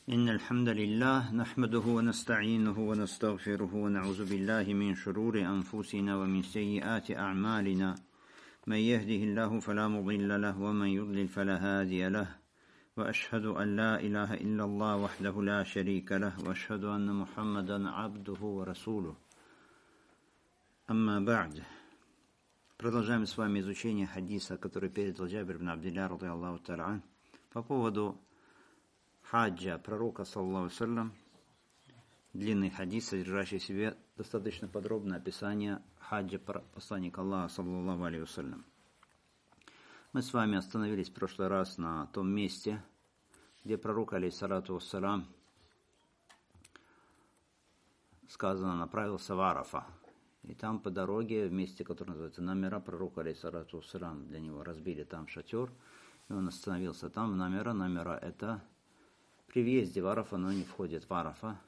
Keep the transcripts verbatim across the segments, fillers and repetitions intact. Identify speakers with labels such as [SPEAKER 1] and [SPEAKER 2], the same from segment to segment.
[SPEAKER 1] إن الحمد لله نحمده ونستعينه ونستغفره ونعوذ بالله من شرور أنفسنا ومن سيئات أعمالنا من يهده الله فلا مضل له ومن يضلل فلا هادي له وأشهد أن لا إله إلا الله وحده لا شريك له وأشهد أن محمدا عبده ورسوله أما بعد. Продолжаем с вами изучение хадиса, который передал Джабир ибн Абдилля, ради Аллаху та'аля ан, по поводу хаджа пророка, саллаллаху алейхи ва саллям. Длинный хадис, содержащий в себе достаточно подробное описание хаджа посланника Аллаха, саллаллаху алейхи ва саллям. Мы с вами остановились в прошлый раз на том месте, где пророк, алейхиссалату вассалям, сказано, направился в Арафа. И там по дороге, в месте, которое называется Намира, пророк, алейхиссалату вассалям, для него разбили там шатер, и он остановился там, в Намира. Намира — это при въезде в Арафа, но не входит в Арафа.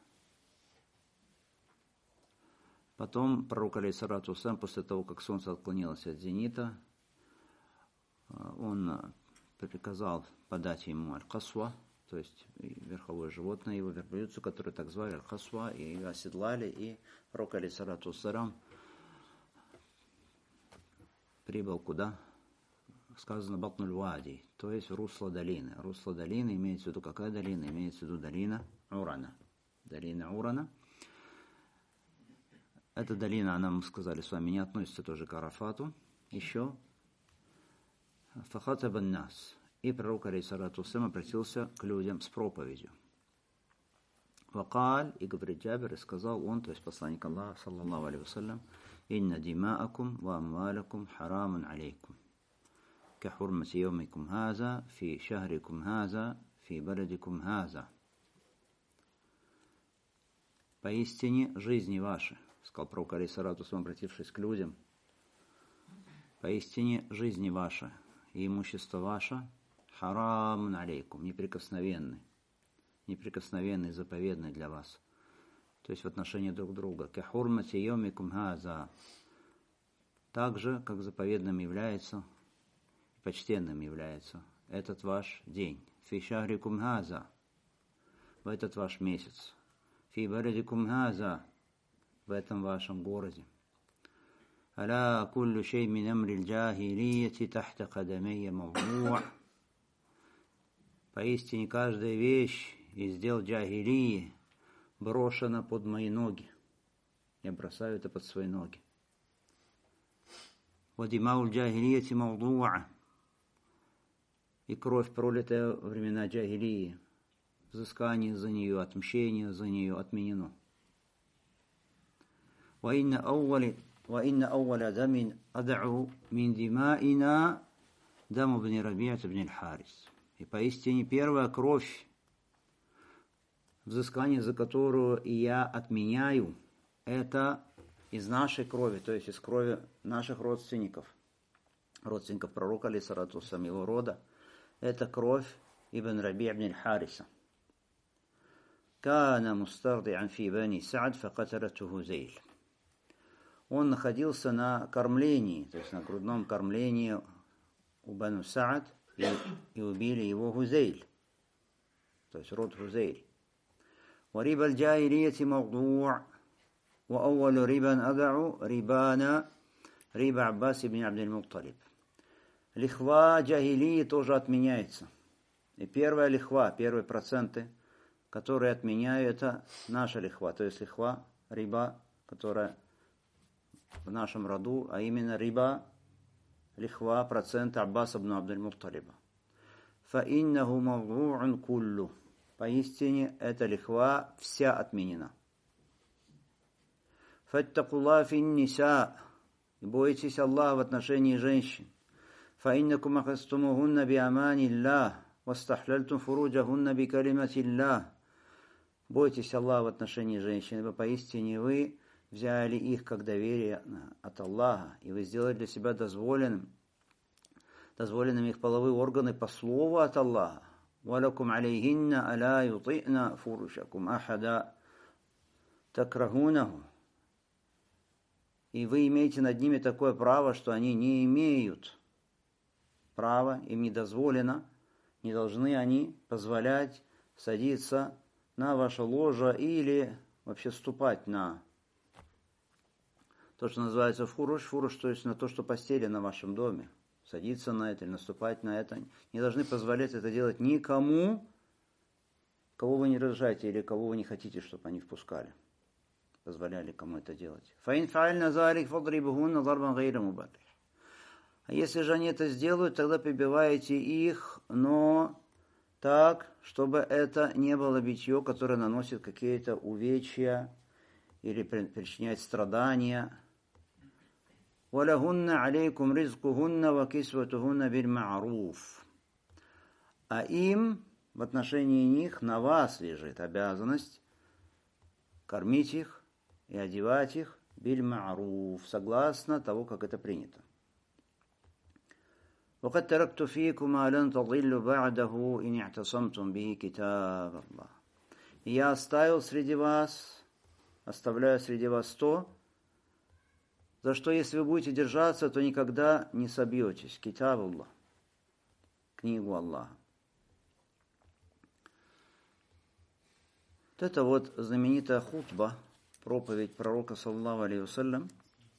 [SPEAKER 1] Потом пророк, алейхиссалату вассалям, после того, как солнце отклонилось от зенита, он приказал подать ему аль-касва, то есть верховое животное, его верблюдцу, который так звали аль-касва, и ее оседлали, и пророк, алейхиссалату вассалям, прибыл куда? Сказано Батнуль Вади, то есть в русло долины. Русло долины имеется в виду какая долина? Имеется в виду долина Урана. Долина Урана. Эта долина, она, мы сказали с вами, не относится тоже к Арафату. Еще Фахатабан нас. И пророк, алейхиссалату вассалям, обратился к людям с проповедью. Вакаль, и говорит Джабир, и сказал он, то есть посланник Аллаха, саллаллаху алейхи ва саллям, инна димаакум ва амвалакум харамун алейкум. كحرمة يومكم هذا في شهركم هذا في بلدكم هذا. Поистине жизни ваши, сказал пророк, алейхиссалату вассалям, обратившись к людям, поистине жизни ваши и имущество ваше харамун алейкум, неприкосновенны, неприкосновенны, заповедны для вас, то есть в отношении друг друга. Кахурмати йомикум хаза, так же, как заповедным является, почтенным является этот ваш день. Фи шахрикум хаза, в этот ваш месяц. Фи баладикум хаза, в этом вашем городе. Аля куллю шей мин амрил джахилияти тахта кадамейя мавду'а. Поистине каждая вещь из дел джахилии брошена под мои ноги. Я бросаю это под свои ноги. Вадимауль джахилияти мавду'а. И кровь, пролитая во времена джахилии, взыскание за нее, отмщение за нее отменено. وَإِنَّ أَوَّلَ دَمٍ أَدْعُ مِنْ دِمَائِنَا دَمُ بْنِ رَبِيعَةَ بْنِ الْحَارِثِ. И поистине первая кровь, взыскание за которую и я отменяю, это из нашей крови, то есть из крови наших родственников, родственников пророка, алейхиссалату вассалям, его рода. Это кровь ибн Раби' ибн аль-Хариса. Кана мустарди'ан фи бани Саад факаталатху Хузейль. Он находился на кормлении, то есть на грудном кормлении у Бану Саад, и, и убили его Хузейль, то есть род Хузейль. Ва риба аль-джахилияти мавду'а, ва ауалу рибан ад'у рибана риба Аббас ибн Абдиль-Мутталиб. Лихва джахилии тоже отменяется. И первая лихва, первые проценты, которые отменяю, это наша лихва, то есть лихва, риба, которая в нашем роду, а именно риба, лихва, проценты Аббаса ибн Абдиль-Мутталиба. Фаиннаху мавду'ун куллу. Поистине эта лихва вся отменена. Фаттакулла фин ниса. Бойтесь Аллаха в отношении женщин. فإنكم أخذتموهن بأمان الله واستحللتم فروجهن بكلمة الله. Бойтесь Аллаха в отношении женщин, ибо поистине вы взяли их как доверие от Аллаха, и вы сделали для себя дозволенным, дозволенным их половые органы по слову от Аллаха. وَلَكُمْ عَلَيْهِنَّ أَلَا يُطِئْنَ فُرُشَكُمْ أَحَدًا تَكْرَهُونَهُ. И вы имеете над ними такое право, что они не имеют права, им не дозволено, не должны они позволять садиться на ваше ложе или вообще ступать на то, что называется фуруш, фуруш, то есть на то, что постелено в вашем доме. Садиться на это или наступать на это. Не должны позволять это делать никому, кого вы не разрешаете или кого вы не хотите, чтобы они впускали. Позволяли кому это делать. فَإِنْ فَعَلْنَ ذَلِكَ فَاضْرِبُهُنَّ ضَرْبًا غَيْرَ مُبَرِّحٍ. А если же они это сделают, тогда побиваете их, но так, чтобы это не было битье, которое наносит какие-то увечья или причиняет страдания. وَلَهُنَّ عَلَيْكُمْ رِزْقُهُنَّ وَكِسْوَتُهُنَّ بِالْمَعْرُوفِ. А им, в отношении них, на вас лежит обязанность кормить их и одевать их бильма'руф, согласно того, как это принято. وَقَدْ تَرَكْتُ فِيكُمْ مَا لَنْ تَضِلُّ بَعْدَهُ إِنِ اعْتَصَمْتُمْ بِهِ كِتَابَ اللَّهِ. И я оставил среди вас, оставляю среди вас то, за что, если вы будете держаться, то никогда не собьетесь. Китаб Аллах, книгу Аллаха. Вот это вот знаменитая хутба, проповедь пророка, саллаллаху алейхи вассалям.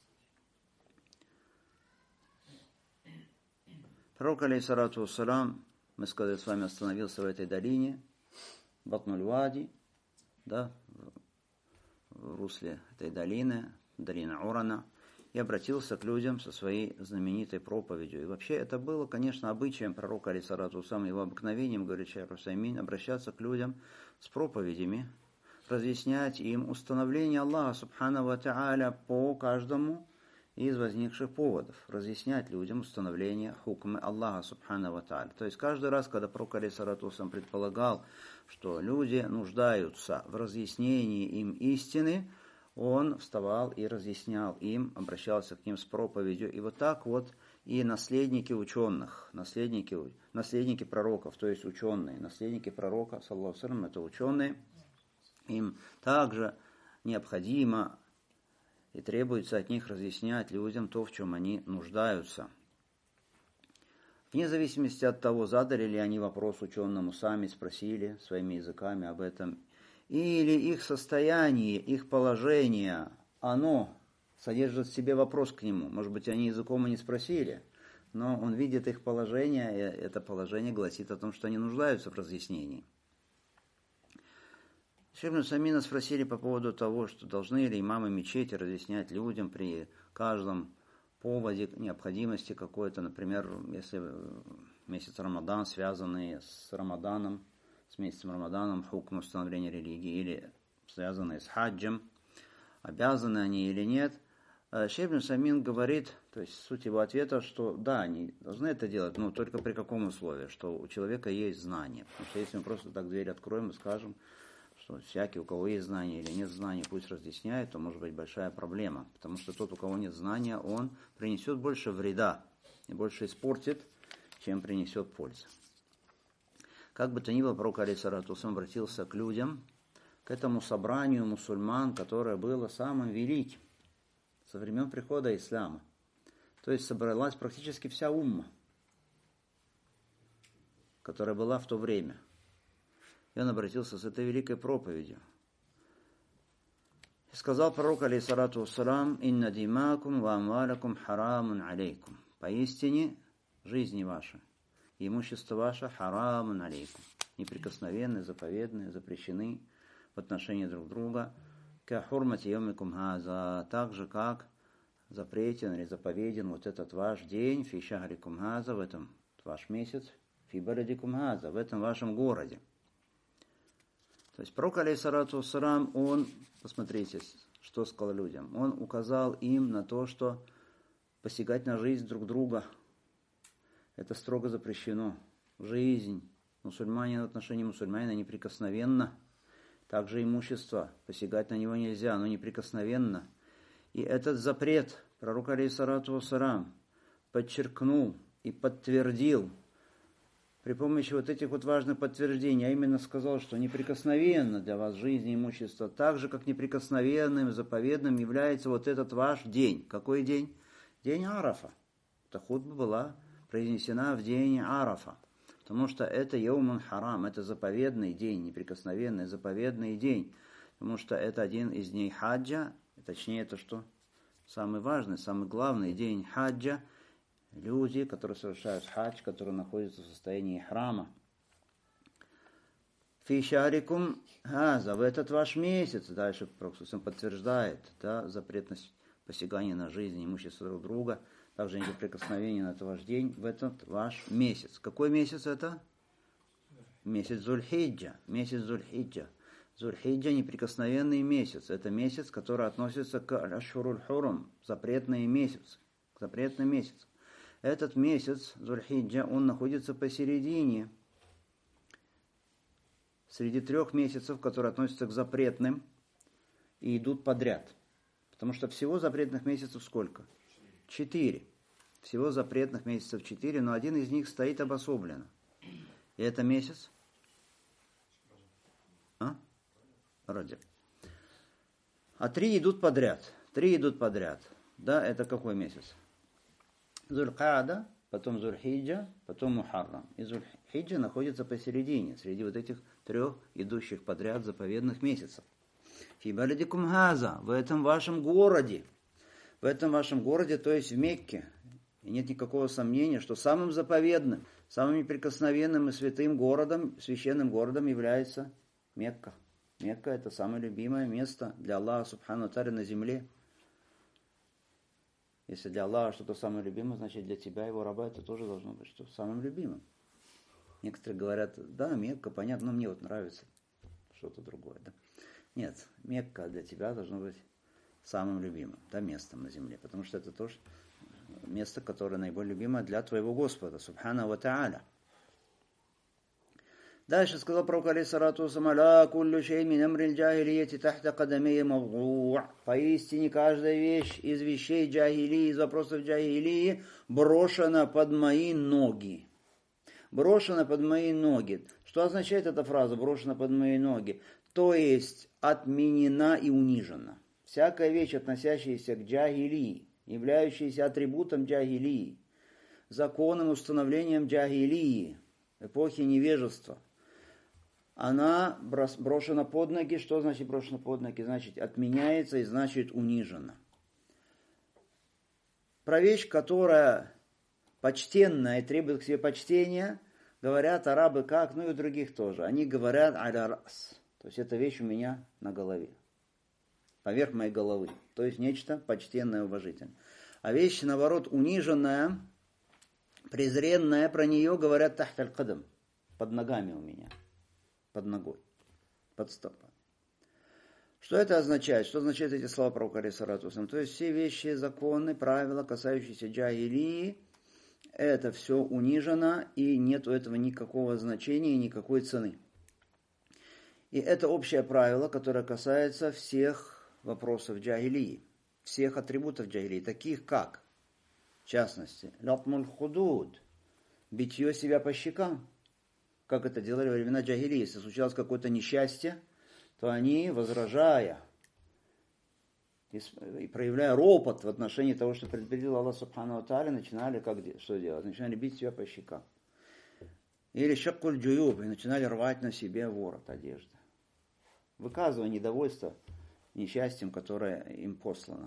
[SPEAKER 1] Пророк, алейхиссалату вассалям, мы сказали, с вами остановился в этой долине, Батнуль-Вади, да, в русле этой долины, долина Урана, и обратился к людям со своей знаменитой проповедью. И вообще это было, конечно, обычаем пророка, алейхиссалату вассалям, его обыкновением, говорит шейх Усаймин, обращаться к людям с проповедями, разъяснять им установление Аллаха, субхану ва та'аля, по каждому из возникших поводов, разъяснять людям установление хукмы Аллаха, субхану ва та'аля. То есть каждый раз, когда пророк, алейхиссалату вассалям, предполагал, что люди нуждаются в разъяснении им истины, он вставал и разъяснял им, обращался к ним с проповедью. И вот так вот и наследники ученых, наследники, наследники пророков, то есть ученые, наследники пророка, саллаллаху алейхи ва саллям, это ученые, им также необходимо и требуется от них разъяснять людям то, в чем они нуждаются. Вне зависимости от того, задали ли они вопрос ученому, сами спросили своими языками об этом, или их состояние, их положение, оно содержит в себе вопрос к нему. Может быть, они языком и не спросили, но он видит их положение, и это положение гласит о том, что они нуждаются в разъяснении. Шейх Усаймина спросили по поводу того, что должны ли имамы мечети разъяснять людям при каждом поводе необходимости какой-то, например, если месяц Рамадан, связанный с Рамаданом, с месяцем Рамаданом, хукм установления религии, или связанные с хаджем, обязаны они или нет. Шейх Усаймин говорит, то есть суть его ответа, что да, они должны это делать, но только при каком условии, что у человека есть знания. Потому что если мы просто так дверь откроем и скажем, что всякий, у кого есть знания или нет знаний, пусть разъясняет, то может быть большая проблема. Потому что тот, у кого нет знания, он принесет больше вреда и больше испортит, чем принесет пользы. Как бы то ни было, пророк, алейхиссалату вассалям, обратился к людям, к этому собранию мусульман, которое было самым великим со времен прихода ислама. То есть собралась практически вся умма, которая была в то время. И он обратился с этой великой проповедью. И сказал пророк, алейхиссалату вассалам, «Инна димакум ва амвалакум харамун алейкум». Поистине, жизни ваши, имущество ваше харамун алейкум. Неприкосновенны, заповедны, запрещены в отношении друг друга. Ка хурмати йомикум хаза. Так же, как запретен или заповеден вот этот ваш день, фи шахрикум хаза, в этом ваш месяц, фи баладикум хаза, в этом вашем городе. То есть пророк, алейхиссалату вассалам, он, посмотрите, что сказал людям. Он указал им на то, что посягать на жизнь друг друга, это строго запрещено. Жизнь мусульманина в отношении мусульманина неприкосновенна. Также имущество, посягать на него нельзя, оно неприкосновенно. И этот запрет пророк, алейхиссалату вассалам, подчеркнул и подтвердил при помощи вот этих вот важных подтверждений, а именно сказал, что неприкосновенно для вас жизнь и имущество, так же, как неприкосновенным, заповедным является вот этот ваш день. Какой день? День Арафа. Эта хутба была произнесена в день Арафа. В Потому что это яумун харам, это заповедный день, неприкосновенный заповедный день. Потому что это один из дней хаджа, точнее это что? Самый важный, самый главный день хаджа. Люди, которые совершают хадж, которые находятся в состоянии храма. Фи шарикум хаза, в этот ваш месяц, дальше Пророк подтверждает, да, запретность посягания на жизнь, имущество друг друга, также неприкосновение на этот ваш день, в этот ваш месяц. Какой месяц это? Месяц Зуль-Хиджа. Месяц Зуль-Хиджа. Зуль-Хиджа неприкосновенный месяц. Это месяц, который относится к Ашхуруль-Хурум, запретный месяц. Запретный месяц. Этот месяц Зуль-Хиджа, он находится посередине. Среди трех месяцев, которые относятся к запретным и идут подряд. Потому что всего запретных месяцев сколько? Четыре. Всего запретных месяцев четыре, но один из них стоит обособленно. И это месяц? А? Раджаб. А три идут подряд. Три идут подряд. Да, это какой месяц? Зуль-Каада, потом Зуль-Хиджа, потом Мухаррам. И Зуль-Хиджа находится посередине, среди вот этих трех идущих подряд заповедных месяцев. Фи баладикум хаза, в этом вашем городе. В этом вашем городе, то есть в Мекке. И нет никакого сомнения, что самым заповедным, самым неприкосновенным и святым городом, священным городом является Мекка. Мекка – это самое любимое место для Аллаха Субхану ва Тааля на земле. Если для Аллаха что-то самое любимое, значит для тебя, его раба, это тоже должно быть что самым любимым. Некоторые говорят, да, Мекка, понятно, но мне вот нравится что-то другое. Да? Нет, Мекка для тебя должно быть самым любимым, да, местом на земле, потому что это тоже место, которое наиболее любимое для твоего Господа, Субхану ва Тааля. Дальше сказал пророк алейхиссалату вассалям: куллю шей мин амрил джахилияти тахта кадамей мавду'. Поистине каждая вещь из вещей джахилии, из вопросов джахилии брошена под мои ноги. Брошена под мои ноги. Что означает эта фраза «брошена под мои ноги»? То есть отменена и унижена. Всякая вещь, относящаяся к джахилии, являющаяся атрибутом джахилии, законным установлением джахилии, эпохи невежества, она брошена под ноги. Что значит брошена под ноги? Значит, отменяется и значит унижена. Про вещь, которая почтенная и требует к себе почтения, говорят арабы как, ну и у других тоже. Они говорят аля рас. То есть эта вещь у меня на голове. Поверх моей головы. То есть нечто почтенное и уважительное. А вещь, наоборот, униженная, презренная, про нее говорят тахт аль-кадам. Под ногами у меня. Под ногой. Под стопой. Что это означает? Что означают эти слова пророка алейхиссалату вассалям? То есть все вещи, законы, правила, касающиеся джахилии, это все унижено, и нет у этого никакого значения и никакой цены. И это общее правило, которое касается всех вопросов джахилии, всех атрибутов джахилии, таких как, в частности, латмуль худуд, битье себя по щекам, как это делали во времена джахилии. Если случалось какое-то несчастье, то они, возражая и проявляя ропот в отношении того, что предупредил Аллах Субхану ва Тааля, начинали как, что делать? Начинали бить себя по щекам. Или шаккуль джуюб, и начинали рвать на себе ворот одежды, выказывая недовольство несчастьем, которое им послано.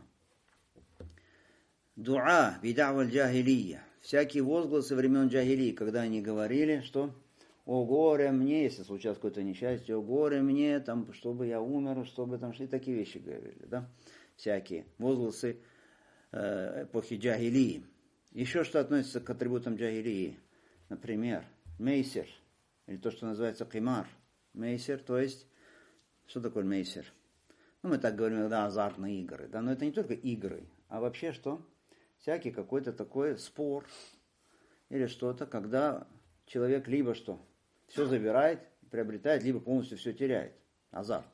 [SPEAKER 1] Дуа, бид'аваль джахилия. Всякие возгласы времен джахилии, когда они говорили, что «О горе мне», если случалось какое-то несчастье, «О горе мне», там, чтобы я умер, чтобы там шли, такие вещи говорили, да? Всякие возгласы э, эпохи джахилии. Еще что относится к атрибутам джахилии. Например, мейсер, или то, что называется кимар. Мейсер, то есть, что такое мейсер? Ну, мы так говорим, да, азартные игры, да, но это не только игры, а вообще что? Всякий какой-то такой спор или что-то, когда человек либо что? Все забирает, приобретает, либо полностью все теряет. Азарт.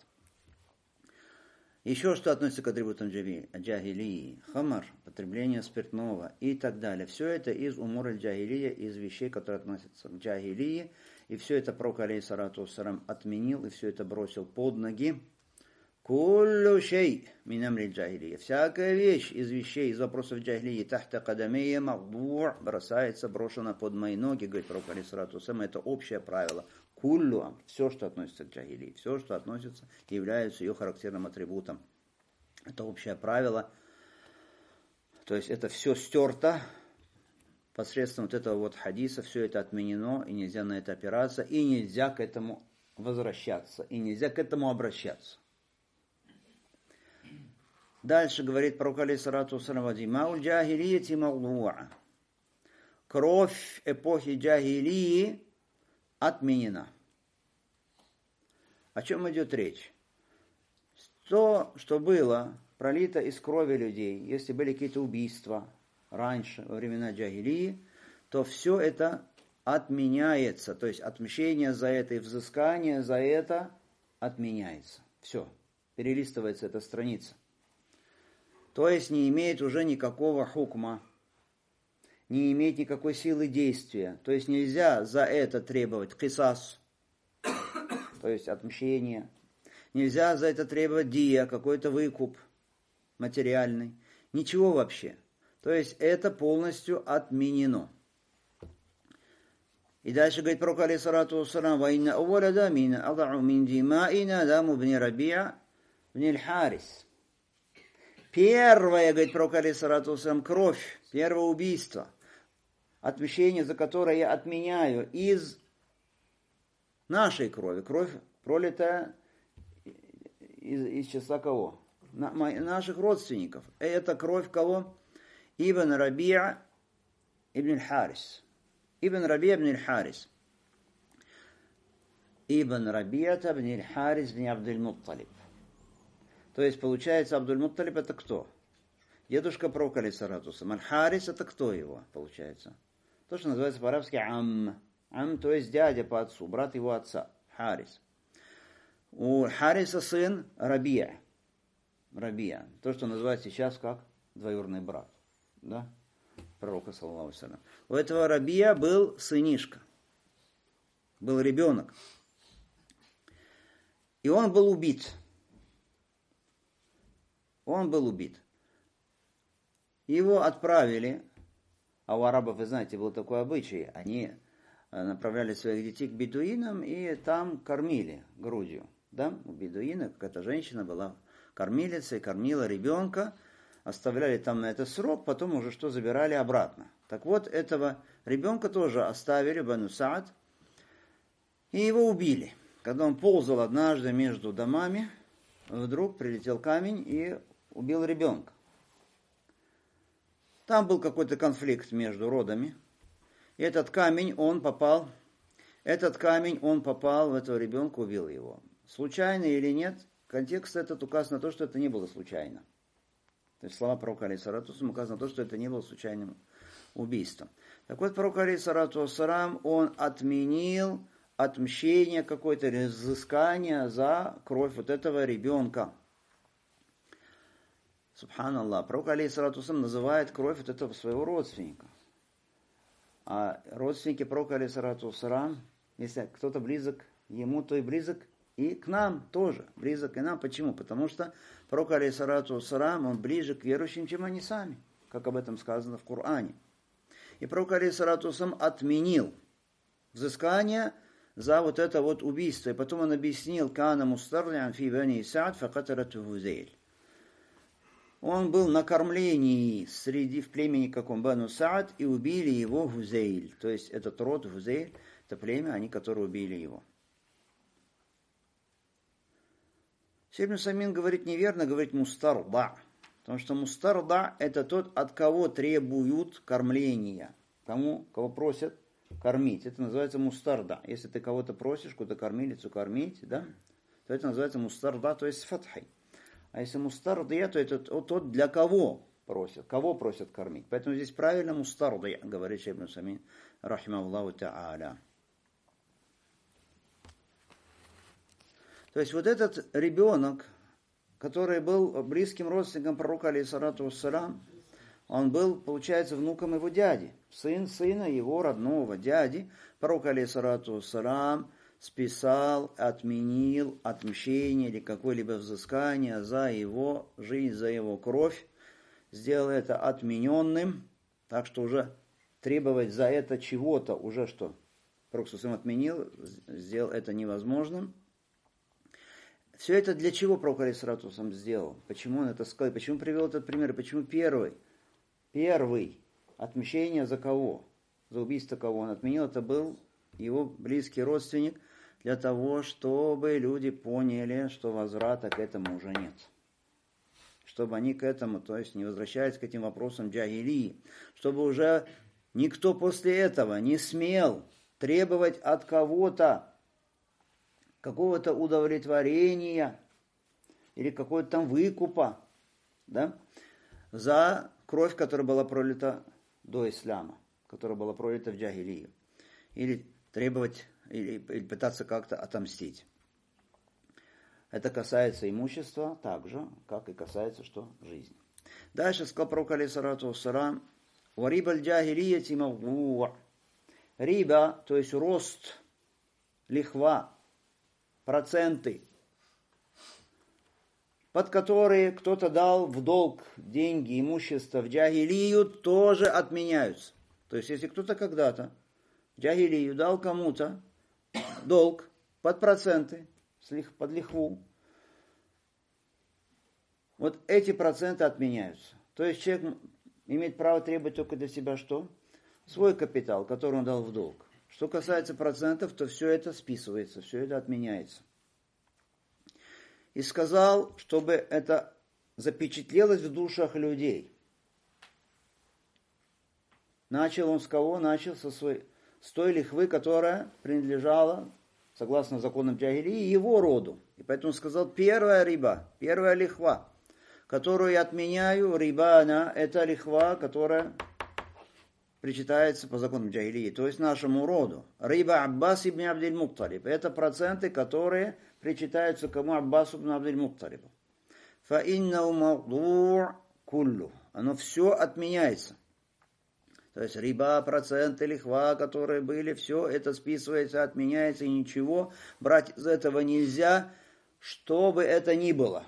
[SPEAKER 1] Еще что относится к атрибутам джахилии? Хамар, потребление спиртного и так далее. Все это из умур аль-джахилия, из вещей, которые относятся к джахилии. И все это пророк алейхиссалату вассалям отменил, и все это бросил под ноги. Куллю шей мин амри джахилия. Всякая вещь из вещей, из вопросов джахилии, тахта кадамия магдур, бросается, брошена под мои ноги, говорит пророк алейхиссалату вассалям. Это общее правило. Куллю амр. Все, что относится к джахилии, все, что относится, является ее характерным атрибутом. Это общее правило. То есть это все стерто посредством вот этого вот хадиса, все это отменено, и нельзя на это опираться, и нельзя к этому возвращаться, и нельзя к этому обращаться. Дальше говорит пророк алейхиссалату вассалям: «Димауль джахилияти магдуа». Кровь эпохи джахилии отменена. О чем идет речь? То, что было пролито из крови людей, если были какие-то убийства раньше, во времена джахилии, то все это отменяется. То есть отмщение за это и взыскание за это отменяется. Все. Перелистывается эта страница. То есть не имеет уже никакого хукма, не имеет никакой силы действия. То есть нельзя за это требовать кисас, то есть отмщение. Нельзя за это требовать дия, какой-то выкуп материальный. Ничего вообще. То есть это полностью отменено. И дальше говорит пророк алейхиссалату вассалям: «Ва инна ауваля дамина адау мин димаина даму бни Рабиа бни аль-Харис». Первое, говорит пророк алейхиссалату вассалям, кровь, первое убийство, отмщение за которое я отменяю из нашей крови. Кровь пролитая из, из числа кого? На, наших родственников. Это кровь кого? Ибн Рабиа ибн аль-Харис. Ибн Рабиа ибн аль-Харис. Ибн Рабиата ибн аль-Харис ибн Абдуль-Мутталиб. То есть, получается, Абдуль-Мутталиб это кто? Дедушка пророка алейхиссалату вассалям. Аль-Харис это кто его, получается? То, что называется по-арабски ам. Ам, то есть дядя по отцу, брат его отца. Харис. У Хариса сын Рабия. Рабия. То, что называется сейчас как двоюродный брат. Да? Пророка, саллаллаху алейхи ва саллям. У этого Рабия был сынишка. Был ребенок. И он был убит. Он был убит. Его отправили, а у арабов, вы знаете, был такой обычай, они направляли своих детей к бедуинам и там кормили грудью. Да? У бедуина какая-то женщина была кормилицей, кормила ребенка, оставляли там на это срок, потом уже что, забирали обратно. Так вот, этого ребенка тоже оставили в Бану Саад, и его убили. Когда он ползал однажды между домами, вдруг прилетел камень и убил ребенка. Там был какой-то конфликт между родами. И этот камень, он попал, этот камень, он попал в этого ребенка, убил его. Случайно или нет, контекст этот указан на то, что это не было случайно. То есть слова пророка алейхиссалату вассалям указаны на то, что это не было случайным убийством. Так вот, пророк алейхиссалату вассалям, он отменил отмщение какое-то, взыскание за кровь вот этого ребенка. Субханаллах. Пророк алейхиссалату вассалям называет кровь вот этого своего родственника. А родственники пророка алейхиссалату вассалям, если кто-то близок ему, то и близок и к нам тоже. Близок и нам. Почему? Потому что пророк алейхиссалату вассалям, он ближе к верующим, чем они сами. Как об этом сказано в Коране. И пророк алейхиссалату вассалям отменил взыскание за вот это вот убийство. И потом он объяснил: «Кана мустарлиан фи бани Саад факатаратуху Зейль». Он был на кормлении среди, в племени каком Бану Саад, и убили его Гузейль. То есть этот род Гузейль, это племя, они, которые убили его. Ибн Самин говорит неверно, говорит мустарда. Потому что мустарда это тот, от кого требуют кормления. Тому, кого просят кормить. Это называется мустарда. Если ты кого-то просишь, какую-то кормилицу кормить, да, то это называется мустарда, то есть с фатхой. А если мустардия, то это тот, для кого просят, кого просят кормить. Поэтому здесь правильно мустардия, говорит Ибн Самин, рахимахуллаху та'аля. То есть вот этот ребенок, который был близким родственником пророка алейхиссалату вассалям, он был, получается, внуком его дяди, сын сына его родного дяди. Пророк алейхиссалату вассалям списал, отменил отмщение или какое-либо взыскание за его жизнь, за его кровь, сделал это отмененным, так что уже требовать за это чего-то, уже что Пророк сам отменил, сделал это невозможным. Все это для чего Пророк алейхиссалату вассалам сделал? Почему он это сказал? Почему привел этот пример? Почему первый? Первый. Отмщение за кого? За убийство кого он отменил? Это был его близкий родственник, для того, чтобы люди поняли, что возврата к этому уже нет. Чтобы они к этому, то есть не возвращались к этим вопросам джахилии. Чтобы уже никто после этого не смел требовать от кого-то какого-то удовлетворения или какого-то там выкупа, да, за кровь, которая была пролита до ислама, которая была пролита в джахилию. Или требовать, или, или пытаться как-то отомстить. Это касается имущества так же, как и касается что? Жизни. Дальше сказал пророк алейхиссалату вассалам: «Вариба аль-джахилияти мавду'а». Риба, то есть рост, лихва, проценты, под которые кто-то дал в долг деньги, имущество в джахилию, тоже отменяются. То есть, если кто-то когда-то в джахилию дал кому-то долг под проценты, под лихву, вот эти проценты отменяются. То есть, человек имеет право требовать только для себя что? Свой капитал, который он дал в долг. Что касается процентов, то все это списывается, все это отменяется. И сказал, чтобы это запечатлелось в душах людей. Начал он с кого? Начал со своей, с той лихвы, которая принадлежала, согласно законам джахилии, его роду. И поэтому сказал: первая риба, первая лихва, которую я отменяю, риба, она, это лихва, которая причитается по законам джахилии, то есть нашему роду. Риба Аббас ибн Абдиль-Мутталиб. Это проценты, которые причитаются кому? Аббасу ибн Абдиль-Мутталибу. Фа иннау мавду' куллу. Оно все отменяется. То есть риба, проценты, лихва, которые были, все это списывается, отменяется, и ничего брать из этого нельзя, что бы это ни было.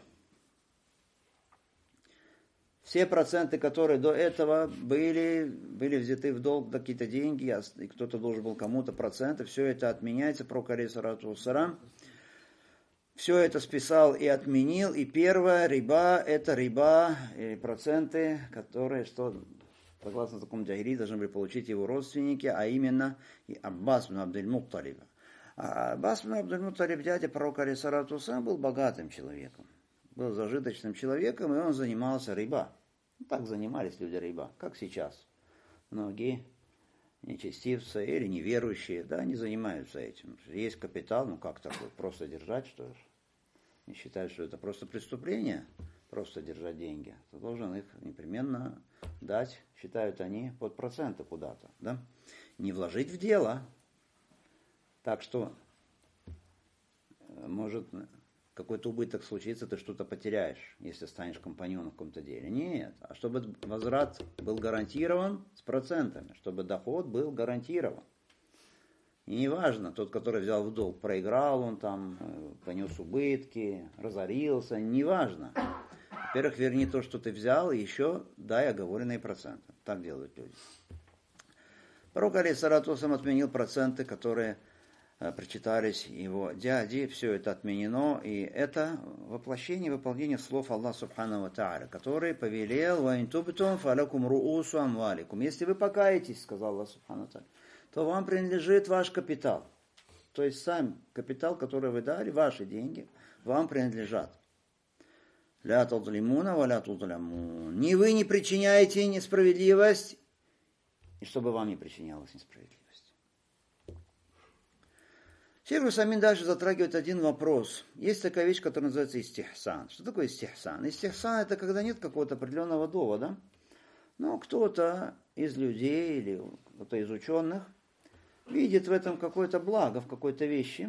[SPEAKER 1] Все проценты, которые до этого были, были взяты в долг какие-то деньги, и кто-то должен был кому-то проценты, все это отменяется. Пророк алейхиссалату вассалам все это списал и отменил. И первая риба, это риба, или проценты, которые, что, согласно закону джахилии, должны были получить его родственники, а именно и Аббас ибн Абдиль-Мутталиб. А Аббас ибн Абдиль-Мутталиб, дядя пророка алейхиссалату вассалам, был богатым человеком. Был зажиточным человеком, и он занимался риба. Так занимались люди риба, как сейчас. Многие нечестивцы или неверующие, да, не занимаются этим. Есть капитал, ну как такое, просто держать, что ж. Не считают, что это просто преступление, просто держать деньги. Ты должен их непременно дать, считают они, под проценты куда-то, да. Не вложить в дело. Так что, может, какой-то убыток случится, ты что-то потеряешь, если станешь компаньоном в каком-то деле. Нет. А чтобы возврат был гарантирован с процентами, чтобы доход был гарантирован. И неважно, тот, который взял в долг, проиграл он там, понес убытки, разорился, неважно. Во-первых, верни то, что ты взял, и еще дай оговоренные проценты. Так делают люди. Пророк алейхиссалату вассалам отменил проценты, которые причитались его дяде, все это отменено, и это воплощение, выполнение слов Аллаха Субхану ва Тааля, который повелел: «Ва ин тубтум фалакум руусу амваликум». Если вы покаетесь, сказал Аллах Субхану ва Тааля, то вам принадлежит ваш капитал. То есть сам капитал, который вы дали, ваши деньги, вам принадлежат. «Ля тазлимуна ва ля тузлямун». Ни вы не причиняете несправедливость, и чтобы вам не причинялась несправедливость. Шейх Усаймин дальше затрагивает один вопрос. Есть такая вещь, которая называется истихсан. Что такое истихсан? Истихсан — это когда нет какого-то определенного довода, но кто-то из людей или кто-то из ученых видит в этом какое-то благо, в какой-то вещи.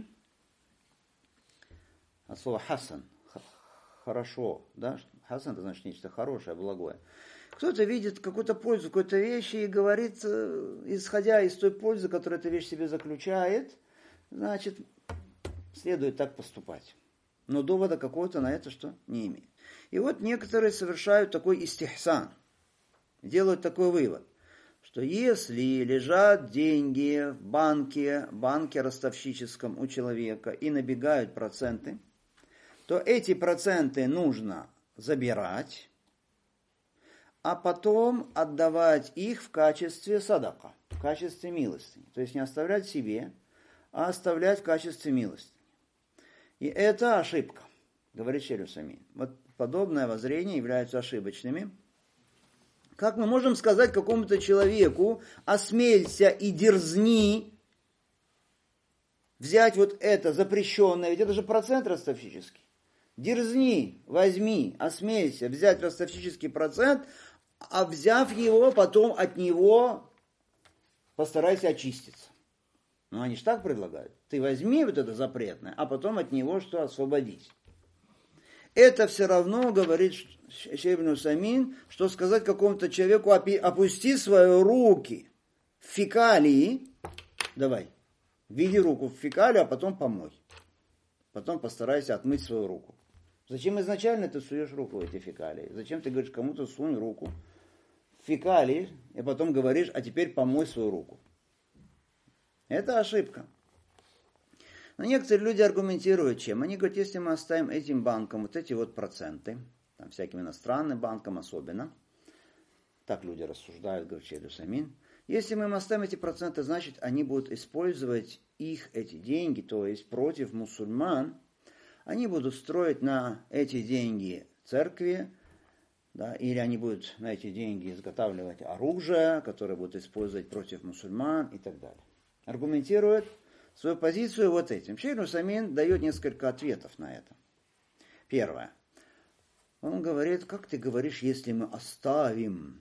[SPEAKER 1] От слова хасан — хорошо, да? Хасан — это значит нечто хорошее, благое. Кто-то видит какую-то пользу в какой-то вещи и говорит, исходя из той пользы, которую эта вещь в себе заключает, значит, следует так поступать. Но довода какого-то на это что? Не имеет. И вот некоторые совершают такой истихсан, делают такой вывод, что если лежат деньги в банке, банке ростовщическом у человека и набегают проценты, то эти проценты нужно забирать, а потом отдавать их в качестве садака, в качестве милостыни. То есть не оставлять себе, а оставлять в качестве милостыни. И это ошибка, говорит Шейх Аль-Усаймин. Вот подобное воззрение являются ошибочными. Как мы можем сказать какому-то человеку: осмелься и дерзни взять вот это запрещенное, ведь это же процент ростовщический. Дерзни, возьми, осмелься взять ростовщический процент, а взяв его, потом от него постарайся очиститься. Ну, они же так предлагают. Ты возьми вот это запретное, а потом от него что? Освободись. Это все равно, говорит Шейх Аль-Усаймин, что сказать какому-то человеку: опусти свои руки в фекалии, давай, введи руку в фекалию, а потом помой. Потом постарайся отмыть свою руку. Зачем изначально ты суешь руку в эти фекалии? Зачем ты говоришь кому-то: сунь руку в фекалии, и потом говоришь: а теперь помой свою руку? Это ошибка. Но некоторые люди аргументируют чем? Они говорят: если мы оставим этим банкам вот эти вот проценты, там, всяким иностранным банкам особенно, так люди рассуждают, говорит Шейх Аль-Усаймин, если мы им оставим эти проценты, значит, они будут использовать их, эти деньги, то есть против мусульман, они будут строить на эти деньги церкви, да, или они будут на эти деньги изготавливать оружие, которое будут использовать против мусульман и так далее. Аргументирует свою позицию вот этим. Шейх Аль-Усаймин дает несколько ответов на это. Первое. Он говорит: как ты говоришь, если мы оставим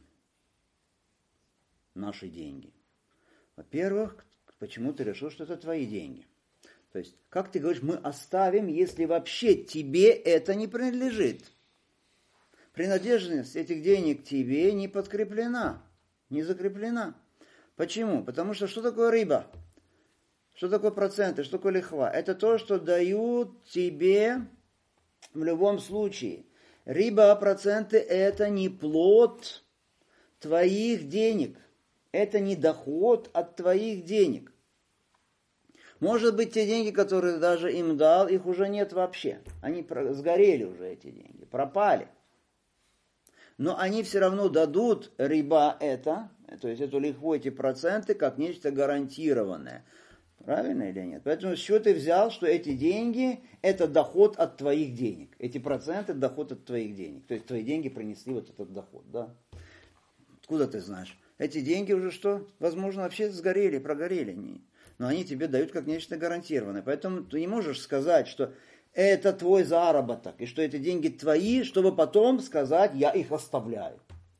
[SPEAKER 1] наши деньги? Во-первых, почему ты решил, что это твои деньги? То есть, как ты говоришь, мы оставим, если вообще тебе это не принадлежит? Принадлежность этих денег тебе не подкреплена, не закреплена. Почему? Потому что что такое риба? Что такое проценты? Что такое лихва? Это то, что дают тебе в любом случае. Риба, проценты – это не плод твоих денег. Это не доход от твоих денег. Может быть, те деньги, которые даже им дал, их уже нет вообще. Они сгорели уже, эти деньги, пропали. Но они все равно дадут риба это, то есть эту лихву, эти проценты, как нечто гарантированное. Правильно или нет? Поэтому с чего ты взял, что эти деньги – это доход от твоих денег? Эти проценты – это доход от твоих денег. То есть твои деньги принесли вот этот доход, да? Откуда ты знаешь? Эти деньги уже что? Возможно, вообще сгорели, прогорели. Но они тебе дают как нечто гарантированное. Поэтому ты не можешь сказать, что это твой заработок, и что эти деньги твои, чтобы потом сказать: я их оставляю.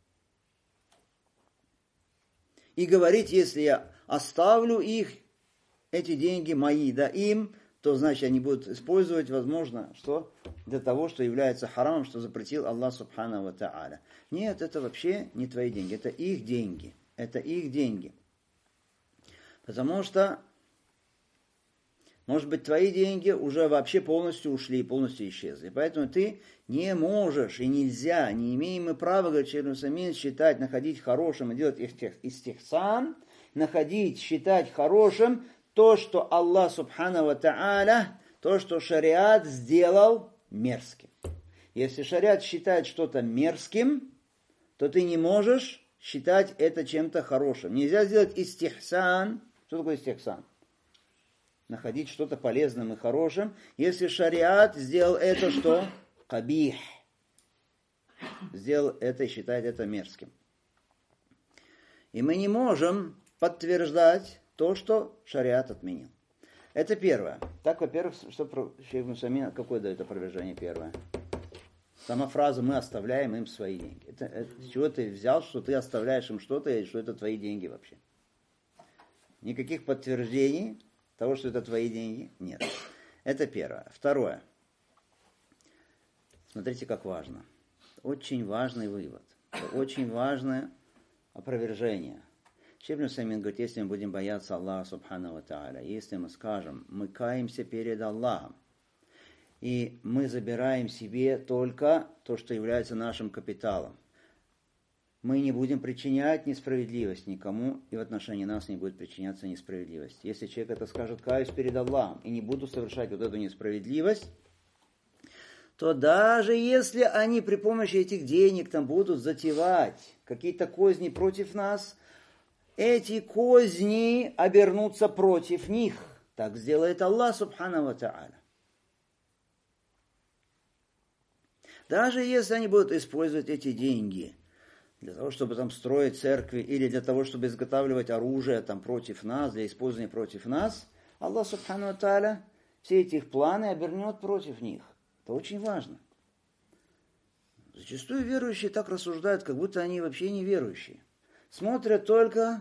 [SPEAKER 1] И говорить: если я оставлю их, эти деньги мои, да, им, то значит они будут использовать, возможно, что для того, что является харамом, что запретил Аллах Субхану ва Тааля. Нет, это вообще не твои деньги, это их деньги. Это их деньги. Потому что, может быть, твои деньги уже вообще полностью ушли, полностью исчезли. Поэтому ты не можешь и нельзя, не имеем мы права, говорит Шейх Аль-Усаймин, считать, находить хорошим и делать истихсан, находить, считать хорошим то, что Аллах Субхану ва Тааля, то, что шариат сделал мерзким. Если шариат считает что-то мерзким, то ты не можешь считать это чем-то хорошим. Нельзя сделать истихсан. Что такое истихсан? Находить что-то полезным и хорошим. Если шариат сделал это, что? Кабих. Сделал это и считает это мерзким. И мы не можем подтверждать то, что шариат отменил. Это первое. Так, во-первых, что Шейх Аль-Усаймин, какое дает опровержение первое? Сама фраза «мы оставляем им свои деньги». Это, это, с чего ты взял, что ты оставляешь им что-то, и что это твои деньги вообще? Никаких подтверждений того, что это твои деньги, нет. Это первое. Второе. Смотрите, как важно. Очень важный вывод. Это очень важное опровержение. Шейх ибн Усаймин говорит, если мы будем бояться Аллаха Субхану ва Тааля, если мы скажем, мы каемся перед Аллахом, и мы забираем себе только то, что является нашим капиталом, мы не будем причинять несправедливость никому, и в отношении нас не будет причиняться несправедливость. Если человек это скажет, каюсь перед Аллахом, и не буду совершать вот эту несправедливость, то даже если они при помощи этих денег там будут затевать какие-то козни против нас, эти козни обернутся против них. Так сделает Аллах Субхану ва Тааля. Даже если они будут использовать эти деньги для того, чтобы там строить церкви, или для того, чтобы изготавливать оружие там против нас, для использования против нас, Аллах Субхану ва Тааля все эти их планы обернет против них. Это очень важно. Зачастую верующие так рассуждают, как будто они вообще не верующие. Смотрят только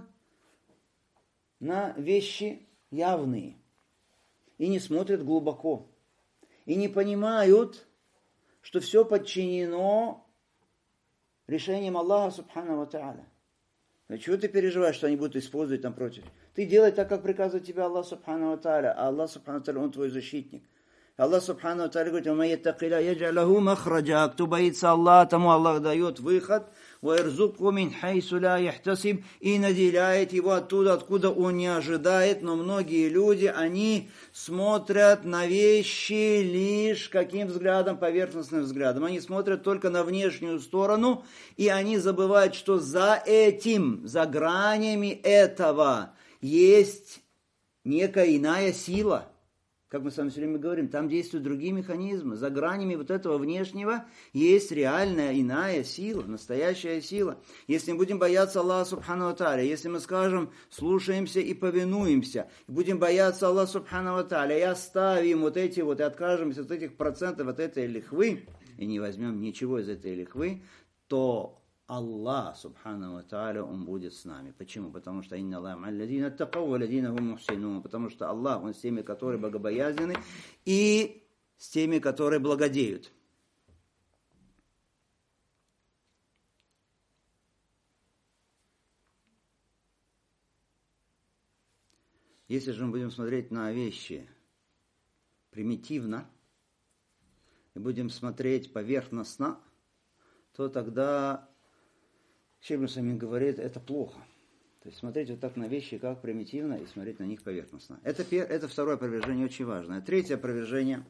[SPEAKER 1] на вещи явные. И не смотрят глубоко. И не понимают, что все подчинено решением Аллаха Субхану ва Тааля. Но чего ты переживаешь, что они будут использовать там против? Ты делай так, как приказывает тебе Аллах Субхану ва Тааля. А Аллах Субхану ва Тааля, Он твой защитник. Аллах Субхану ва Тааля говорит, «Ва ман яттақилля ядж'аль лаху махраджа». Кто боится Аллаха, тому Аллах дает выход. «Ва ярзуқху мин хайсу ла яхтасиб». И наделяет его оттуда, откуда он не ожидает. Но многие люди, они смотрят на вещи лишь каким взглядом? Поверхностным взглядом. Они смотрят только на внешнюю сторону, и они забывают, что за этим, за гранями этого есть некая иная сила. Как мы с вами все время говорим, там действуют другие механизмы. За гранями вот этого внешнего есть реальная иная сила, настоящая сила. Если мы будем бояться Аллаха Субхану ва Тааля, если мы скажем, слушаемся и повинуемся, будем бояться Аллаха Субхану ва Тааля, и оставим вот эти вот, и откажемся от этих процентов, от этой лихвы, и не возьмем ничего из этой лихвы, то Аллах Субхану ва Тааля, Он будет с нами. Почему? Потому что инна Аллаха ма'алладзина аттақау валладзина хум мухсинун. Потому что Аллах, Он с теми, которые богобоязненны, и с теми, которые благодеют. Если же мы будем смотреть на вещи примитивно, и будем смотреть поверхностно, то тогда Шейх ибн Усаймин говорит, это плохо. То есть смотреть вот так на вещи, как примитивно, и смотреть на них поверхностно. Это, это второе опровержение, очень важное. Третье опровержение.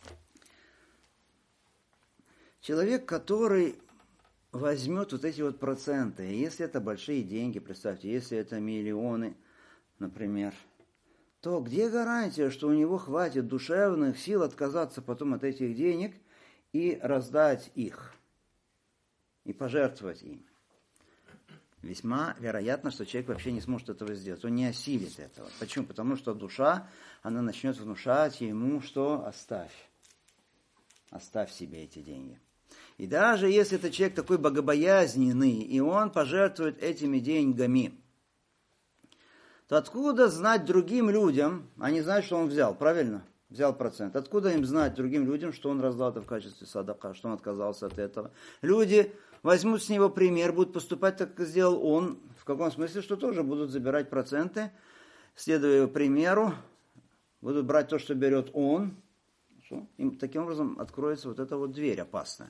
[SPEAKER 1] Человек, который возьмет вот эти вот проценты, если это большие деньги, представьте, если это миллионы, например, то где гарантия, что у него хватит душевных сил отказаться потом от этих денег и раздать их, и пожертвовать им? Весьма вероятно, что человек вообще не сможет этого сделать. Он не осилит этого. Почему? Потому что душа, она начнет внушать ему, что оставь. Оставь себе эти деньги. И даже если это человек такой богобоязненный, и он пожертвует этими деньгами, то откуда знать другим людям, они знают, что он взял, правильно? Взял процент. Откуда им знать другим людям, что он раздал это в качестве садака, что он отказался от этого? Люди возьмут с него пример, будут поступать так, как сделал он. В каком смысле? Что тоже будут забирать проценты, следуя его примеру, будут брать то, что берет он. Им таким образом откроется вот эта вот дверь опасная.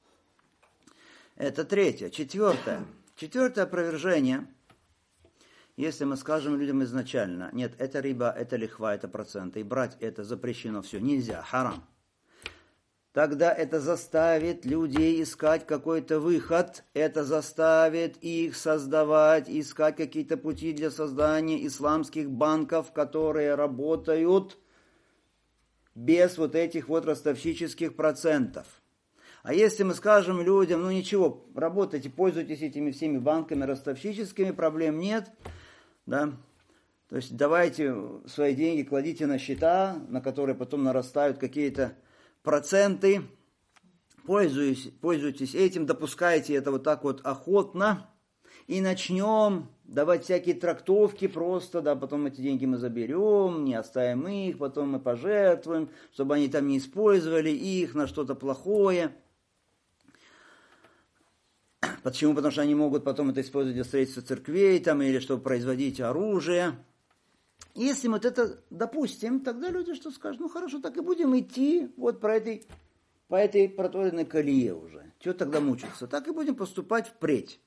[SPEAKER 1] Это третье. Четвертое. Четвертое опровержение. Если мы скажем людям изначально, нет, это риба, это лихва, это проценты, и брать это запрещено, все, нельзя, харам. Тогда это заставит людей искать какой-то выход, это заставит их создавать, искать какие-то пути для создания исламских банков, которые работают без вот этих вот ростовщических процентов. А если мы скажем людям, ну ничего, работайте, пользуйтесь этими всеми банками ростовщическими, проблем нет, да, то есть давайте свои деньги кладите на счета, на которые потом нарастают какие-то проценты, пользуйтесь, пользуйтесь этим, допускайте это вот так вот охотно, и начнем давать всякие трактовки просто, да, потом эти деньги мы заберем, не оставим их, потом мы пожертвуем, чтобы они там не использовали их на что-то плохое. Почему? Потому что они могут потом это использовать для строительства церквей там, или чтобы производить оружие. Если мы вот это допустим, тогда люди что скажут? Ну хорошо, так и будем идти вот по этой, по этой проторенной колее уже. Чего тогда мучиться? Так и будем поступать впредь.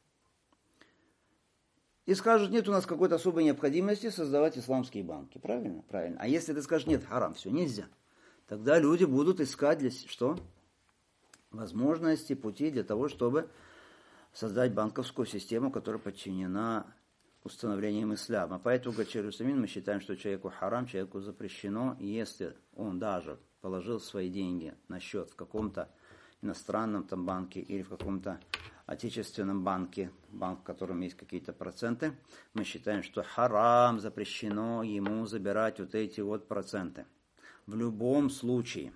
[SPEAKER 1] И скажут, нет у нас какой-то особой необходимости создавать исламские банки. Правильно? Правильно. А если ты скажешь, нет, харам, все, нельзя. Тогда люди будут искать для что? Возможности, пути для того, чтобы создать банковскую систему, которая подчинена установлением ислама. Поэтому, говорит Шейх аль-Усаймин, мы считаем, что человеку харам, человеку запрещено, если он даже положил свои деньги на счет в каком-то иностранном там банке или в каком-то отечественном банке, банк, в котором есть какие-то проценты, мы считаем, что харам, запрещено ему забирать вот эти вот проценты. В любом случае.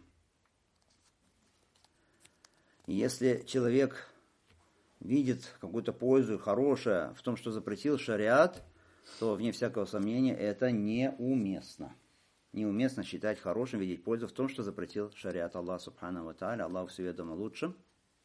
[SPEAKER 1] Если человек видит какую-то пользу хорошее в том, что запретил шариат, то, вне всякого сомнения, это неуместно. Неуместно считать хорошим, видеть пользу в том, что запретил шариат Аллах Субхану ва Тааля. Аллах всеведомо лучше.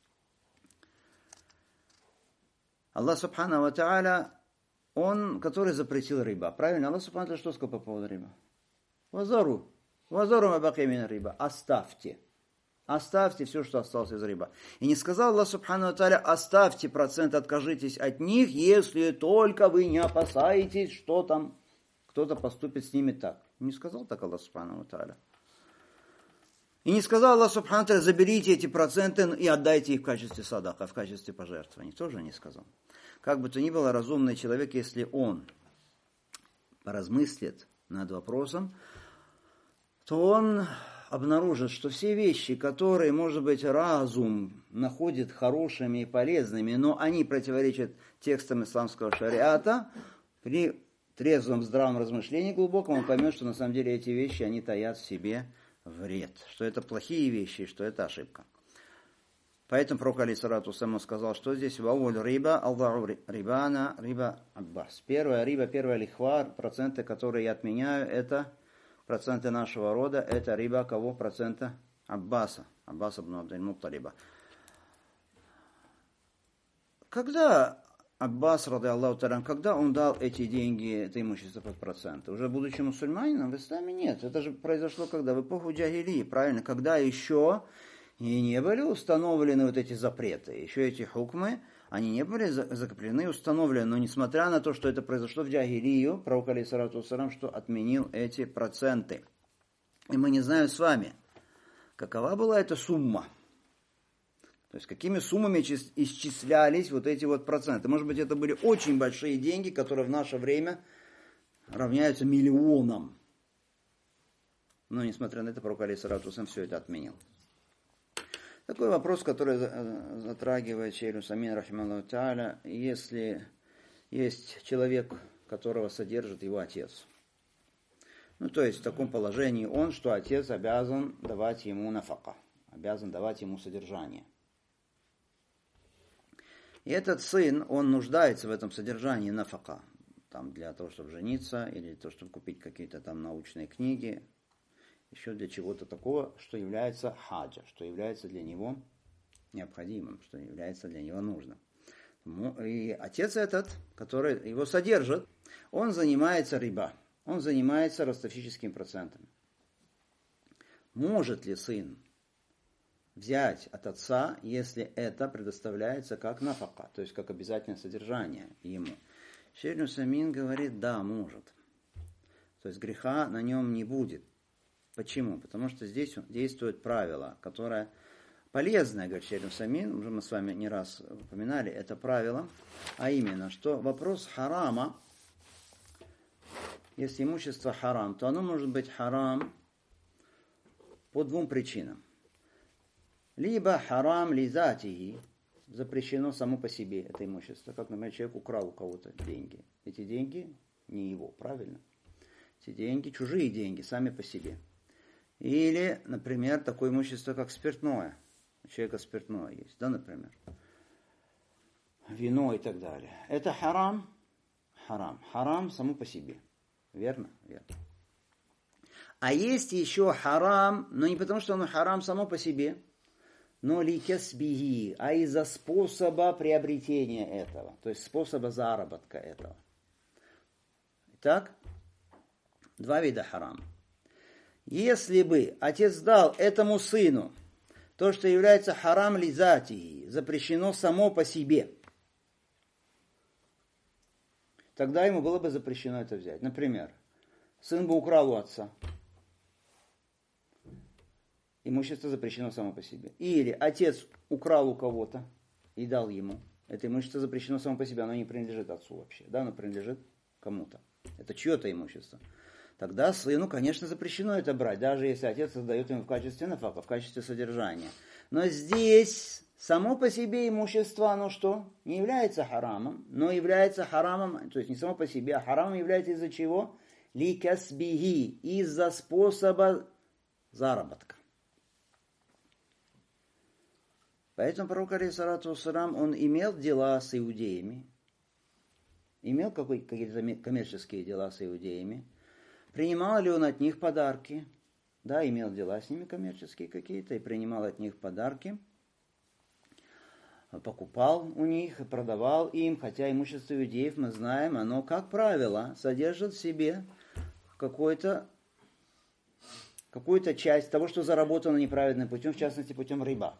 [SPEAKER 1] Аллах Субхану ва Тааля, Он, который запретил риба. Правильно? Аллах Субхану ва Тааля что сказал по поводу риба? Вазару. Вазару мабаки мин риба. Оставьте. Оставьте все, что осталось из риба. И не сказал Аллах Субхану ва Тааля, оставьте процент, откажитесь от них, если только вы не опасаетесь, что там кто-то поступит с ними так. Не сказал так Аллах Субхану ва Тааля. И не сказал Аллах Субхану ва Тааля, заберите эти проценты и отдайте их в качестве садака, в качестве пожертвований. Тоже не сказал. Как бы то ни было, разумный человек, если он поразмыслит над вопросом, то он обнаружит, что все вещи, которые, может быть, разум находит хорошими и полезными, но они противоречат текстам исламского шариата, при трезвом, здравом размышлении глубоком он поймет, что на самом деле эти вещи, они таят в себе вред, что это плохие вещи, что это ошибка. Поэтому пророк алейхиссалату вассалям сказал, что здесь вауль риба, аллаху рибана, риба Аббас. Первая риба, первая лихва, проценты, которые я отменяю, это проценты нашего рода, это риба кого? Процента Аббаса. Аббаса ибн Абдуль-Мутталиба. Когда Аббас, ради Аллаху та'аля, когда он дал эти деньги, это имущество под проценты? Уже будучи мусульманином, в исламе нет. Это же произошло когда? В эпоху джахилии, правильно? Когда еще и не были установлены вот эти запреты. Еще эти хукмы, они не были закреплены и установлены. Но несмотря на то, что это произошло в джахилию, пророк алейхиссалату вассалям, что отменил эти проценты. И мы не знаем с вами, какова была эта сумма. То есть, какими суммами исчислялись вот эти вот проценты. Может быть, это были очень большие деньги, которые в наше время равняются миллионам. Но, несмотря на это, пророк алейхиссалату вассалям все это отменил. Такой вопрос, который затрагивает Шейх аль-Усаймин, рахимахуллаху тааля, если есть человек, которого содержит его отец. Ну, то есть, в таком положении он, что отец обязан давать ему нафака, обязан давать ему содержание. И этот сын, он нуждается в этом содержании нафака, там, для того, чтобы жениться, или для того, чтобы купить какие-то там научные книги, еще для чего-то такого, что является хаджа, что является для него необходимым, что является для него нужным. И отец этот, который его содержит, он занимается риба, он занимается ростовщическими процентами. Может ли сын взять от отца, если это предоставляется как нафака, то есть как обязательное содержание ему? Шейх аль-Усаймин говорит, да, может. То есть греха на нем не будет. Почему? Потому что здесь действует правило, которое полезное, говорит Шейх аль-Усаймин, уже мы с вами не раз упоминали это правило, а именно, что вопрос харама, если имущество харам, то оно может быть харам по двум причинам. Либо харам лизатихи, запрещено само по себе это имущество. Как, например, человек украл у кого-то деньги. Эти деньги не его, правильно? Эти деньги, чужие деньги, сами по себе. Или, например, такое имущество, как спиртное. У человека спиртное есть, да, например. Вино и так далее. Это харам? Харам. Харам само по себе. Верно? Верно. А есть еще харам, но не потому, что оно харам само по себе, но ли касбихи, а из-за способа приобретения этого, то есть способа заработка этого. Итак, два вида харама. Если бы отец дал этому сыну то, что является харам лизати, запрещено само по себе, тогда ему было бы запрещено это взять. Например, сын бы украл у отца. Имущество запрещено само по себе. Или отец украл у кого-то и дал ему. Это имущество запрещено само по себе. Оно не принадлежит отцу вообще. Да, оно принадлежит кому-то. Это чье-то имущество. Тогда сыну, конечно, запрещено это брать, даже если отец отдает ему в качестве нафака, в качестве содержания. Но здесь само по себе имущество, оно что? Не является харамом, но является харамом, то есть не само по себе, а харамом является из-за чего? Ли касбихи, из-за способа заработка. Поэтому пророк, алейхиссалату вассалям, он имел дела с иудеями, имел какие-то коммерческие дела с иудеями, принимал ли он от них подарки? Да, имел дела с ними коммерческие какие-то и принимал от них подарки, покупал у них, продавал им, хотя имущество иудеев, мы знаем, оно, как правило, содержит в себе какой-то, какую-то часть того, что заработано неправедным путем, в частности, путем риба.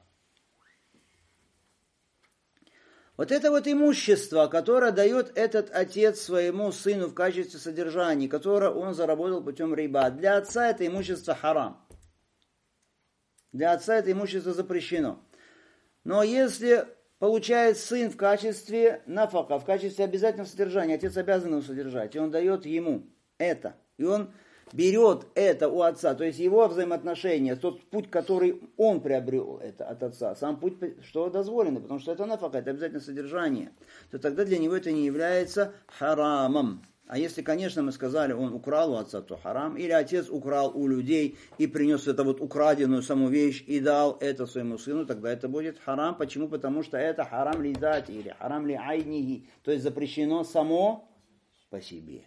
[SPEAKER 1] Вот это вот имущество, которое дает этот отец своему сыну в качестве содержания, которое он заработал путем риба, для отца это имущество харам. Для отца это имущество запрещено. Но если получает сын в качестве нафака, в качестве обязательного содержания, отец обязан его содержать, и он дает ему это, и он берет это у отца, то есть его взаимоотношения, тот путь, который он приобрел это от отца, сам путь, что дозволено, потому что это нафака, это обязательно содержание, то тогда для него это не является харамом. А если, конечно, мы сказали, он украл у отца, то харам, или отец украл у людей и принес эту вот украденную саму вещь и дал это своему сыну, тогда это будет харам. Почему? Потому что это харам ли зати или харам ли айнихи, то есть запрещено само по себе.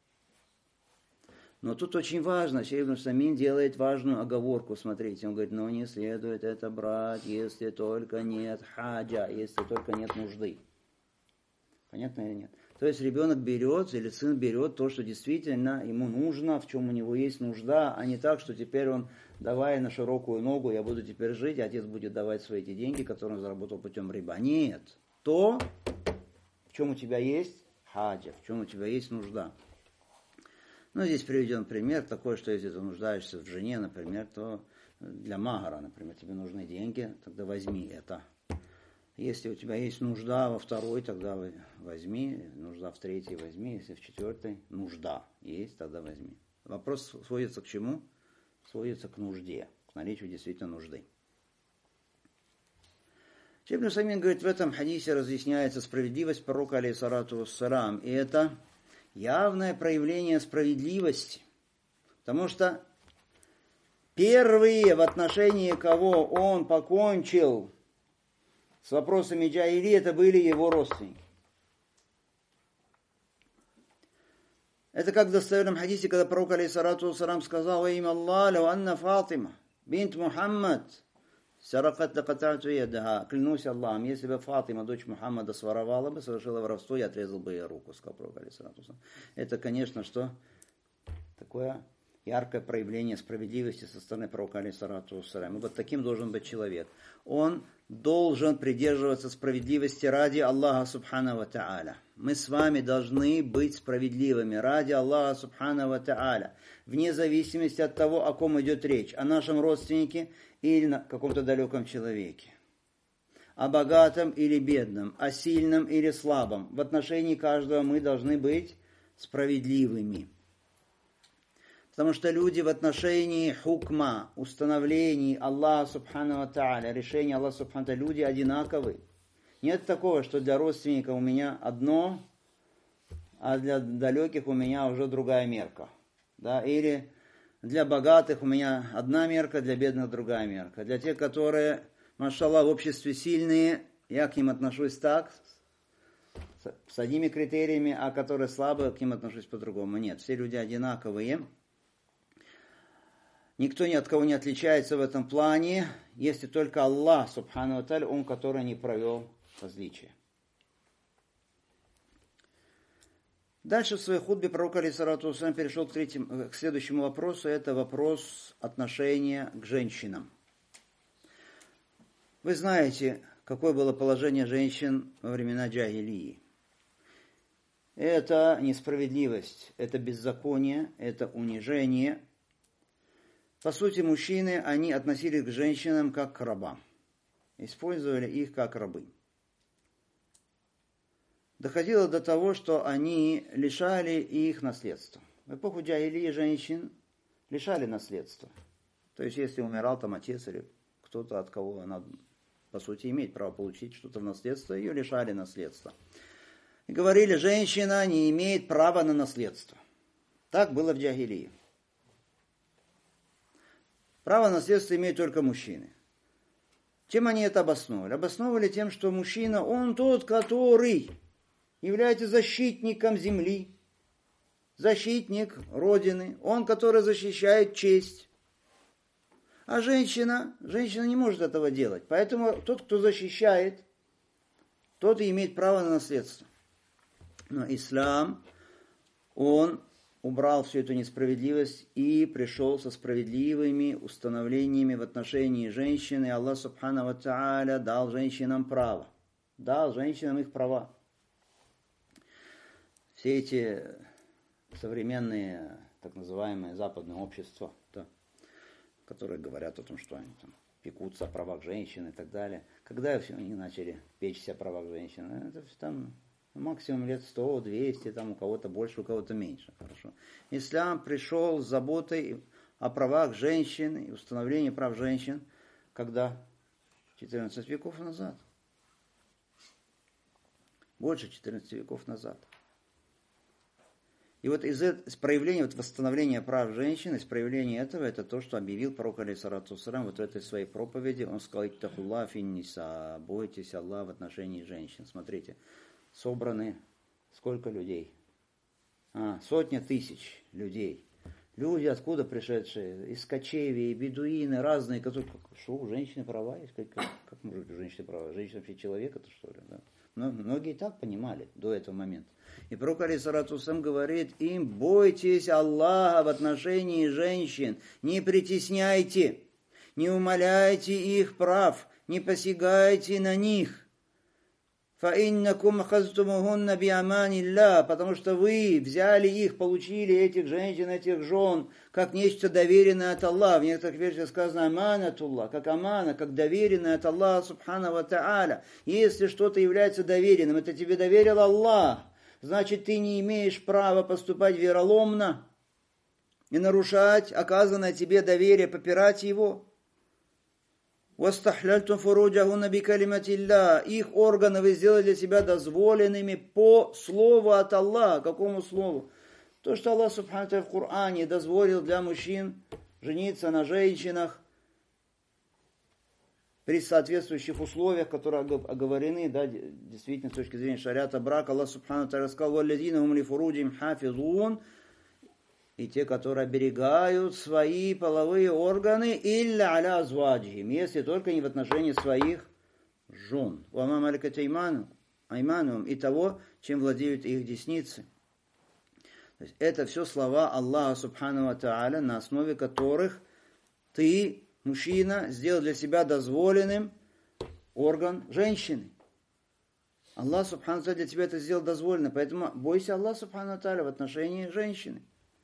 [SPEAKER 1] Но тут очень важно, Шейх ибн Усаймин делает важную оговорку, смотрите, он говорит, но не следует это брать, если только нет хаджа, если только нет нужды. Понятно или нет? То есть ребенок берет, или сын берет то, что действительно ему нужно, в чем у него есть нужда, а не так, что теперь он, давай на широкую ногу, я буду теперь жить, отец будет давать свои эти деньги, которые он заработал путем риба. Нет. То, в чем у тебя есть хаджа, в чем у тебя есть нужда. Ну, здесь приведен пример такой, что если ты нуждаешься в жене, например, то для магара, например, тебе нужны деньги, тогда возьми это. Если у тебя есть нужда во второй, тогда возьми, нужда в третьей возьми, если в четвертой нужда есть, тогда возьми. Вопрос сводится к чему? Сводится к нужде, к наличию действительно нужды. Шейх ибн Усаймин говорит, в этом хадисе разъясняется справедливость пророка, алейхиссалату вассалям, и это явное проявление справедливости, потому что первые, в отношении кого он покончил с вопросами джахили, это были его родственники. Это как в достоверном хадисе, когда пророк, алейхиссалату вассалям, сказал, «Во имя Аллаха, лау анна Фатима, бинт Мухаммад, саракат лакатату ядаха». Клянусь Аллахом, если бы Фатима, дочь Мухаммада, своровала бы, совершила воровство, я отрезал бы ей руку, сказал пророк, алейхиссалату вассалям. Это, конечно, что? Такое яркое проявление справедливости со стороны пророка, алейхиссалату вассалям. И вот таким должен быть человек. Он должен придерживаться справедливости ради Аллаха субхана ва тааля. Мы с вами должны быть справедливыми ради Аллаха субхана ва тааля, вне зависимости от того, о ком идет речь, о нашем родственнике или на каком-то далеком человеке, о богатом или бедном, о сильном или слабом. В отношении каждого мы должны быть справедливыми. Потому что люди в отношении хукма, установлений Аллаха субхану ва тааля, решения Аллаха субхану ва тааля, люди одинаковы. Нет такого, что для родственника у меня одно, а для далеких у меня уже другая мерка. Да? Или для богатых у меня одна мерка, для бедных другая мерка. Для тех, которые, машаллах, в обществе сильные, я к ним отношусь так, с одними критериями, а которые слабые, к ним отношусь по-другому. Нет, все люди одинаковые. Никто ни от кого не отличается в этом плане, если только Аллах, субхану ва тааля, Он, который не провел различия. Дальше в своей хутбе пророк алейхиссалату вассалям перешел к, третьему, к следующему вопросу. Это вопрос отношения к женщинам. Вы знаете, какое было положение женщин во времена джахилии. Это несправедливость, это беззаконие, это унижение. По сути, мужчины, они относились к женщинам как к рабам. Использовали их как рабы. Доходило до того, что они лишали их наследства. В эпоху джахилии женщин лишали наследства. То есть, если умирал там отец или кто-то, от кого она, по сути, имеет право получить что-то в наследство, ее лишали наследства. И говорили, женщина не имеет права на наследство. Так было в джахилии. Право на наследство имеют только мужчины. Чем они это обосновывали? Обосновывали тем, что мужчина, он тот, который является защитником земли, защитник Родины, он, который защищает честь. А женщина, женщина не может этого делать. Поэтому тот, кто защищает, тот и имеет право на наследство. Но ислам, он убрал всю эту несправедливость и пришел со справедливыми установлениями в отношении женщин. И Аллах субхану ва тааля дал женщинам право. Дал женщинам их права. Все эти современные, так называемые, западные общества, да, которые говорят о том, что они там пекутся о правах женщин и так далее. Когда все они начали печься о правах женщин? Это там максимум лет сто, двести, там у кого-то больше, у кого-то меньше. Хорошо. Ислам пришел с заботой о правах женщин и установлении прав женщин, когда? четырнадцать веков назад. Больше четырнадцати веков назад. И вот из, из проявления, вот восстановления прав женщин, из проявления этого, это то, что объявил пророк алейхиссалату вассалям вот в этой своей проповеди. Он сказал: «Иттахуллах фин-ниса», бойтесь Аллаха в отношении женщин. Смотрите, собраны сколько людей? А, сотня тысяч людей. Люди откуда пришедшие? Из кочевий, бедуины, разные, которые... Что, у женщины права есть? Как, как, как может у женщины права? Женщина вообще человек, это что ли? Да? Но многие так понимали до этого момента. И пророк алейхиссалату вассалям говорит им: бойтесь Аллаха в отношении женщин, не притесняйте, не умаляйте их прав, не посягайте на них. فَإِنَّكُمْ خَزْتُمُهُنَّ بِأَمَانِ اللَّهِ, потому что вы взяли их, получили этих женщин, этих жен, как нечто доверенное от Аллаха. В некоторых версиях сказано аманатуллах, как амана, как доверенное от Аллаха субхану ва тааля. Если что-то является доверенным, это тебе доверил Аллах, значит, ты не имеешь права поступать вероломно и нарушать оказанное тебе доверие, попирать его. وَاسْتَحْلَلْتُمْ فُرُوجَهُنَّ بِكَلِمَةِ اللَّهِ. Их органы вы сделали для себя дозволенными по слову от Аллаха. Какому слову? То, что Аллах субхану ва тааля в Коране дозволил для мужчин жениться на женщинах при соответствующих условиях, которые оговорены, да, действительно, с точки зрения шариата брака. Аллах субхану ва тааля сказал: وَالَّذِينَ هُمْ لِفُرُوجِهِمْ حَافِظُونَ. И те, которые оберегают свои половые органы, илля аля азваджихим, если только не в отношении своих жен. Уама маликат айманухум, и того, чем владеют их десницы. То есть это все слова Аллаха субхану ва тааля, на основе которых ты, мужчина, сделал для себя дозволенным орган женщины. Аллах субхану ва тааля для тебя это сделал дозволенным, поэтому бойся Аллаха субхану ва тааля в отношении женщины.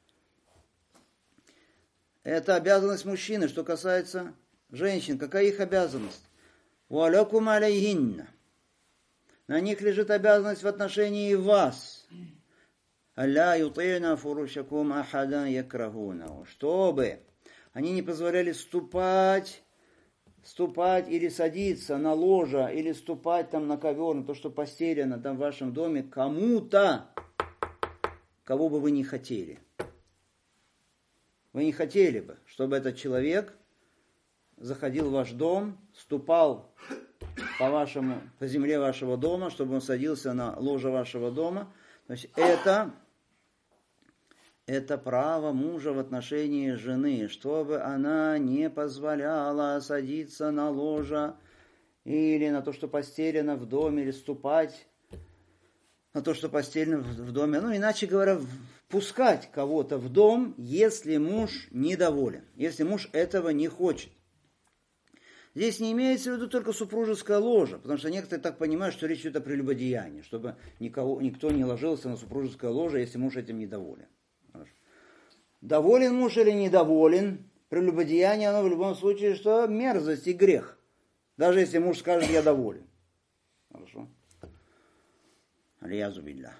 [SPEAKER 1] Это обязанность мужчины. Что касается женщин, какая их обязанность? وَلَكُمْ عَلَيْهِنَّ. На них лежит обязанность в отношении вас. أَلَّا يُطِعْنَ فُرُوشَكُمْ أَحَدًا يَكْرَهُونَهُ. Чтобы они не позволяли ступать, ступать или садиться на ложа, или ступать там на ковер, на то, что постелено там в вашем доме, кому-то, кого бы вы не хотели. Вы не хотели бы, чтобы этот человек заходил в ваш дом, ступал по, вашему, по земле вашего дома, чтобы он садился на ложе вашего дома. То есть это, это право мужа в отношении жены, чтобы она не позволяла садиться на ложе или на то, что постелено в доме, или ступать на то, что постелено в доме. Ну, иначе говоря, впускать кого-то в дом, если муж недоволен, если муж этого не хочет. Здесь не имеется в виду только супружеская ложа, потому что некоторые так понимают, что речь идет о прелюбодеянии, чтобы никого, никто не ложился на супружеское ложе, если муж этим недоволен. Хорошо. Доволен муж или недоволен, прелюбодеяние, оно в любом случае, что мерзость и грех. Даже если муж скажет, я доволен. Хорошо. Алиязу билля.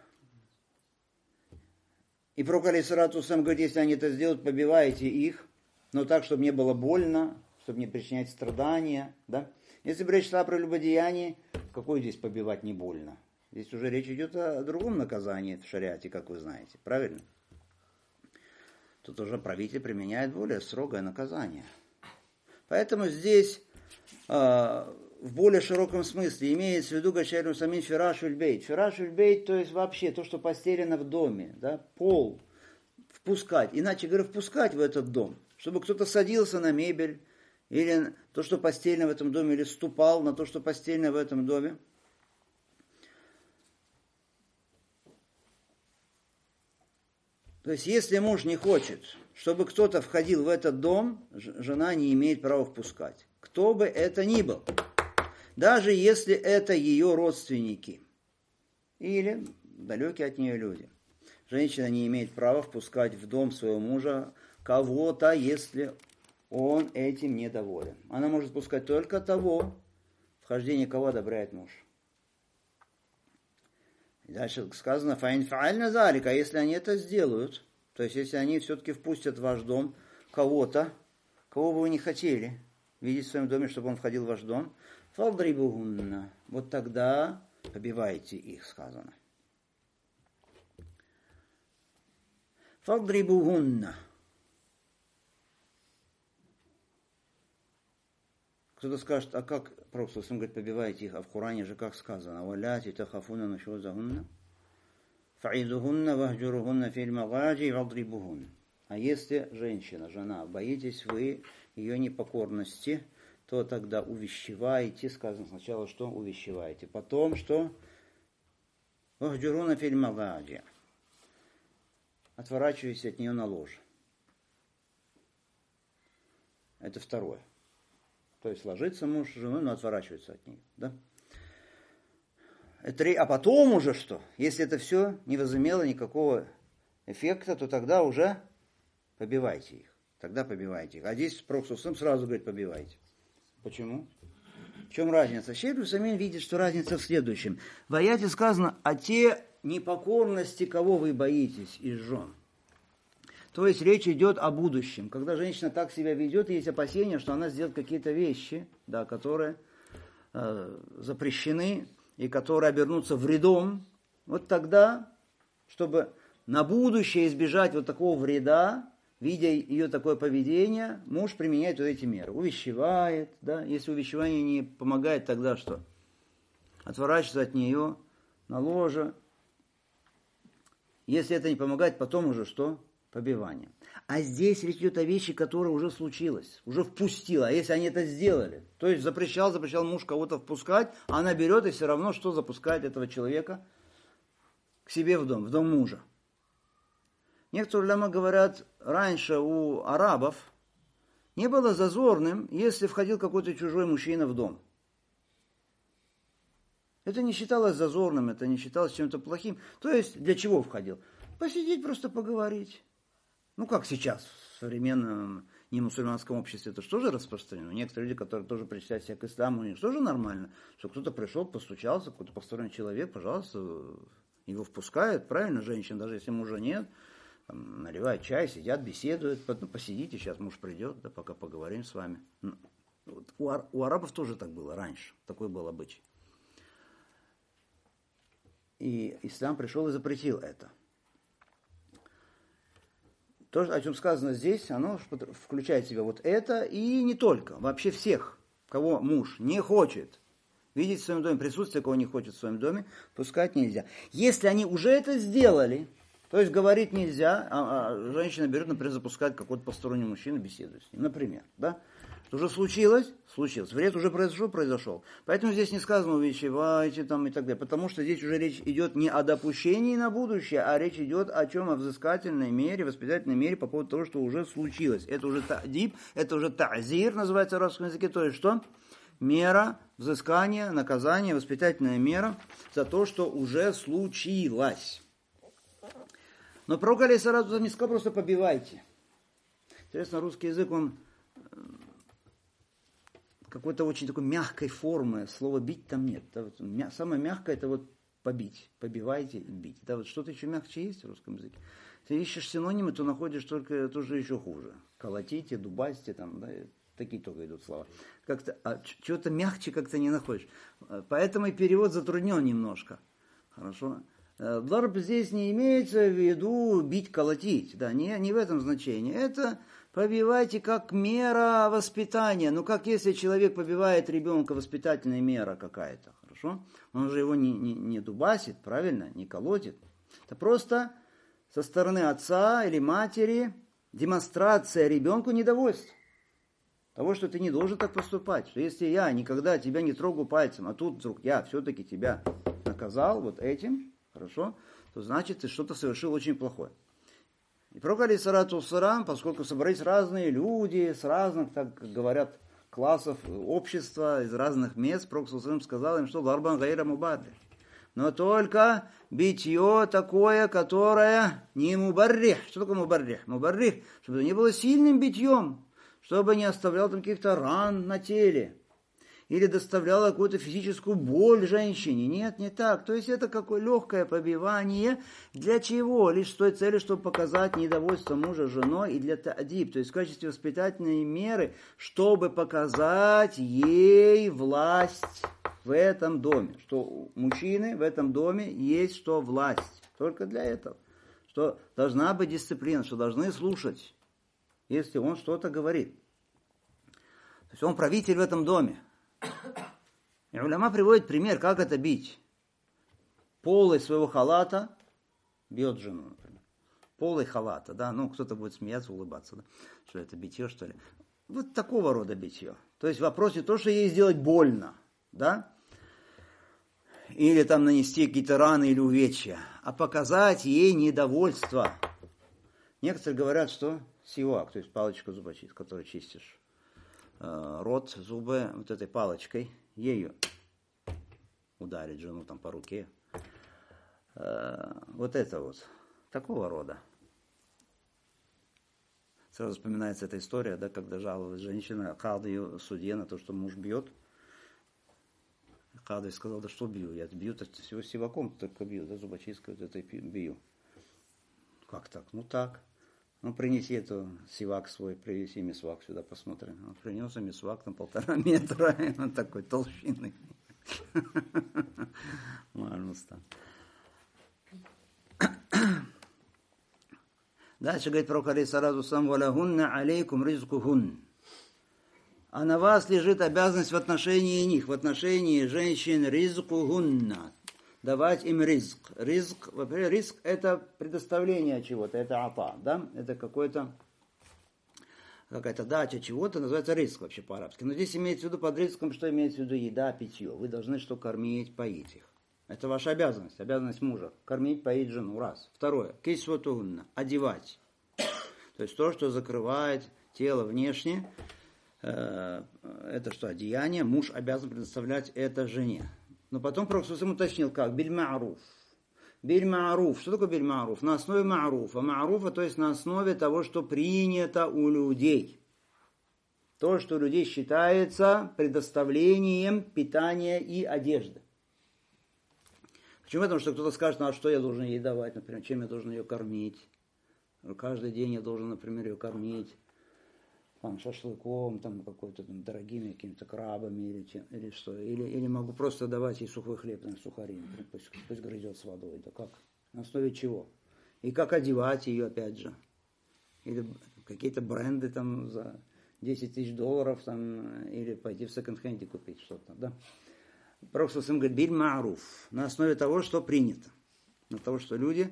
[SPEAKER 1] И пророк алейхиссалату вассалям говорит, если они это сделают, побивайте их, но так, чтобы не было больно, чтобы не причинять страдания. Да? Если бы речь шла о прелюбодеянии, какой здесь побивать не больно? Здесь уже речь идет о другом наказании в шариате, как вы знаете. Правильно? Тут уже правитель применяет более строгое наказание. Поэтому здесь э, в более широком смысле имеется в виду гашеру самин фираш вильбейт. Фираш вильбейт, то есть вообще то, что постелено в доме, да, пол, впускать, иначе говоря, впускать в этот дом, чтобы кто-то садился на мебель, или то, что постельно в этом доме, или ступал на то, что постельно в этом доме. То есть, если муж не хочет, чтобы кто-то входил в этот дом, жена не имеет права впускать. Кто бы это ни был. Даже если это ее родственники. Или далекие от нее люди. Женщина не имеет права впускать в дом своего мужа кого-то, если он этим недоволен. Она может пускать только того, вхождение кого одобряет муж. И дальше сказано, файн фаальна залика, если они это сделают, то есть если они все-таки впустят в ваш дом кого-то, кого бы вы не хотели видеть в своем доме, чтобы он входил в ваш дом, фалдрибухунна, вот тогда побивайте их, сказано. Фалдрибухунна. Кто-то скажет, а как, пророк саллаллаху алейхи ва саллям говорит, побивайте их, а в Коране же как сказано, «Валяти тахафуна нушузахунна, фаидухунна вахджурухунна филь магаджи вадрибухунна». А если женщина, жена, боитесь вы ее непокорности, то тогда увещеваете, сказано сначала, что увещеваете, потом, что вахджурухунна филь магаджи, отворачивайтесь от нее на ложе. Это второе. То есть ложится муж с женой, но отворачивается от нее. Да? Это, а потом уже что? Если это все не возымело никакого эффекта, то тогда уже побивайте их. Тогда побивайте их. А здесь пророк сразу говорит, побивайте. Почему? В чем разница? Шейх Усамин видит, что разница в следующем. В аяте сказано, а те непокорности, кого вы боитесь из жен. То есть речь идет о будущем. Когда женщина так себя ведет, есть опасения, что она сделает какие-то вещи, да, которые э, запрещены и которые обернутся вредом. Вот тогда, чтобы на будущее избежать вот такого вреда, видя ее такое поведение, муж применяет вот эти меры. Увещевает, да, если увещевание не помогает, тогда что? Отворачивается от нее на ложе. Если это не помогает, потом уже что? Побивание. А здесь речь идет о вещи, которая уже случилась, уже впустила. А если они это сделали, то есть запрещал, запрещал муж кого-то впускать, а она берет и все равно что запускает этого человека к себе в дом, в дом мужа. Некоторые уляма говорят, раньше у арабов не было зазорным, если входил какой-то чужой мужчина в дом. Это не считалось зазорным, это не считалось чем-то плохим. То есть для чего входил? Посидеть, просто поговорить. Ну, как сейчас, в современном немусульманском обществе, это что же распространено? Некоторые люди, которые тоже причисляют себя к исламу, у них тоже нормально, что кто-то пришел, постучался, какой-то посторонний человек, пожалуйста, его впускают, правильно, женщина, даже если мужа нет, там, наливают чай, сидят, беседуют, ну, посидите, сейчас муж придет, да, пока поговорим с вами. Вот, у, ар- у арабов тоже так было раньше, такой был обычай. И ислам пришел и запретил это. То, о чем сказано здесь, оно включает в себя вот это и не только. Вообще всех, кого муж не хочет видеть в своем доме, присутствие кого не хочет в своем доме, пускать нельзя. Если они уже это сделали, То есть говорить нельзя, а, а женщина берет, например, запускает какой-то посторонний мужчина, беседует с ним, например, да? Уже случилось? Случилось. Вред уже произошел? Произошел. Поэтому здесь не сказано увещевайте там и так далее. Потому что здесь уже речь идет не о допущении на будущее, а речь идет о чем? О взыскательной мере, воспитательной мере по поводу того, что уже случилось. Это уже та'диб, это уже та'зир, называется в арабском языке. То есть что? Мера, взыскание, наказание, воспитательная мера за то, что уже случилось. Но пророк алейхиссалату не сказал просто побивайте. Интересно, русский язык, он какой-то очень такой мягкой формы, слова бить там нет. Да, вот, мя, самое мягкое это вот побить, побивайте и бить. Да, вот что-то еще мягче есть в русском языке. Ты ищешь синонимы, то находишь только тоже еще хуже. Колотите, дубасьте, там, да, такие только идут слова. Как-то, а чего-то мягче как-то не находишь. Поэтому и перевод затруднен немножко. Хорошо. Дарб здесь не имеется в виду бить, колотить. Да, не, не в этом значении. Это побивайте как мера воспитания. Ну, как если человек побивает ребенка, воспитательная мера какая-то. Хорошо? Он же его не, не, не дубасит, правильно? Не колотит. Это просто со стороны отца или матери демонстрация ребенку недовольства. Того, что ты не должен так поступать. Что если я никогда тебя не трогаю пальцем, а тут вдруг я все-таки тебя наказал вот этим, хорошо, то значит, ты что-то совершил очень плохое. И пророк алейхиссалату вассалам, поскольку собрались разные люди, с разных, так говорят, классов общества, из разных мест, пророк ﷺ сказал им, что «Дарбан гайра мубаррих». Но только битье такое, которое не мубаррих. Что такое мубаррих? Мубаррих, чтобы это не было сильным битьем, чтобы не оставлял там каких-то ран на теле. Или доставляло какую-то физическую боль женщине. Нет, не так. То есть это какое легкое побивание. Для чего? Лишь с той целью, чтобы показать недовольство мужа женой и для та'диб. То есть в качестве воспитательной меры, чтобы показать ей власть в этом доме. Что у мужчины в этом доме есть что власть. Только для этого. Что должна быть дисциплина, что должны слушать, если он что-то говорит. То есть он правитель в этом доме. И уляма приводит пример, как это бить. Полой своего халата бьет жену, например. Полой халата, да, ну кто-то будет смеяться, улыбаться, да, что это битье, что ли. Вот такого рода битье. То есть вопрос не то, что ей сделать больно, да, или там нанести какие-то раны или увечья, а показать ей недовольство. Некоторые говорят, что сивак, то есть палочка зубочистки, которую чистишь рот, зубы вот этой палочкой, ею ударить жену там по руке. Вот это вот, такого рода. Сразу вспоминается эта история, да, когда жаловалась женщина кади судье на то, что муж бьет. Кади сказал, да что бью, я бью всего сиваком только бью, да, зубочисткой вот этой бью. Как так? Ну так. Ну, принеси эту сивак свой, принеси мисвак сюда, посмотрим. Он принес мисвак на полтора метра, он такой толщинный. Дальше говорит пророк алейхиссалату вассалам: «Валахунна алейкум ризкухун». А на вас лежит обязанность в отношении них, в отношении женщин ризкухунна. Давать им ризк. Ризк, во-первых, ризк это предоставление чего-то, это ата, да? Это какой-то, какая-то дача чего-то, называется ризк вообще по-арабски. Но здесь имеется в виду под ризком, что имеется в виду еда, питье. Вы должны что кормить, поить их. Это ваша обязанность, обязанность мужа. Кормить, поить жену, раз. Второе, кисватунна, одевать. То есть то, что закрывает тело внешне, э, это что, одеяние, муж обязан предоставлять это жене. Но потом пророк ﷺ уточнил, как? Биль-ма'руф. Биль-ма'руф. Что такое биль-ма'руф? На основе ма'руфа. Ма'руфа, то есть на основе того, что принято у людей. То, что у людей считается предоставлением питания и одежды. Почему? Потому что кто-то скажет, ну а что я должен ей давать, например, чем я должен ее кормить? Каждый день я должен, например, ее кормить там, шашлыком, там, какой-то там, дорогими какими-то крабами или, или что. Или, или могу просто давать ей сухой хлеб, там, сухари, например, пусть, пусть грызет с водой. Да как? На основе чего? И как одевать ее, опять же. Или какие-то бренды там за десять тысяч долларов, там, или пойти в секонд-хенде купить что-то, да. Пророк ﷺ говорит, биль ма'руф, на основе того, что принято. На того, что люди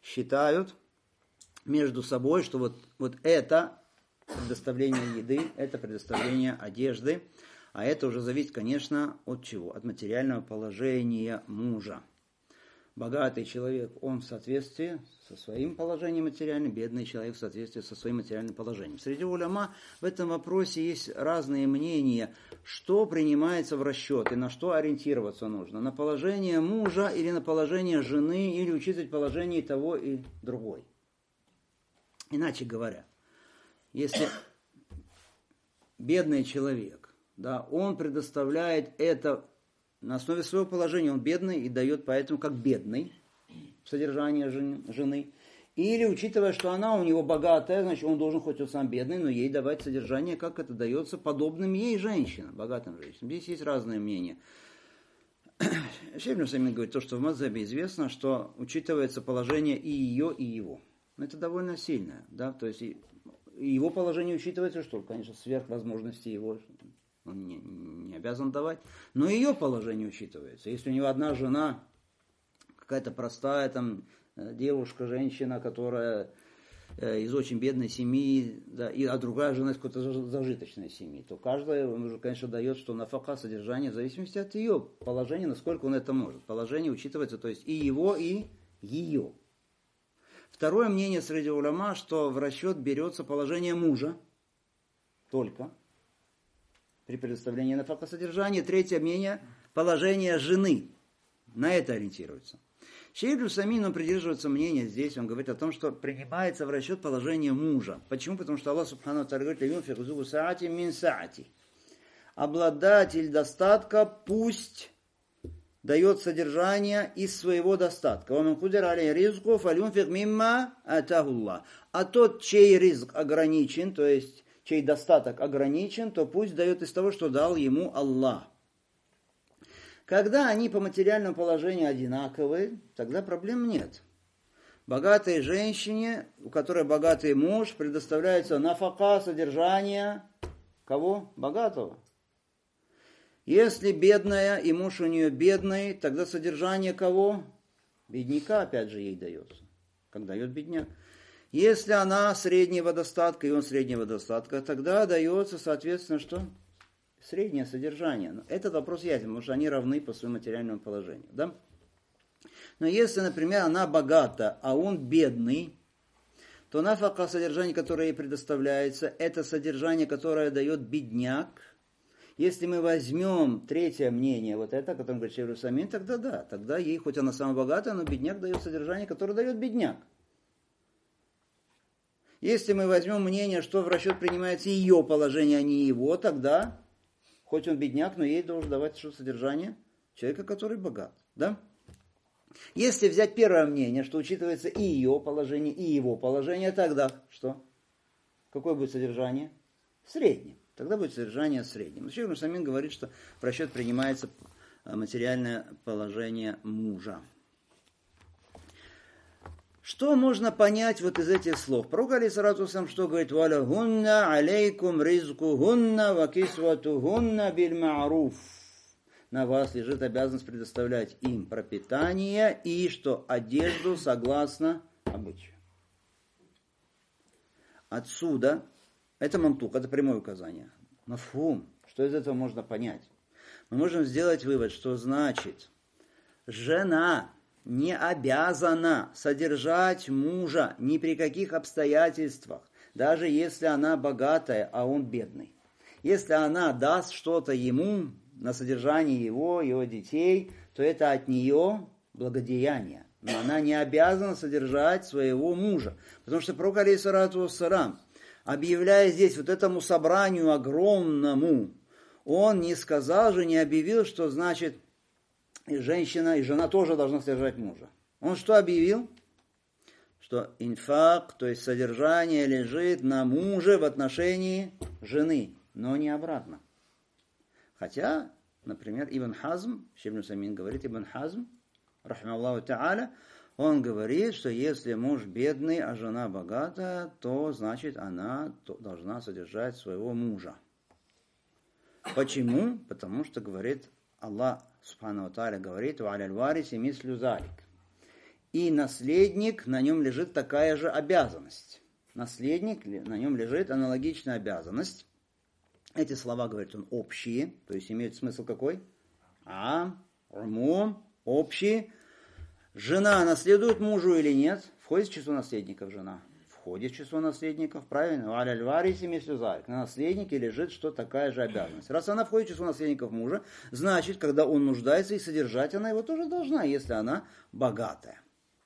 [SPEAKER 1] считают между собой, что вот, вот это предоставление еды, это предоставление одежды, а это уже зависит, конечно, от чего? От материального положения мужа. Богатый человек, он в соответствии со своим положением материальным, бедный человек в соответствии со своим материальным положением. Среди уляма в этом вопросе есть разные мнения, что принимается в расчет и на что ориентироваться нужно. На положение мужа или на положение жены, или учитывать положение того и другой. Иначе говоря, если бедный человек, да, он предоставляет это на основе своего положения, он бедный и дает поэтому как бедный содержание жены. Или, учитывая, что она у него богатая, значит, он должен, хоть он сам бедный, но ей давать содержание, как это дается подобным ей женщинам, богатым женщинам. Здесь есть разные мнения. Шейх Самин говорит, то, что в мазхабе известно, что учитывается положение и ее, и его. Но это довольно сильное, да, то есть и его положение учитывается, что, конечно, сверх возможностей его он не, не обязан давать, но ее положение учитывается. Если у него одна жена, какая-то простая там девушка, женщина, которая э, из очень бедной семьи, да, и, а другая жена из какой-то зажиточной семьи, то каждая, он уже, конечно, дает, что нафака, содержание, в зависимости от ее положения, насколько он это может. Положение учитывается, то есть и его, и ее. Второе мнение среди уляма, что в расчет берется положение мужа только при предоставлении нафака содержания. Третье мнение – положение жены. На это ориентируется. Шейх Самин, он придерживается мнения здесь, он говорит о том, что принимается в расчет положение мужа. Почему? Потому что Аллах Субхану ва Тааля говорит: «Юнфик зу саати мин саати». Обладатель достатка пусть дает содержание из своего достатка. А тот, чей ризк ограничен, то есть чей достаток ограничен, то пусть дает из того, что дал ему Аллах. Когда они по материальному положению одинаковы, тогда проблем нет. Богатой женщине, у которой богатый муж, предоставляется нафака, содержание кого? Богатого. Если бедная и муж у нее бедный, тогда содержание кого? Бедняка опять же ей дается, как дает бедняк. Если она среднего достатка, и он среднего достатка, тогда дается, соответственно, что? Среднее содержание. Этот вопрос ясен, потому что они равны по своему материальному положению. Да? Но если, например, она богата, а он бедный, то нафака, содержание, которое ей предоставляется, это содержание, которое дает бедняк. Если мы возьмем третье мнение, вот это, о котором говорит Шейх Самин, тогда да, тогда ей, хоть она самая богатая, но бедняк дает содержание, которое дает бедняк. Если мы возьмем мнение, что в расчет принимается ее положение, а не его, тогда, хоть он бедняк, но ей должен давать что содержание человека, который богат. Да? Если взять первое мнение, что учитывается и ее положение, и его положение, тогда что? Какое будет содержание? Среднее. Тогда будет содержание средним. Шейх Самин говорит, что в расчет принимается материальное положение мужа. Что можно понять вот из этих слов? Пророк алейхиссалату вассалям что говорит? «Валя гунна алейкум ризку гунна ва кисвату гунна биль ма'руф». На вас лежит обязанность предоставлять им пропитание и что одежду согласно обычаю. Отсюда, это мантук, это прямое указание. Мафхум, что из этого можно понять? Мы можем сделать вывод, что значит, жена не обязана содержать мужа ни при каких обстоятельствах, даже если она богатая, а он бедный. Если она даст что-то ему на содержание его, его детей, то это от нее благодеяние. Но она не обязана содержать своего мужа. Потому что пророк алейхиссалату вассалям, объявляя здесь вот этому собранию огромному, он не сказал же, не объявил, что значит и женщина, и жена тоже должна содержать мужа. Он что объявил? Что инфак, то есть содержание лежит на муже в отношении жены, но не обратно. Хотя, например, Ибн Хазм, Шейх Самин говорит, Ибн Хазм, рахмаллаху та'аля, он говорит, что если муж бедный, а жена богатая, то значит она должна содержать своего мужа. Почему? Потому что говорит Аллах Субхану ва Тааля говорит: «Ва аляль вариси мислю залик». и наследник, на нем лежит такая же обязанность. Наследник, на нем лежит аналогичная обязанность. Эти слова, говорит он, общие, то есть имеют смысл какой? А, умум, общие. Жена наследует мужу или нет? Входит в число наследников жена? Входит в число наследников, правильно? На наследнике лежит что такая же обязанность. Раз она входит в число наследников мужа, значит, когда он нуждается и содержать, она его тоже должна, если она богатая.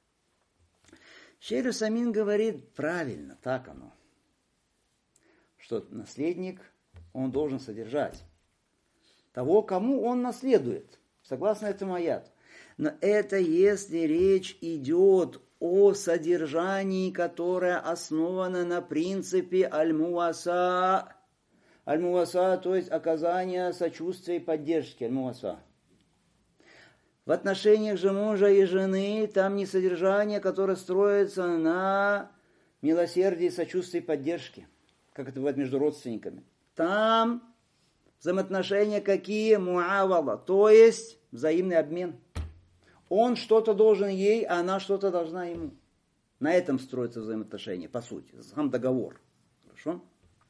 [SPEAKER 1] Шейх Усаймин говорит, правильно, так оно. Что наследник, он должен содержать того, кому он наследует. Согласно этому аяту. Но это если речь идет о содержании, которое основано на принципе аль-муаса. Аль-муаса, то есть оказание сочувствия и поддержки. Аль-муаса. В отношениях же мужа и жены там не содержание, которое строится на милосердии, сочувствии и поддержке, как это бывает между родственниками. Там взаимоотношения какие? Муавала, то есть взаимный обмен. Он что-то должен ей, а она что-то должна ему. На этом строятся взаимоотношения, по сути. Сам договор. Хорошо?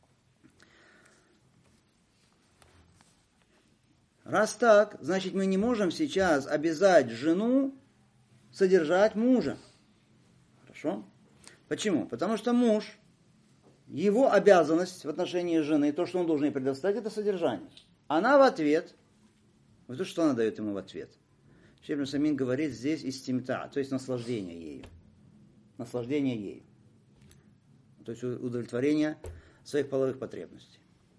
[SPEAKER 1] Раз так, значит, мы не можем сейчас обязать жену содержать мужа. Хорошо? Почему? Потому что муж, его обязанность в отношении жены, то, что он должен ей предоставить, это содержание. Она в ответ, вот то, что она дает ему в ответ. Шейх Усаймин говорит здесь истимта, то есть наслаждение ею. Наслаждение ею. То есть удовлетворение своих половых потребностей.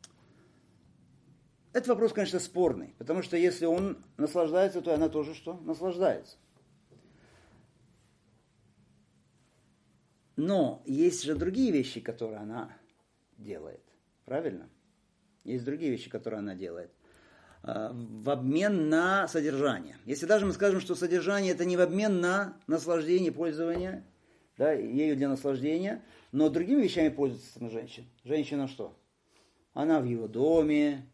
[SPEAKER 1] Этот вопрос, конечно, спорный, потому что если он наслаждается, то она тоже что? Наслаждается. Но есть же другие вещи, которые она делает. Правильно? Есть другие вещи, которые она делает. В обмен на содержание. Если даже мы скажем, что содержание это не в обмен на наслаждение, пользование, да, ею для наслаждения, но другими вещами пользуется женщина. Женщина что? Она в его доме,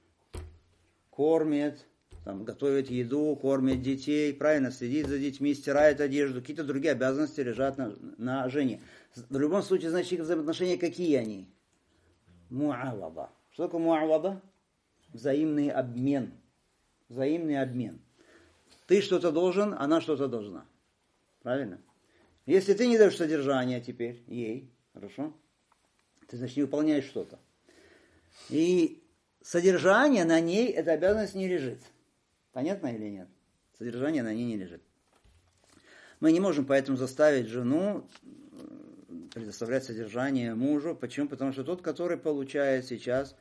[SPEAKER 1] кормит, там, готовит еду, кормит детей, правильно, следит за детьми, стирает одежду, какие-то другие обязанности лежат на, на жене. В любом случае, значит, их взаимоотношения какие они? Муавада. Что такое муавада? Взаимный обмен. Взаимный обмен. Ты что-то должен, она что-то должна. Правильно? Если ты не даешь содержание теперь ей, хорошо? Ты, значит, не выполняешь что-то. И содержание на ней, эта обязанность не лежит. Понятно или нет? Содержание на ней не лежит. Мы не можем поэтому заставить жену предоставлять содержание мужу. Почему? Потому что тот, который получает сейчас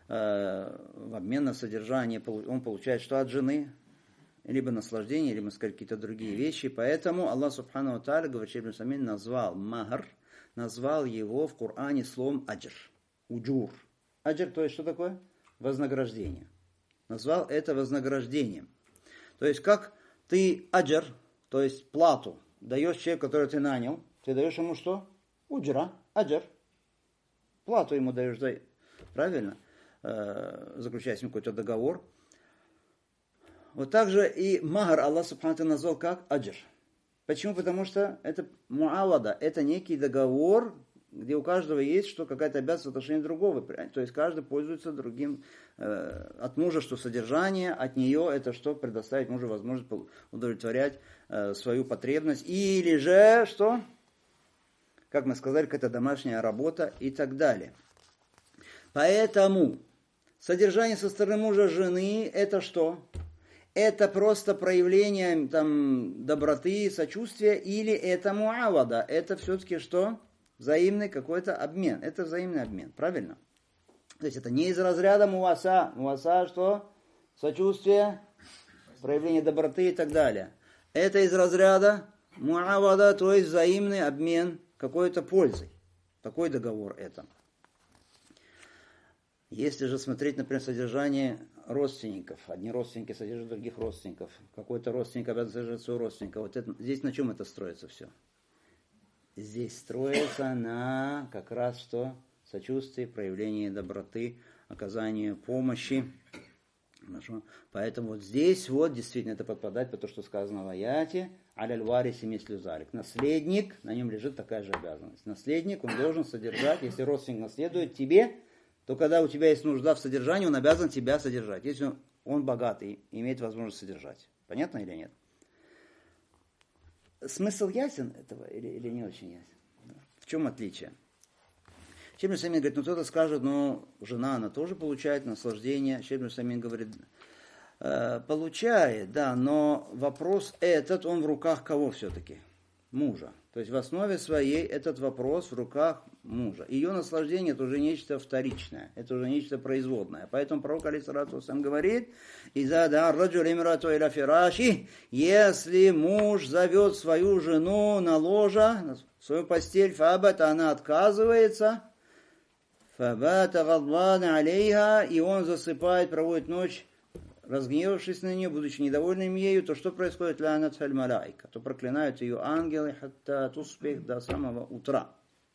[SPEAKER 1] в обмен на содержание, он получает что от жены? Либо наслаждение, либо какие-то другие вещи. Поэтому Аллах Субхану ва Тааля, говорит, Шейх Усаймин, назвал махр, назвал его в Коране словом аджр, уджур. Аджр, то есть что такое? Вознаграждение. Назвал это вознаграждением. То есть как ты аджр, то есть плату, даешь человеку, который ты нанял, ты даешь ему что? Уджра, аджр. Плату ему даешь, дай. Правильно? Заключая с ним какой-то договор. Вот так же и махар Аллах Субхану ва Тааля назвал как аджр. Почему? Потому что это муавада, это некий договор, где у каждого есть что какая-то обязанность в отношении другого. То есть каждый пользуется другим. Э, от мужа что содержание, от нее это что предоставить мужу возможность удовлетворять э, свою потребность. Или же что? Как мы сказали, какая-то домашняя работа и так далее. Поэтому содержание со стороны мужа жены это что? Это просто проявление там, доброты, сочувствия, или это муавада? Это все-таки что? Взаимный какой-то обмен. Это взаимный обмен, правильно? То есть это не из разряда муаса. Муаса что? Сочувствие, проявление доброты и так далее. Это из разряда муавада, то есть взаимный обмен какой-то пользой. Такой договор это. Если же смотреть, например, содержание родственников, одни родственники содержат других родственников, какой-то родственник обязан содержать своего родственника, вот это, здесь на чем это строится все? Здесь строится на как раз что? Сочувствие, проявление доброты, оказание помощи. Хорошо. Поэтому вот здесь вот действительно это подпадает под то, что сказано в аяте «Аляль вариси мислю залик». Наследник, на нем лежит такая же обязанность. Наследник, он должен содержать, если родственник наследует тебе, то когда у тебя есть нужда в содержании, он обязан тебя содержать. Если он, он богатый, имеет возможность содержать. Понятно или нет? Смысл ясен этого или, или не очень ясен? В чем отличие? Шейх ибн Усаймин говорит, ну кто-то скажет, ну жена, она тоже получает наслаждение. Шейх ибн Усаймин говорит, э, получает, да, но вопрос этот, он в руках кого все-таки? Мужа. То есть в основе своей этот вопрос в руках мужа. Ее наслаждение это уже нечто вторичное, это уже нечто производное. Поэтому пророк алейхиссалату вассалям говорит, если муж зовет свою жену на ложа, в свою постель, фабата, она отказывается, фабата гадбана алейха, и он засыпает, проводит ночь, разгневавшись на нее, будучи недовольным ею, то что происходит? Лянат аль малайка, то проклинают ее ангелы, хатта туспех, до самого утра.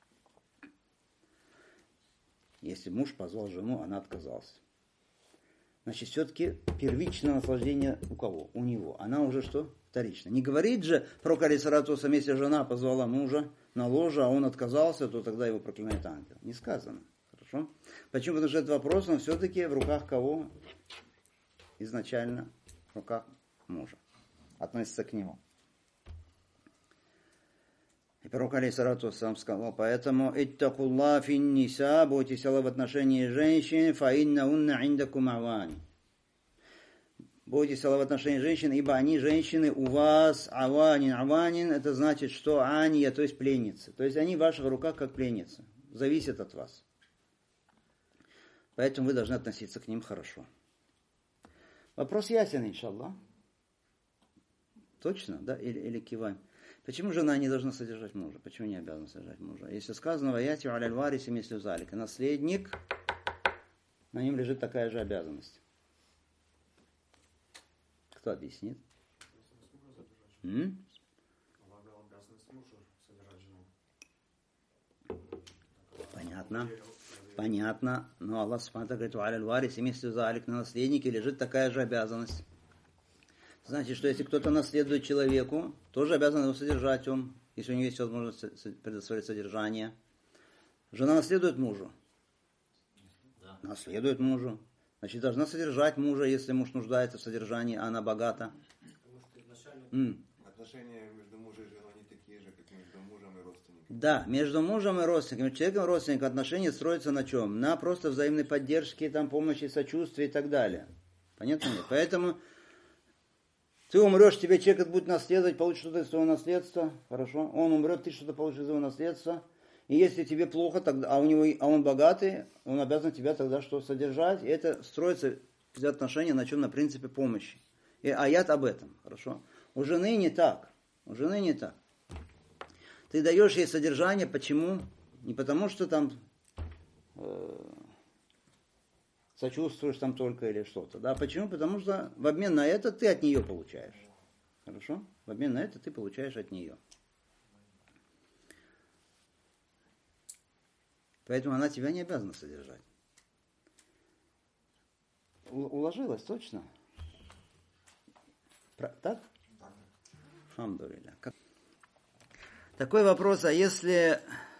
[SPEAKER 1] Если муж позвал жену, она отказалась. Значит, все-таки первичное наслаждение у кого? У него. Она уже что? Вторично. Не говорит же пророк алейхиссалату вассалям, если жена позвала мужа на ложе, а он отказался, то тогда его проклинает ангел. Не сказано. Хорошо? Почему? Потому что этот вопрос, он все-таки в руках кого? Изначально в руках мужа. Относится к нему. И пророк алейхиссалату вассалям сказал, поэтому иттакулла фин ниса, бойтесь Аллаха в отношении женщин, фа иннаунна индакум авани. Бойтесь Аллаха в отношении женщин, ибо они, женщины, у вас аванин. Аванин, это значит, что ания, то есть пленницы. То есть они в ваших руках как пленницы. Зависят от вас. Поэтому вы должны относиться к ним хорошо. Вопрос ясен, иншаллах. Точно, да? Или, или киваем. Почему жена не должна содержать мужа? Почему не обязана содержать мужа? Если сказано в аяте «Аляль вариси мислю залика», наследник, на нем лежит такая же обязанность. Кто объяснит? М? Понятно. Понятно. Но Аллах субхану говорит «Аляль вариси мислю залик», на наследнике лежит такая же обязанность. Значит, что если кто-то наследует человеку, тоже обязан его содержать он, если у него есть возможность предоставить содержание. Жена наследует мужу? Да. Наследует мужу. Значит, должна содержать мужа, если муж нуждается в содержании, а она богата. М.
[SPEAKER 2] Отношения между мужем и женой не такие же, как между мужем и родственниками.
[SPEAKER 1] Да, между мужем и родственником. Человеком и родственником отношения строятся на чем? На просто взаимной поддержке, там, помощи, сочувствии и так далее. Понятно? Поэтому ты умрешь, тебе человек будет наследовать, получишь что-то из своего наследства, хорошо? Он умрет, ты что-то получишь из своего наследства. И если тебе плохо, тогда, а, у него, а он богатый, он обязан тебя тогда что содержать. И это строится из отношения на чем? На принципе помощи. И аят об этом, хорошо? У жены не так. У жены не так. Ты даешь ей содержание, почему? Не потому, что там э, сочувствуешь там только или что-то. Да? Почему? Потому что в обмен на это ты от нее получаешь. Хорошо? В обмен на это ты получаешь от нее. Поэтому она тебя не обязана содержать. У- уложилась точно? Про- так? Алхамдулилля. Как... Такой вопрос, а если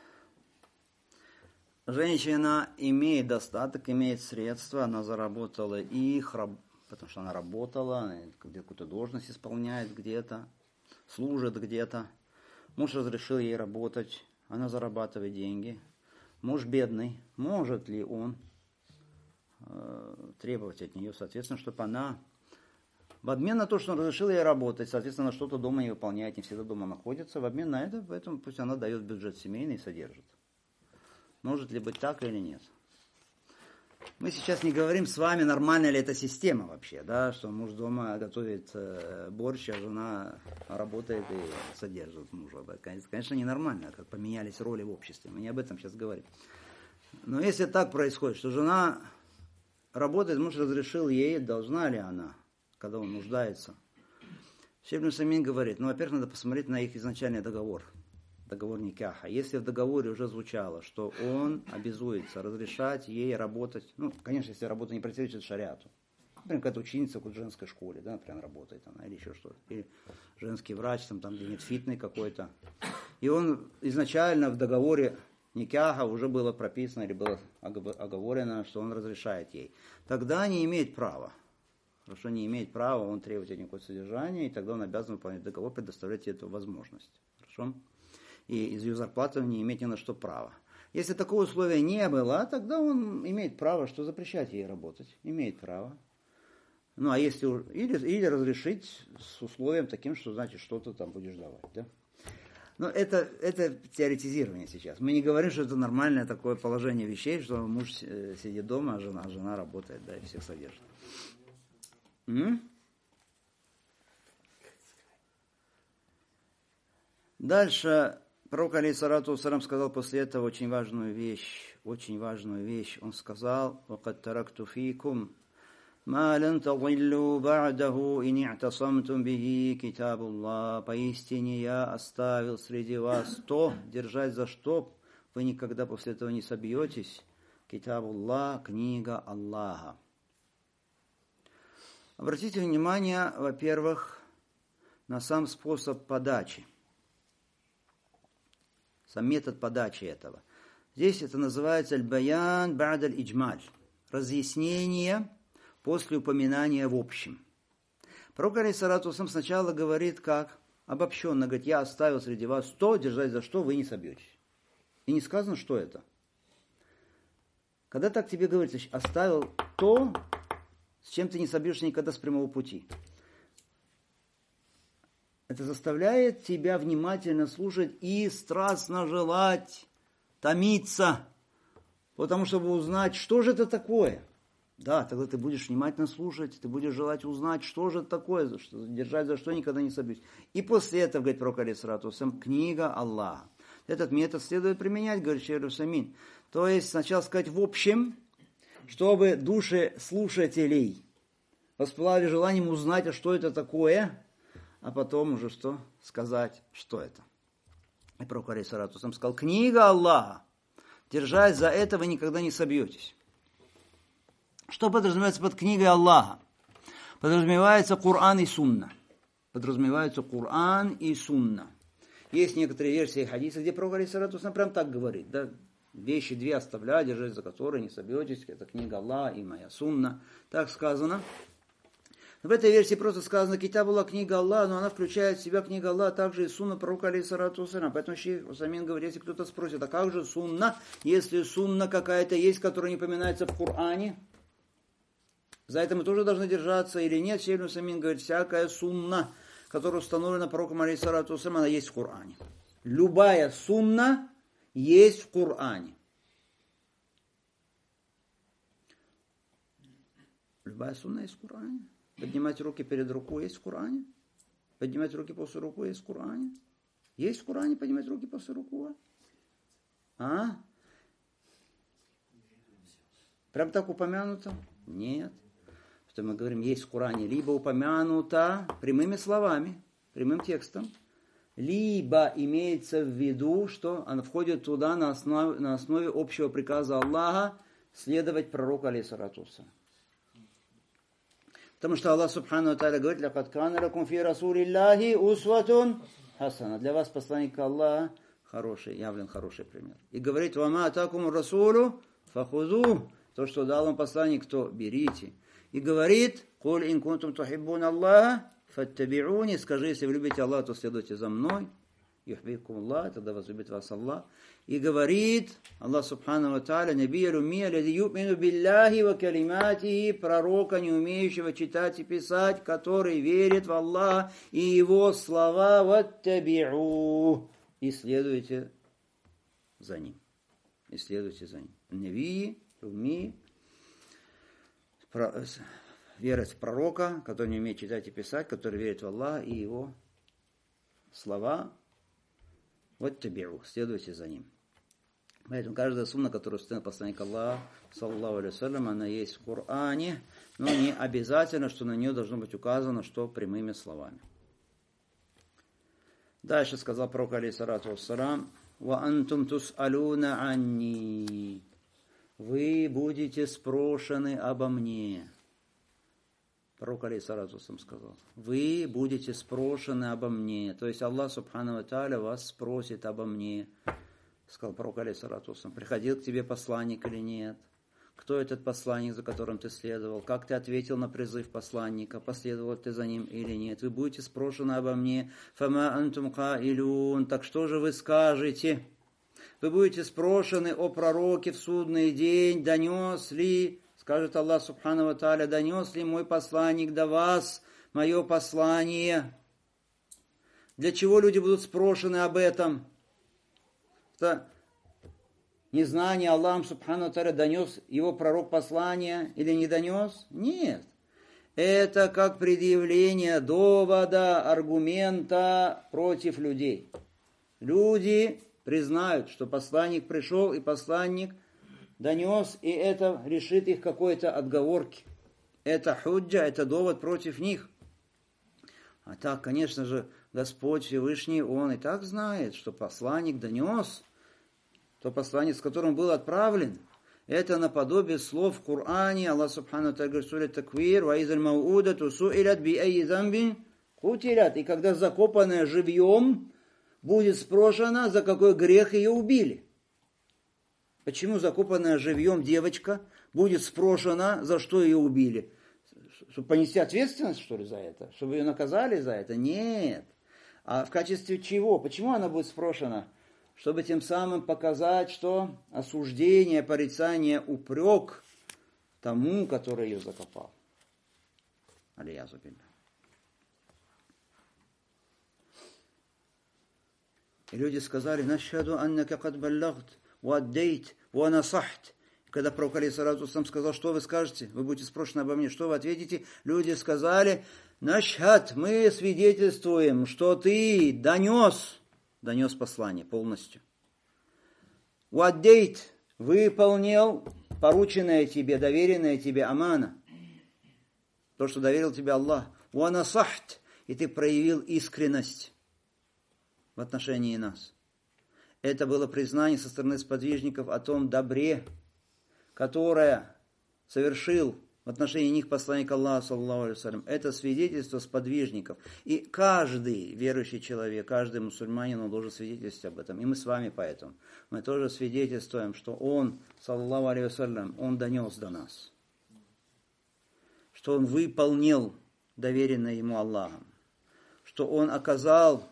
[SPEAKER 1] женщина имеет достаток, имеет средства, она заработала их, потому что она работала, она какую-то должность исполняет где-то, служит где-то, муж разрешил ей работать, она зарабатывает деньги, муж бедный, может ли он э, требовать от нее, соответственно, чтобы она в обмен на то, что он разрешил ей работать, соответственно, что-то дома не выполняет, не всегда дома находится, в обмен на это, поэтому пусть она дает бюджет семейный и содержит. Может ли быть так или нет? Мы сейчас не говорим с вами, нормальная ли эта система вообще, да, что муж дома готовит э, борщ, а жена работает и содержит мужа. Да. Конечно, ненормально, как поменялись роли в обществе. Мы не об этом сейчас говорим. Но если так происходит, что жена работает, муж разрешил ей, должна ли она, когда он нуждается? Шейх ибн Усаймин говорит, ну, во-первых, надо посмотреть на их изначальный договор. Договор никаха. Если в договоре уже звучало, что он обязуется разрешать ей работать, ну, конечно, если работа не противоречит шариату, Например, какая-то ученица в женской школе, да, например, работает она, или еще что-то. Или женский врач, там, там где нет фитный какой-то. И он изначально в договоре никяха уже было прописано или было оговорено, что он разрешает ей. Тогда не имеет права. Хорошо, не имеет права, он требует никакого содержания, и тогда он обязан выполнять договор, предоставлять ей эту возможность. Хорошо? И из ее зарплаты он не имеет ни на что права. Если такого условия не было, тогда он имеет право, что запрещать ей работать. Имеет право. Ну, а если... Или, или разрешить с условием таким, что, значит, что-то там будешь давать, да? Но это, это теоретизирование сейчас. Мы не говорим, что это нормальное такое положение вещей, что муж сидит дома, а жена, а жена работает, да, и всех содержит. М? Дальше пророк алейхиссалату вассалям сказал после этого очень важную вещь, очень важную вещь. Он сказал: «Вакад таракту фикум ма лан тадиллу ба'даху ин и'тасамтум бихи китабуллах». Поистине я оставил среди вас то, держать за что вы никогда после этого не собьетесь. Китабуллах, книга Аллаха. Обратите внимание, во-первых, на сам способ подачи. Сам метод подачи этого. Здесь это называется аль-баян ба'д аль-иджмаль. Разъяснение после упоминания в общем. Пророк алейхиссалату вассалям сначала говорит как? Обобщенно, говорит: я оставил среди вас то, держать за что вы не собьетесь. И не сказано, что это. Когда так тебе говорится: оставил то, с чем ты не собьешься никогда с прямого пути. Это заставляет тебя внимательно слушать и страстно желать, томиться, потому чтобы узнать, что же это такое. Да, тогда ты будешь внимательно слушать, ты будешь желать узнать, что же это такое, за что, держать за что никогда не собьюсь. И после этого, говорит пророк алейхиссалату вассалям, книга Аллаха. Этот метод следует применять, говорит шейх Русамин. То есть сначала сказать в общем, чтобы души слушателей воспылали желанием узнать, а что это такое, а потом уже что? Сказать, что это. И пророк алейхиссалату вассалям сказал: книга Аллаха. Держась за это, вы никогда не собьетесь. Что подразумевается под книгой Аллаха? Подразумевается Коран и Сунна. Подразумевается Коран и Сунна. Есть некоторые версии хадиса, где пророк алейхиссалату вассалям прям так говорит, да? Вещи две оставляй, держась за которые не собьетесь. Это книга Аллаха и моя Сунна. Так сказано. В этой версии просто сказано «Китабуллах» книга Аллаха, но она включает в себя книга Аллаха, также и сунна пророка алейхиссалату вассалям. Поэтому шейх Усамин говорит, если кто-то спросит, а как же сунна, если сунна какая-то есть, которая не упоминается в Коране, за это мы тоже должны держаться или нет? Шейх Усамин говорит, всякая сунна, которая установлена пророком алейхиссалату вассалям, она есть в Коране. Любая сунна есть в Коране. Любая сунна есть в Коране. Поднимать руки перед рукой есть в Коране? Поднимать руки после руки есть в Коране? Есть в Коране поднимать руки после руки? А? Прям так упомянуто? Нет. Что мы говорим, есть в Коране, либо упомянуто прямыми словами, прямым текстом, либо имеется в виду, что она входит туда на основе, на основе общего приказа Аллаха следовать пророку алейхиссалату вассалям. Потому что Аллах субхану ва тааля говорит: «Лакад кана лакум фи расулиллахи усватун хасана». Для вас посланник Аллаха хороший, явлен хороший пример. И говорит: «Ва ма атакумур расулу фахузу». То, что дал вам посланник, то берите. И говорит: «Куль ин кунтум тухиббуна Аллаха фаттаби'уни». Скажи, если вы любите Аллаха, то следуйте за мной. Юхбибкум Аллах, тогда возлюбит вас Аллах. И говорит Аллах субхану ва тааля: «Набия лумия лади ю'мину билляхи ва калиматихи», пророка, не умеющего читать и писать, который верит в Аллаха и его слова, ваттаби'у, и следуйте за ним. И следуйте за ним. Набия лумия, верит в пророка, который не умеет читать и писать, который верит в Аллаха и его слова, ваттаби'у, следуйте за ним. Поэтому каждая сунна, которую установил посланник Аллаха, саллаллаху алейхи вассалям, она есть в Коране, но не обязательно, что на нее должно быть указано, что прямыми словами. Дальше сказал пророк алейхиссалату вассалям: «Ва антум тус'алуна анни». Вы будете спрошены обо мне. Пророк алейхиссалату вассалам сказал: вы будете спрошены обо мне. То есть Аллах субхану ва тааля вас спросит обо мне. Сказал пророк алейхиссалату вассалам: приходил к тебе посланник или нет? Кто этот посланник, за которым ты следовал? Как ты ответил на призыв посланника? Последовал ты за ним или нет? Вы будете спрошены обо мне. Фама антум каилюн. Так что же вы скажете? Вы будете спрошены о пророке в судный день. Донес ли, скажет Аллах субхану ва тааля, донес ли мой посланник до вас мое послание? Для чего люди будут спрошены об этом? Это незнание Аллахом субхану ва тааля, донес его пророк послание или не донес? Нет. Это как предъявление довода, аргумента против людей. Люди признают, что посланник пришел, и посланник донес, и это решит их какой-то отговорки. Это худжа, это довод против них. А так, конечно же, Господь Всевышний, Он и так знает, что посланник донес, то послание, с которым был отправлен, это наподобие слов в Коране. Аллах субхану ва тааля говорит в суре Таквир: «Ва изаль маудату суилят би айи замбин кутилят». И когда закопанная живьем будет спрошена, за какой грех ее убили. Почему закопанная живьем девочка будет спрошена, за что ее убили? Чтобы понести ответственность, что ли, за это? Чтобы ее наказали за это? Нет. А в качестве чего? Почему она будет спрошена? Чтобы тем самым показать, что осуждение, порицание, упрек тому, который ее закопал. Алиязу билля. И люди сказали: «Нашхаду аннака кад баллагт, ва аддейт, ва насахт». Когда пророк алейхиссалату вассалам сказал: что вы скажете? Вы будете спрошены обо мне. Что вы ответите? Люди сказали: «Нашхад, мы свидетельствуем, что ты донес». Донес послание полностью. Уаддейт, выполнил порученное тебе, доверенное тебе амана. То, что доверил тебе Аллах. Уанасахт, и ты проявил искренность в отношении нас. Это было признание со стороны сподвижников о том добре, которое совершил в отношении них посланник Аллаха, саллаллаху алейхи ва саллям. Это свидетельство сподвижников. И каждый верующий человек, каждый мусульманин, он должен свидетельствовать об этом. И мы с вами поэтому. Мы тоже свидетельствуем, что он, саллаллаху алейхи ва саллям, он донес до нас. Что он выполнил доверенное ему Аллахом. Что он оказал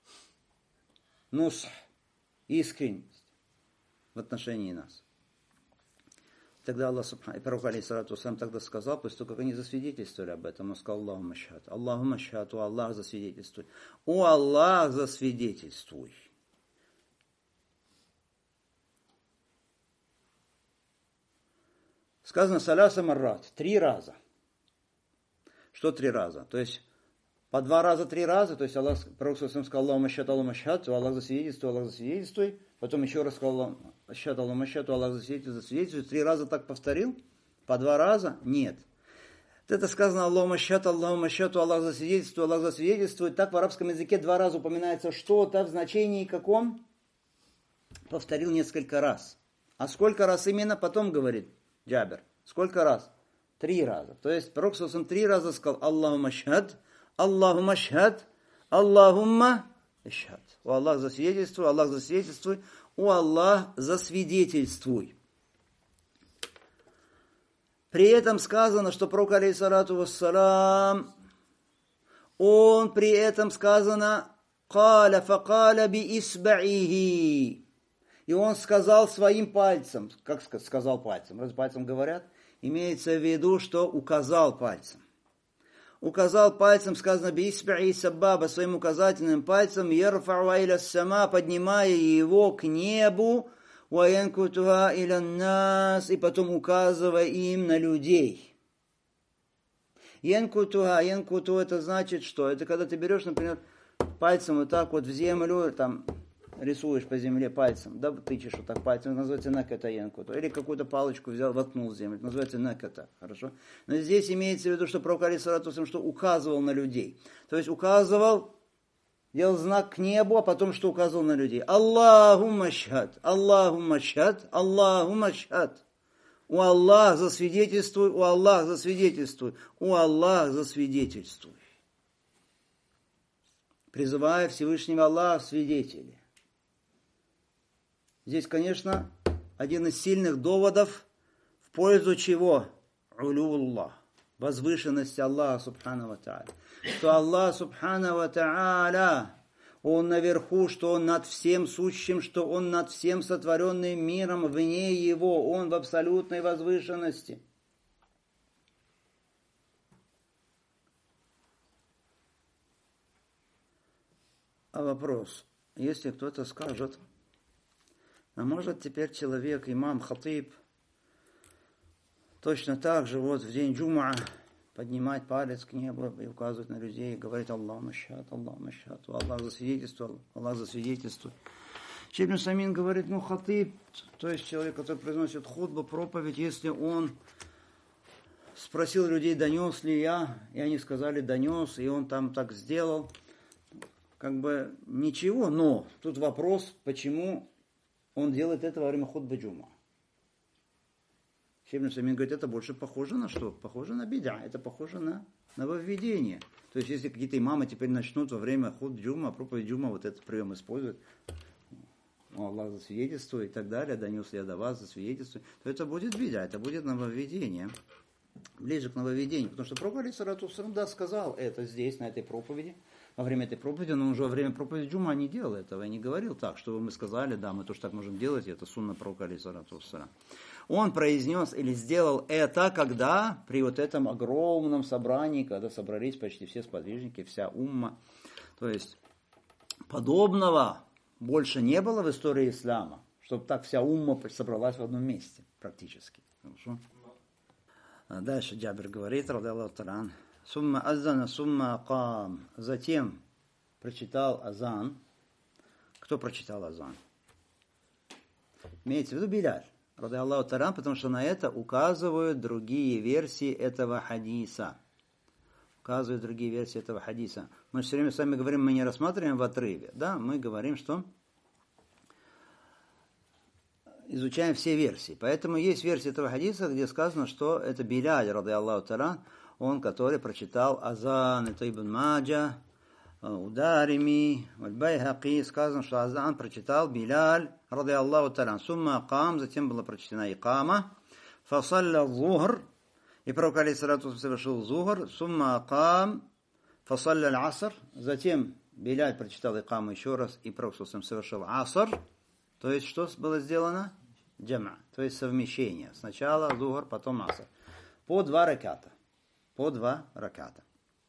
[SPEAKER 1] нусх, искренность в отношении нас. Тогда Аллах субхану, и пророк алейхиссалату вассалям тогда сказал, после того, как они засвидетельствовали об этом, он сказал: Аллахумма шхад, Аллахумма шхад, о Аллах, засвидетельствуй. О Аллах, засвидетельствуй. Сказано саляса маррат, три раза. Что три раза? То есть по два раза, три раза, то есть Аллах, пророк сказал: Аллахумма шхад, Аллахумма шхад, о Аллах, засвидетельствуй, Аллах, засвидетельствуй. Потом еще раз сказал: Ашхаду Аллаху Машхаду, Аллах засвидетельствует, засвидетельствует. Три раза так повторил? По два раза? Нет. Это сказано: Аллаху Машхаду, Аллаху Машхаду, Аллах засвидетельствует, Аллах засвидетельствует. Так в арабском языке два раза упоминается что-то в значении каком? Повторил несколько раз. А сколько раз именно? Потом говорит Джабер. Сколько раз? Три раза. То есть пророк сам три раза сказал: Аллаху Машхад, Аллаху Машхад, Аллахумма Ишхад. О Аллах засвидетельствуй, Аллах засвидетельствуй, о Аллах засвидетельствуй. При этом сказано, что пророк алейхиссалату вассалам, он при этом сказано: «Каля факаля би исбаихи». И он сказал своим пальцем. Как сказал пальцем? Раз пальцем говорят, имеется в виду, что указал пальцем. Указал пальцем, сказано, бисбаи сабаба, своим указательным пальцем, ярфау иля сама, поднимая его к небу, ваянкутуха иля нас, и потом указывая им на людей. Янкутуха, янкуту, это значит что? Это когда ты берешь, например, пальцем вот так вот в землю, там, рисуешь по земле пальцем, да, тычешь вот так пальцем, называется наката янкуту. Или какую-то палочку взял, воткнул в землю, называется наката, хорошо? Но здесь имеется в виду, что пророк алейхиссалату вассалям, что указывал на людей. То есть указывал, делал знак к небу, а потом что указывал на людей. Аллахумма шхад, Аллахумма шхад, Аллахумма шхад. У Аллах засвидетельствуй, у Аллах засвидетельствуй, у Аллах засвидетельствуй. Призывая Всевышнего Аллаха в свидетели. Здесь, конечно, один из сильных доводов в пользу чего? Улюллах. Возвышенности Аллаха Субхану ва Тааля. Что Аллах Субхану ва Тааля, Он наверху, что Он над всем сущим, что Он над всем сотворенным миром, вне Его, Он в абсолютной возвышенности. А вопрос, если кто-то скажет, а может теперь человек, имам, хатиб, точно так же вот в день джумаа поднимать палец к небу и указывать на людей, и говорить Аллах машхад, Аллах машхад, Аллах засвидетельствовал, Аллах засвидетельствует. Шейх ибн Усаймин говорит, ну хатиб, то есть человек, который произносит хутбу, проповедь, если он спросил людей, донес ли я, и они сказали, донес, и он там так сделал, как бы ничего, но тут вопрос, почему он делает это во время хутбы джумаа. Шейх ибн Усаймин говорит, это больше похоже на что? Похоже на бид'а, это похоже на нововведение. То есть, если какие-то имамы теперь начнут во время худ джума, проповедь джума, вот этот прием использовать, ну, Аллах засвидетельствует и так далее, донес я до вас, засвидетельствует, то это будет бид'а, это будет нововведение. Ближе к нововведению, потому что пророк алейхиссалату вассалам, да, сказал это здесь, на этой проповеди, во время этой проповеди, но уже во время проповеди джума не делал этого, и не говорил так, чтобы мы сказали, да, мы тоже так можем делать, и это сунна пророка алейхиссалату вассалам. Он произнес или сделал это, когда при вот этом огромном собрании, когда собрались почти все сподвижники, вся умма. То есть подобного больше не было в истории ислама, чтобы так вся умма собралась в одном месте практически. Хорошо? А дальше Джабир говорит, радиаллаху та'ала, сумма азана, сумма акам. Затем прочитал азан. Кто прочитал азан? Имеется в виду Биляль. Ради Аллаху Таран, потому что на это указывают другие версии этого хадиса. Указывают другие версии этого хадиса. Мы все время с вами говорим, мы не рассматриваем в отрыве. Да, мы говорим, что изучаем все версии. Поэтому есть версия этого хадиса, где сказано, что это Биляль, ради Аллаху Таран, он, который прочитал азан, это Ибн Маджа, у Дарими, в Аль-Байхаки сказано, что азан прочитал Биляль, ради Аллаху та'аля. Сумма акам, затем была прочтена икама. Фасалля зухр, и пророк алейхиссалату совершил зухр. Сумма акам, фасалля аль-аср, затем Биляль прочитал икаму еще раз, и пророк совершил аср. То есть, что было сделано? Джама, то есть совмещение. Сначала зухр, потом аср. По два раката. По два раката.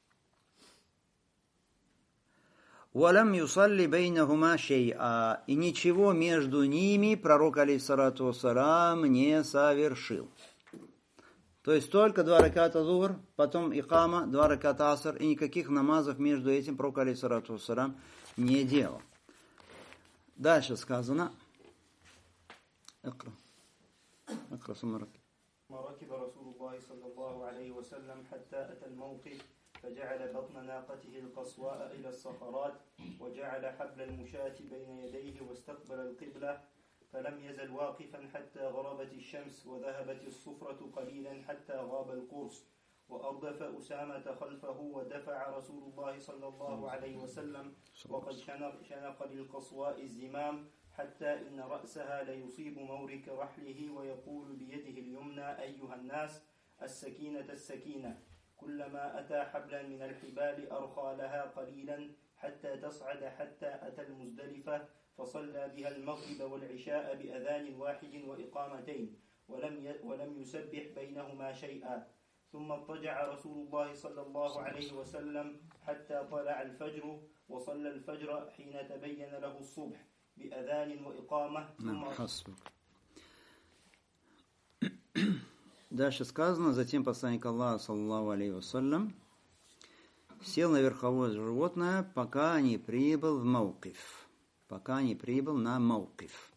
[SPEAKER 1] «Валам юсалли бейнахума шей'a». И ничего между ними пророк, алейхиссалату вассалам, не совершил. То есть только два раката зухр, потом икама, два раката аср, и никаких намазов между этим пророк, алейхиссалату вассалам, не делал. Дальше сказано. Икра. Икра суммараки.
[SPEAKER 3] ركب رسول الله صلى الله عليه وسلم حتى أتى الموقف فجعل بطن ناقته القصواء إلى الصخرات وجعل حبل المشاة بين يديه واستقبل القبلة فلم يزل واقفا حتى غربت الشمس وذهبت الصفرة قليلا حتى غاب القرص وأردف أسامة خلفه ودفع رسول الله صلى الله عليه وسلم وقد شنق, شنق للقصواء الزمام حتى إن رأسها ليصيب مورك رحله ويقول بيده اليمنى أيها الناس السكينة السكينة كلما أتى حبلا من الحبال أرخى لها قليلا حتى تصعد حتى أتى المزدلفة فصلى بها المغرب والعشاء بأذان واحد وإقامتين ولم ولم يسبح بينهما شيئا ثم اضطجع رسول الله صلى الله عليه وسلم حتى طلع الفجر وصلى الفجر حين تبين له الصبح بأذان وإقامة ثم
[SPEAKER 1] Дальше сказано, затем посланник Аллаха, саллаллаху алейхи вассалям, сел на верховое животное, пока не прибыл в Маукиф. Пока не прибыл на Маукиф.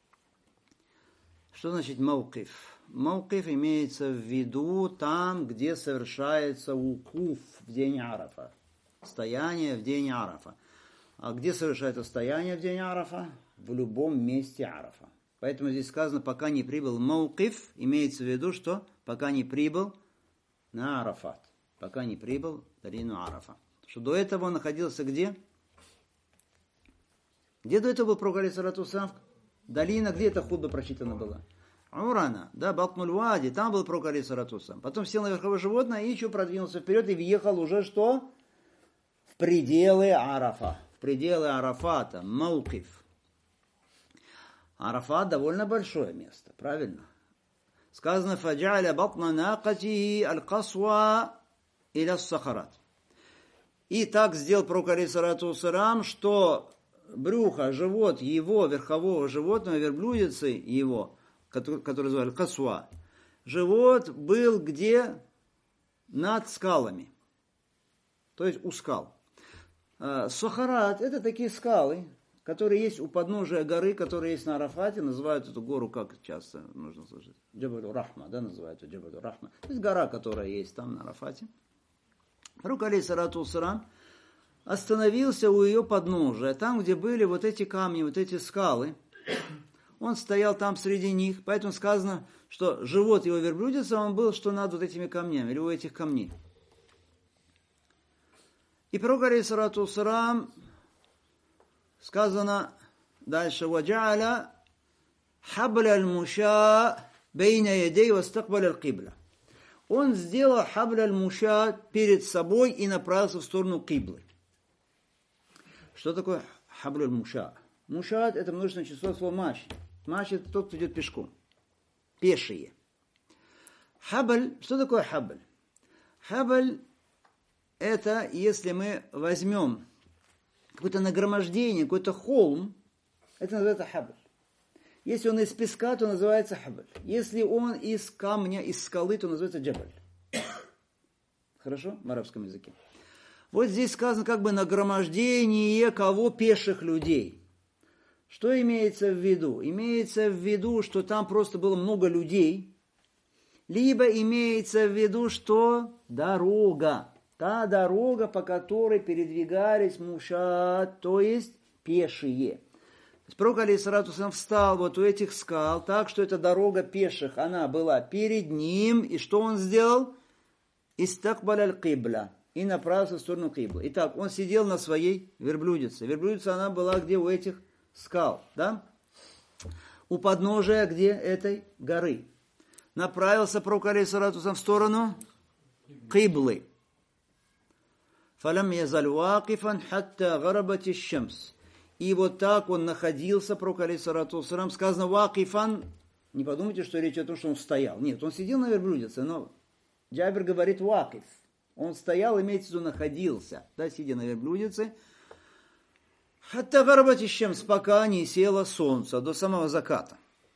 [SPEAKER 1] Что значит Маукиф? Маукиф имеется в виду там, где совершается вукуф в день Арафа. Стояние в день Арафа. А где совершается стояние в день Арафа? В любом месте Арафа. Поэтому здесь сказано, пока не прибыл маукиф, имеется в виду, что пока не прибыл на Арафат. Пока не прибыл в долину Арафа. Что до этого он находился где? Где до этого был пророк алейхиссалату вассалам? Долина, где эта хутба прочитана была? Урана, да, Балтнуль-Вади, там был пророк алейхиссалату вассалам. Потом сел на верховое животное и еще продвинулся вперед и въехал уже что? В пределы Арафа. В пределы Арафата. Маукиф. Арафат довольно большое место, правильно? Сказано, фаджа'аля батна нақатихи аль-касва иля сахарат. И так сделал пророк алейхиссалату вассалам, что брюхо, живот его, верхового животного, верблюдицы его, который, который называли касва, живот был где? Над скалами. То есть у скал. Сахарат – это такие скалы, которые есть у подножия горы, которые есть на Арафате, называют эту гору, как часто нужно слышать, Джабалу Рахма, да, называют ее Джабалу Рахма. То есть гора, которая есть там на Арафате. Пророк алейхиссалату вассалам остановился у ее подножия, там, где были вот эти камни, вот эти скалы. Он стоял там среди них, поэтому сказано, что живот его верблюдицы, он был что над вот этими камнями, или у этих камней. И пророк алейхиссалату вассалам, сказано дальше, وَجَعَلَ حَبْلَ الْمُشَاء بَيْنَ يَدَيْهِ وَاسْتَقْبَلَ الْقِبْلَةِ. Он сделал хабль аль-муша перед собой и направился в сторону киблы. Что такое хабль аль-муша? Мушат – это множественное число слова маши. Маши – это тот, кто идет пешком. Пешие. Хабль, что такое хабль? Хабль – это если мы возьмем какое-то нагромождение, какой-то холм, это называется хабль. Если он из песка, то называется хабль. Если он из камня, из скалы, то называется джабаль. Хорошо? В арабском языке. Вот здесь сказано как бы нагромождение кого? Пеших людей. Что имеется в виду? Имеется в виду, что там просто было много людей. Либо имеется в виду, что дорога. Та дорога, по которой передвигались мушат, то есть пешие. Пророк алейхиссалату вассалам встал вот у этих скал, так что эта дорога пеших, она была перед ним. И что он сделал? Истакбаль аль-кибля. И направился в сторону киблы. Итак, он сидел на своей верблюдице. Верблюдица, она была где? У этих скал. Да? У подножия где? Этой горы. Направился пророк алейхиссалату вассалам в сторону киблы. Фалам язаль вакифан хатта гарабати шамс. И вот так он находился, пророк алейхиссалату вассалам. Сказано вакифан. Не подумайте, что речь о том, что он стоял. Нет, он сидел на верблюдице, но Джабир говорит вакиф. Он стоял, имеется в виду, находился, да, сидя на верблюдице. Хатта гарабати шамс, пока не село солнце, до самого заката.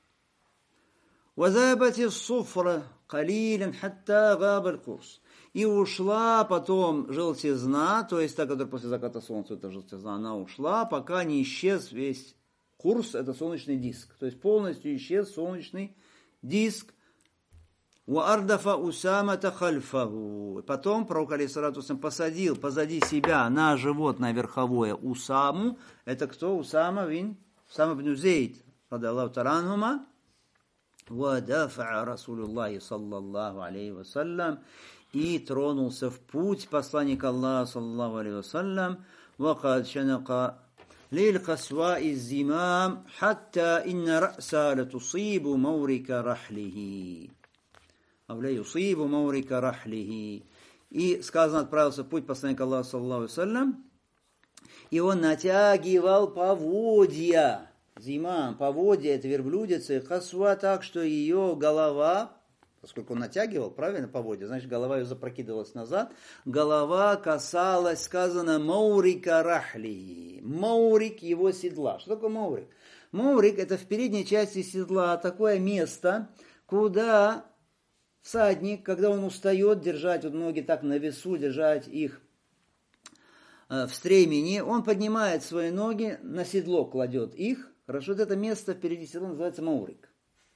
[SPEAKER 1] Вазабати суфра калилен хатта габаль курс. И ушла потом желтизна, то есть та, которая после заката солнца, это желтизна, она ушла, пока не исчез весь курс, это солнечный диск. То есть полностью исчез солнечный диск. Уардафа усамата хальфаху. Потом пророк алейхиссалату вассалам посадил позади себя на животное верховое Усаму. Это кто? Усама бин Усама бин Зейд, радиаллаху та'аля анхума. Вадафа Расулуллахи саллаллаху алейхи вассалям. И тронулся в путь посланник Аллаха, саллаллаху алейхи вассалям, вакад шанака лиль касва из зимам, хатта инна раса латусибу маурика рахлихи. Авля юсибу маурика рахлихи. И сказано, отправился в путь посланник Аллаха, саллаллаху алейхи вассалям, и он натягивал поводья. Зимам, поводья, это верблюдица, касва, так что ее голова, поскольку он натягивал, правильно, поводья, значит, голова ее запрокидывалась назад, голова касалась, сказано, маурика рахли, маурик его седла. Что такое маурик? Маурик – это в передней части седла такое место, куда всадник, когда он устает держать вот ноги так на весу, держать их э, в стремени, он поднимает свои ноги, на седло кладет их. Хорошо, вот это место впереди седла называется маурик.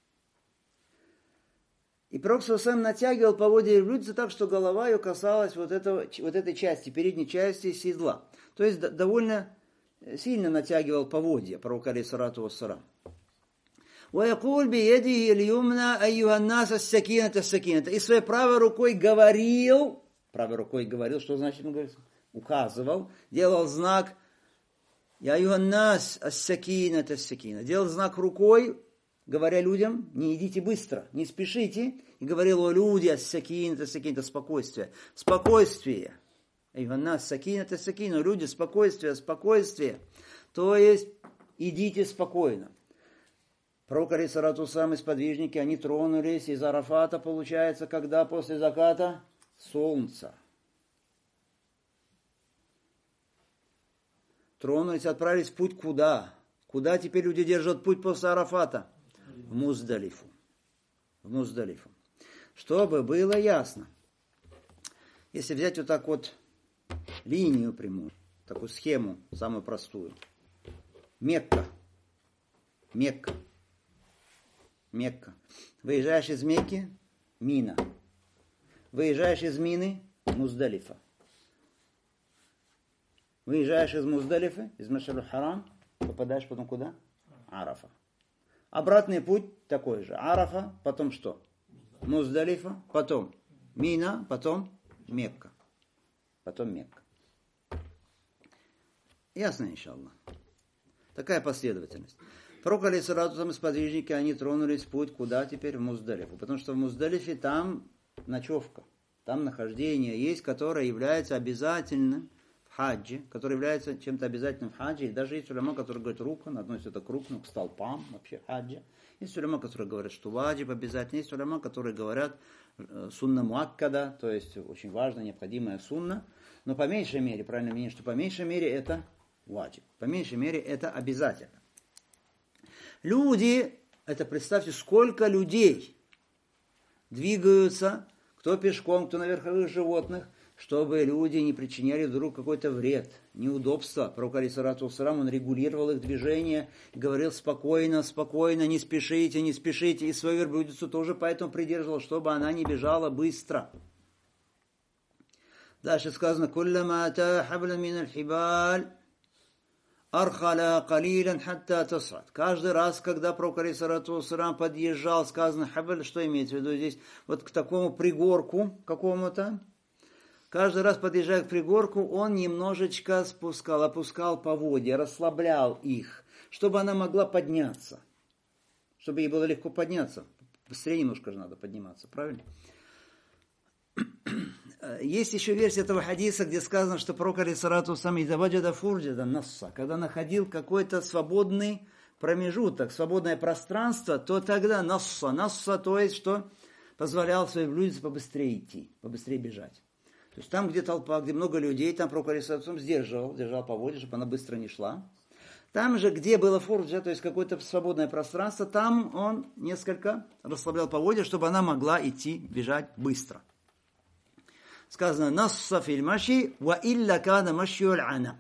[SPEAKER 1] И пророк саллаллаху натягивал поводья верблюдицы так, что голова ее касалась вот, этого, вот этой части, передней части седла. То есть довольно сильно натягивал поводья пророк алейхиссалату вассалам. وَيَقُولْ بِيَدِهِ الْيُمْنَى أَيُّهَا النَّاسَ السَّكِينَةَ السَّكِينَةَ. И своей правой рукой говорил, правой рукой говорил, что значит он говорит? Указывал, делал знак «Я юханнас ас-сакинат ас-сакина». Делал знак рукой, говоря людям, не идите быстро, не спешите. И говорил: о люди, ас-сакинат ас-сакина, спокойствие. Спокойствие. Юханнас ас-сакинат ас-сакина. Люди, спокойствие, спокойствие. То есть идите спокойно. Пророк алейхиссалату вассалам и сподвижники, они тронулись из Арафата, получается, когда после заката солнца. Тронулись, отправились в путь куда? Куда теперь люди держат путь после Арафата? В Муздалифу. В Муздалифу. Чтобы было ясно. Если взять вот так вот линию прямую, такую схему, самую простую. Мекка. Мекка. Мекка. Выезжаешь из Мекки – Мина. Выезжаешь из Мины – Муздалифа. Выезжаешь из Муздалифы, из Машар-аль-Харам, попадаешь потом куда? Арафа. Обратный путь такой же. Арафа, потом что? Муздалифа, потом Мина, потом Мекка. Потом Мекка. Ясно, иншаллах. Такая последовательность. Пророк алейхиссалату вассалам и сподвижники, они тронулись в путь куда теперь? В Муздалифу. Потому что в Муздалифе там ночевка, там нахождение есть, которое является обязательным в хаджи, которое является чем-то обязательным в хаджи. И даже есть уляма, которые говорят рукан, относятся это к рукну, к столпам вообще хаджа. Есть уляма, которые говорят, что ваджиб обязательно. Есть уляма, которые говорят сунна муаккада, то есть очень важная, необходимая сунна. Но по меньшей мере, правильно мнение, что по меньшей мере это ваджиб. По меньшей мере это обязательно. Люди, это представьте, сколько людей двигаются, кто пешком, кто на верховых животных, чтобы люди не причиняли вдруг какой-то вред, неудобства. Пророк алейхиссалату вассалам, он регулировал их движение, говорил спокойно, спокойно, не спешите, не спешите. И свою верблюдицу тоже поэтому придерживал, чтобы она не бежала быстро. Дальше сказано: «Куллама ата хаблан мин аль-хибаль архала калилан хатта тасрат». Каждый раз, когда пророк алейхиссалату вассалам подъезжал, сказано хабль, что имеется в виду здесь? Вот к такому пригорку какому-то. Каждый раз, подъезжая к пригорку, он немножечко спускал, опускал поводья, расслаблял их, чтобы она могла подняться. Чтобы ей было легко подняться. Быстрее немножко же надо подниматься, правильно? Есть еще версия этого хадиса, где сказано, что пророк алейхиссалату вассалам изаваджада фурджада насса, когда находил какой-то свободный промежуток, свободное пространство, то тогда насса, насса, то есть что позволял своей блюдце побыстрее идти, побыстрее бежать. То есть там, где толпа, где много людей, там пророк алейхиссалату вассалам сдерживал, держал поводья, чтобы она быстро не шла. Там же, где было фурджа, то есть какое-то свободное пространство, там он несколько расслаблял поводья, чтобы она могла идти, бежать быстро. Сказано: «Насса фил маши, ва илля кана машью аль-анак».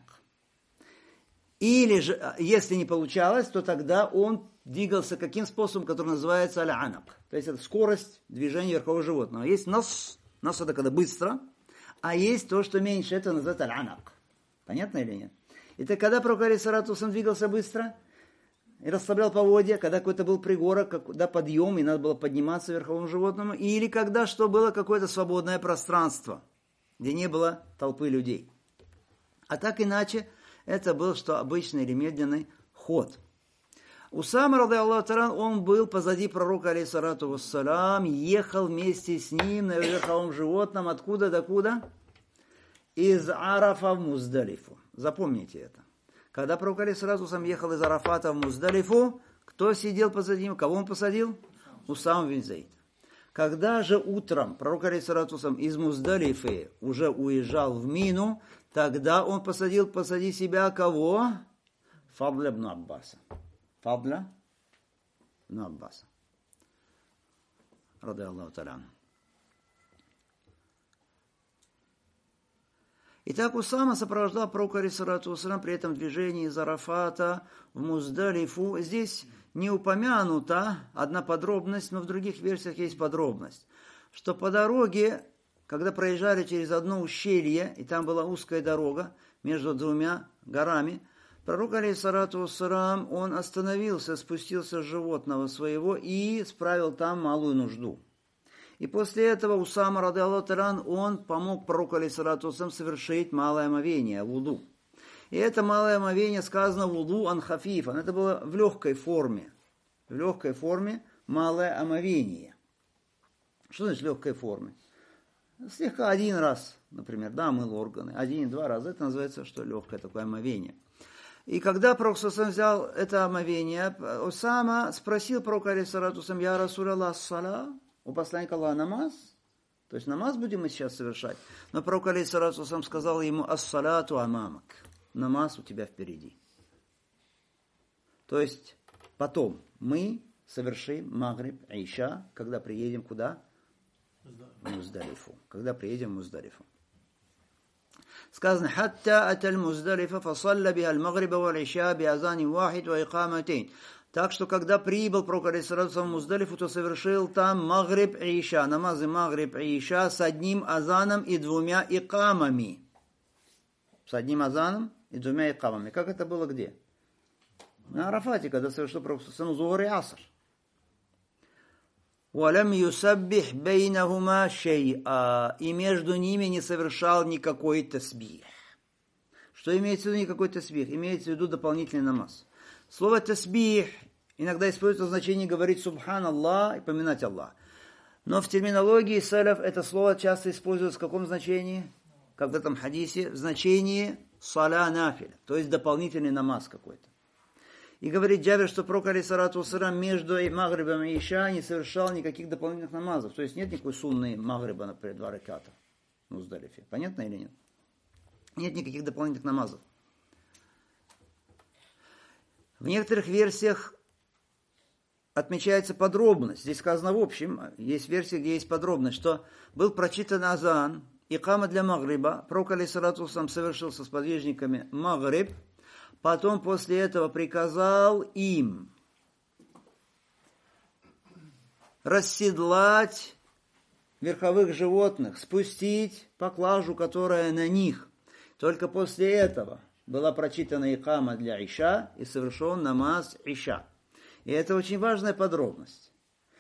[SPEAKER 1] Или же, если не получалось, то тогда он двигался каким способом, который называется аль-анак. То есть это скорость движения верхового животного. Есть нас, нас это когда быстро, а есть то, что меньше, это называется аль-анак. Понятно или нет? Это когда пророк алейхиссалату вассалам двигался быстро и расслаблял поводья, когда какой-то был пригорок, когда подъем, и надо было подниматься верховому животному, или когда что было какое-то свободное пространство, где не было толпы людей. А так иначе, это был что обычный или медленный ход. Усама, ради Аллаху та'аля, он был позади пророка, алейхиссалату вассалам, ехал вместе с ним на верховом животном, откуда до куда? Из Арафа в Муздалифу. Запомните это. Когда пророк алейхиссалату вассалам ехал из Арафата в Муздалифу, кто сидел позади него? Кого он посадил? Усама бин Зайд. Когда же утром пророк алейхиссалату вассалам из Муздалифы уже уезжал в Мину, тогда он посадил позади себя кого? Фадля ибн Аббаса. Фадля ибн Аббаса. Ради Аллаху та'аля. Итак, Усама сопровождал пророка алейхиссалату вассалам при этом движении из Арафата в Муздалифу. Здесь не упомянута одна подробность, но в других версиях есть подробность, что по дороге, когда проезжали через одно ущелье, и там была узкая дорога между двумя горами, Пророк, алейхиссалату вассалам, он остановился, спустился с животного своего и справил там малую нужду. И после этого Усама, радиаллаху та'аля, он помог пророку, алейхиссалату вассалам, совершить малое омовение, вуду. И это малое омовение сказано вуду ан хафифан. Это было в легкой форме. В легкой форме малое омовение. Что значит в легкой форме? Слегка один раз, например, да, мыл органы. Один-два раза. Это называется, что легкое такое омовение. И когда пророк взял это омовение, Усама спросил пророка, алейхиссалату вассалам: «Я Расулаллах, ас-сала?» У посланника Аллаха намаз? То есть намаз будем мы сейчас совершать. Но пророк, алейхиссалату вассалам, сказал ему: «Ас-салату амамак». Намаз у тебя впереди. То есть потом мы совершим магриб, иша, когда приедем куда? В Муздалифу. Когда приедем в Муздалифу. Сказано: «Хатта аталь Муздалифа, фасалля биха аль-магриба валь-иша биазани вахид ва икаматейн». Так что, когда прибыл пророк, алейхиссалату вассалам, в Муздалифу, то совершил там магриб и иша, намазы магриб и иша с одним азаном и двумя икамами. С одним азаном и двумя икамами. Как это было где? На Арафате, когда совершил пророк зугр и аср. «Валям юсаббих бейнахума шей'a». И между ними не совершал никакой тасбих. Что имеется в виду никакой тасбих? Имеется в виду дополнительный намаз. Слово тасбих иногда используется в значении говорить субханаллах и поминать Аллах. Но в терминологии саляф это слово часто используется в каком значении? Как в этом хадисе, в значении саля нафиль, то есть дополнительный намаз какой-то. И говорит Джабир, что пророк, алейхиссалату вассалам, между магрибом и иша не совершал никаких дополнительных намазов. То есть нет никакой сунны магриба, например, два раката в Муздалифе. Понятно или нет? Нет никаких дополнительных намазов. В некоторых версиях отмечается подробность. Здесь сказано в общем, есть версия, где есть подробность, что был прочитан азан, икама для магриба, пророк, алейхиссалату вассалам, совершил со сподвижниками магриб, потом после этого приказал им расседлать верховых животных, спустить поклажу, которая на них. Только после этого была прочитана икама для иша и совершен намаз иша. И это очень важная подробность.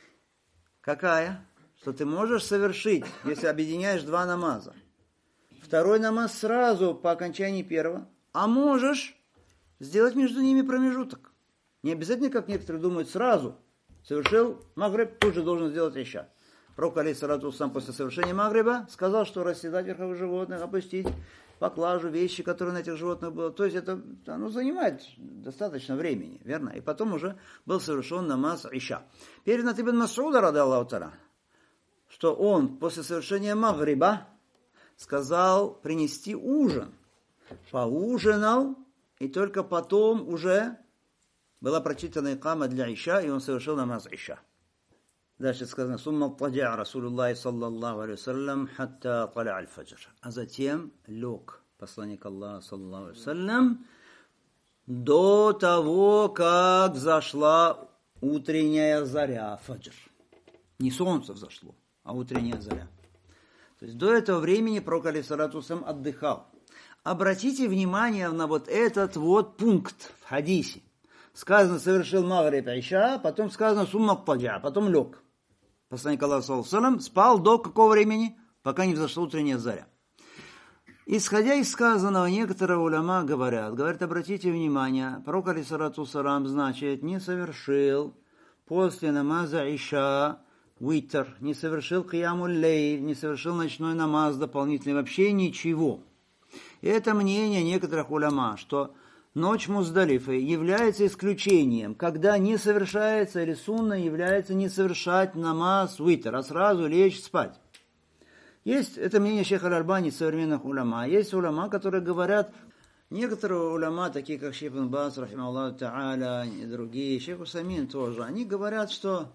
[SPEAKER 1] Какая? Что ты можешь совершить, если объединяешь два намаза. Второй намаз сразу по окончании первого, а можешь сделать между ними промежуток. Не обязательно, как некоторые думают, сразу совершил магриб, тут же должен сделать иша. Пророк, алейхиссалату вассалам, после совершения магриба сказал, что расседать верховых животных, опустить поклажу, вещи, которые на этих животных было. То есть это оно занимает достаточно времени, верно? И потом уже был совершен намаз иша. Передано от Ибн Мас'уда, радиаллаху та'аля, что он после совершения магриба сказал принести ужин. Поужинал, и только потом уже была прочитана икама для иша, и он совершил намаз иша. Дальше сказано: «Сумма ттаджа Расулуллахи саллаллаху алейхи вассалям хатта таля аль-фаджр». А затем лег посланник Аллаха саллаллаху алейхи вассалям до того, как взошла утренняя заря, фаджр. Не солнце взошло, а утренняя заря. То есть до этого времени пророк, алейхиссалату вассалям, отдыхал. Обратите внимание на вот этот вот пункт в хадисе. Сказано, совершил магриб иша, потом сказано сумма ттаджа, потом лег. Посланник Аллаха саллаллаху алейхи вассалям спал до какого времени? Пока не взошла утренняя заря. Исходя из сказанного, некоторые уляма говорят, говорят, обратите внимание, пророк, алейхиссалату вассалам, значит, не совершил после намаза иша витр, не совершил киямуль лейль, не совершил ночной намаз дополнительный, вообще ничего. И это мнение некоторых уляма, что ночь Муздалифы является исключением, когда не совершается, или сунна является не совершать намаз витр, а сразу лечь спать. Есть это мнение шейха аль-Альбани, современных уляма. Есть уляма, которые говорят, некоторые уляма, такие как шейх ибн Баз, рахимахуллаху та'аля, и другие, шейх Усамин тоже, они говорят, что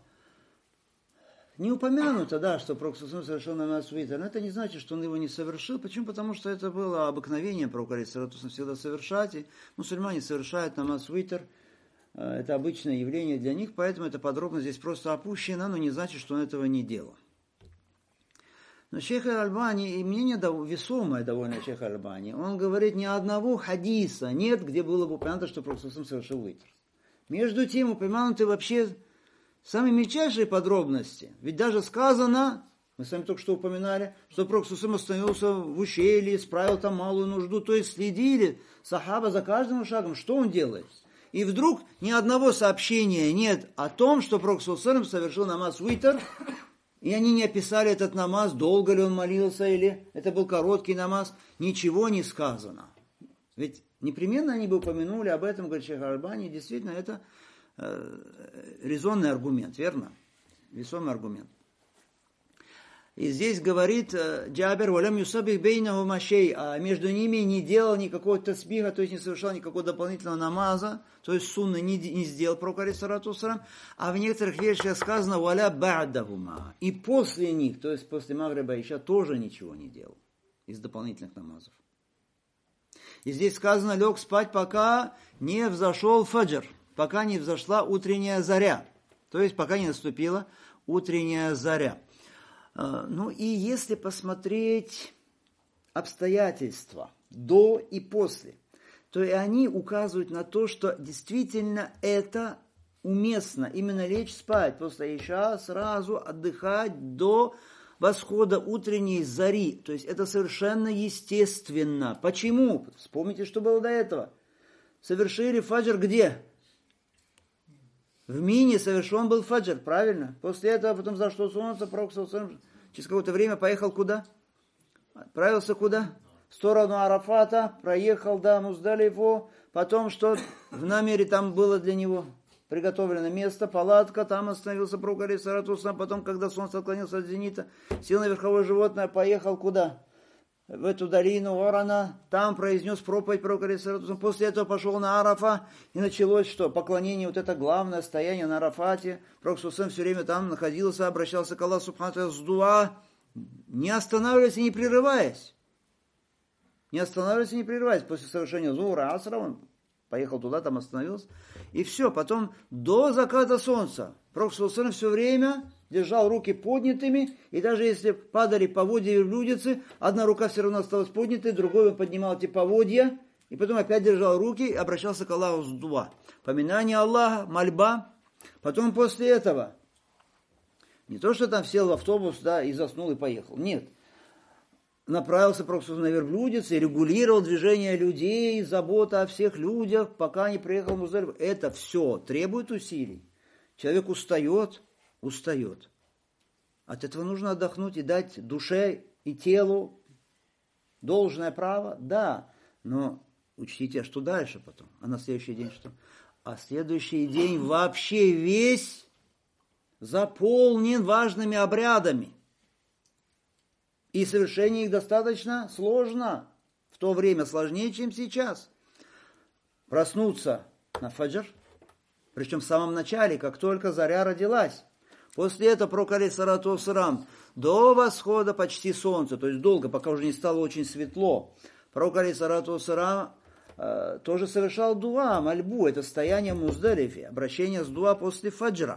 [SPEAKER 1] не упомянуто, да, что пророк совершил намаз витр, но это не значит, что он его не совершил. Почему? Потому что это было обыкновение пророка алейхиссалату вассалям всегда совершать, и мусульмане совершают намаз витр, это обычное явление для них, поэтому эта подробность здесь просто опущена, но не значит, что он этого не делал. Но шейх Аль-Альбани, и мнение весомое довольно шейх Аль-Альбани, он говорит, ни одного хадиса нет, где было бы упомянуто, что Пророк совершил витр. Между тем упомянуты вообще самые мельчайшие подробности. Ведь даже сказано, мы с вами только что упоминали, что Пророк остановился в ущелье, справил там малую нужду, то есть следили сахаба за каждым шагом, что он делает. И вдруг ни одного сообщения нет о том, что Пророк совершил намаз витр, и они не описали этот намаз, долго ли он молился, или это был короткий намаз, ничего не сказано. Ведь непременно они бы упомянули об этом, говорит шейх Аль-Альбани, действительно это э, резонный аргумент, верно? Весомый аргумент. И здесь говорит Джабир, «Валям юсабих бейнаху машей», а между ними не делал никакого тасбиха, то есть не совершал никакого дополнительного намаза, то есть сунны не, не сделал пророк алейхиссалату вассалям, а в некоторых версиях сказано «Валя ба'дахума», и после них, то есть после Магриба и Иша, тоже ничего не делал из дополнительных намазов. И здесь сказано, лег спать, пока не взошел фаджр, пока не взошла утренняя заря, то есть пока не наступила утренняя заря. Ну и если посмотреть обстоятельства до и после, то и они указывают на то, что действительно это уместно, именно лечь спать после иша, сразу отдыхать до восхода утренней зари. То есть это совершенно естественно. Почему? Вспомните, что было до этого. Совершили фаджр где? В Мине совершен был фаджр, правильно? После этого потом зашло солнце, пророк через какое-то время поехал куда? Отправился куда? В сторону Арафата, проехал до Муздалифу, потом что в намере там было для него приготовлено место, палатка, там остановился пророк алейхиссалату вассалям, потом, когда солнце отклонилось от зенита, сел на верховое животное, поехал куда? В эту долину Орана, там произнес проповедь пророка алейхиссалату вассалям, после этого пошел на Арафа, и началось что? Поклонение, вот это главное стояние на Арафате, пророк все время там находился, обращался к Аллаху субхану с дуа, не останавливаясь и не прерываясь. Не останавливаясь и не прерываясь. После совершения зура, асра, он поехал туда, там остановился, и все, потом до заката солнца пророк все время держал руки поднятыми, и даже если падали поводья верблюдицы, одна рука все равно осталась поднятой, другой он поднимал эти поводья, и потом опять держал руки и обращался к Аллаху с дуа. Поминание Аллаха, мольба. Потом после этого, не то, что там сел в автобус, да, и заснул и поехал, нет. Направился просто на верблюдице и регулировал движение людей, забота о всех людях, пока не приехал в Муздалифу. Это все требует усилий. Человек устает, устает. От этого нужно отдохнуть и дать душе и телу должное право, да, но учтите, а что дальше потом? А на следующий день что? А следующий день вообще весь заполнен важными обрядами. И совершение их достаточно сложно. В то время сложнее, чем сейчас. Проснуться на фаджр, причем в самом начале, как только заря родилась. После этого пророк алейхиссалату вассалям до восхода почти солнца, то есть долго, пока уже не стало очень светло, пророк алейхиссалату вассалям э, тоже совершал дуа, мольбу, это стояние в Муздалифе, обращение с дуа после фаджра.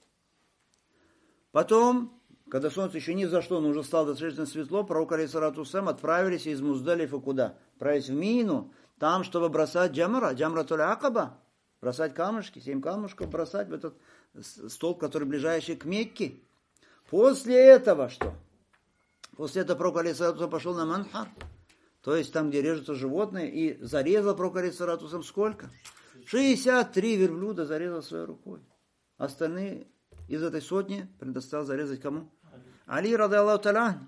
[SPEAKER 1] Потом, когда солнце еще не взошло, но уже стало достаточно светло, пророк алейхиссалату вассалям отправились из Муздалифа куда? Отправились в Мину, там, чтобы бросать джамра, джамратуль акаба, бросать камушки, семь камушков бросать в этот столб, который ближайший к Мекке. После этого что? После этого пророк алейхиссалату вассалям пошел на манхар, то есть там, где режутся животные, и зарезал пророк алейхиссалату вассалям сколько? шестьдесят три верблюда зарезал своей рукой. Остальные из этой сотни предоставил зарезать кому? Али, ради Аллаху та'аля.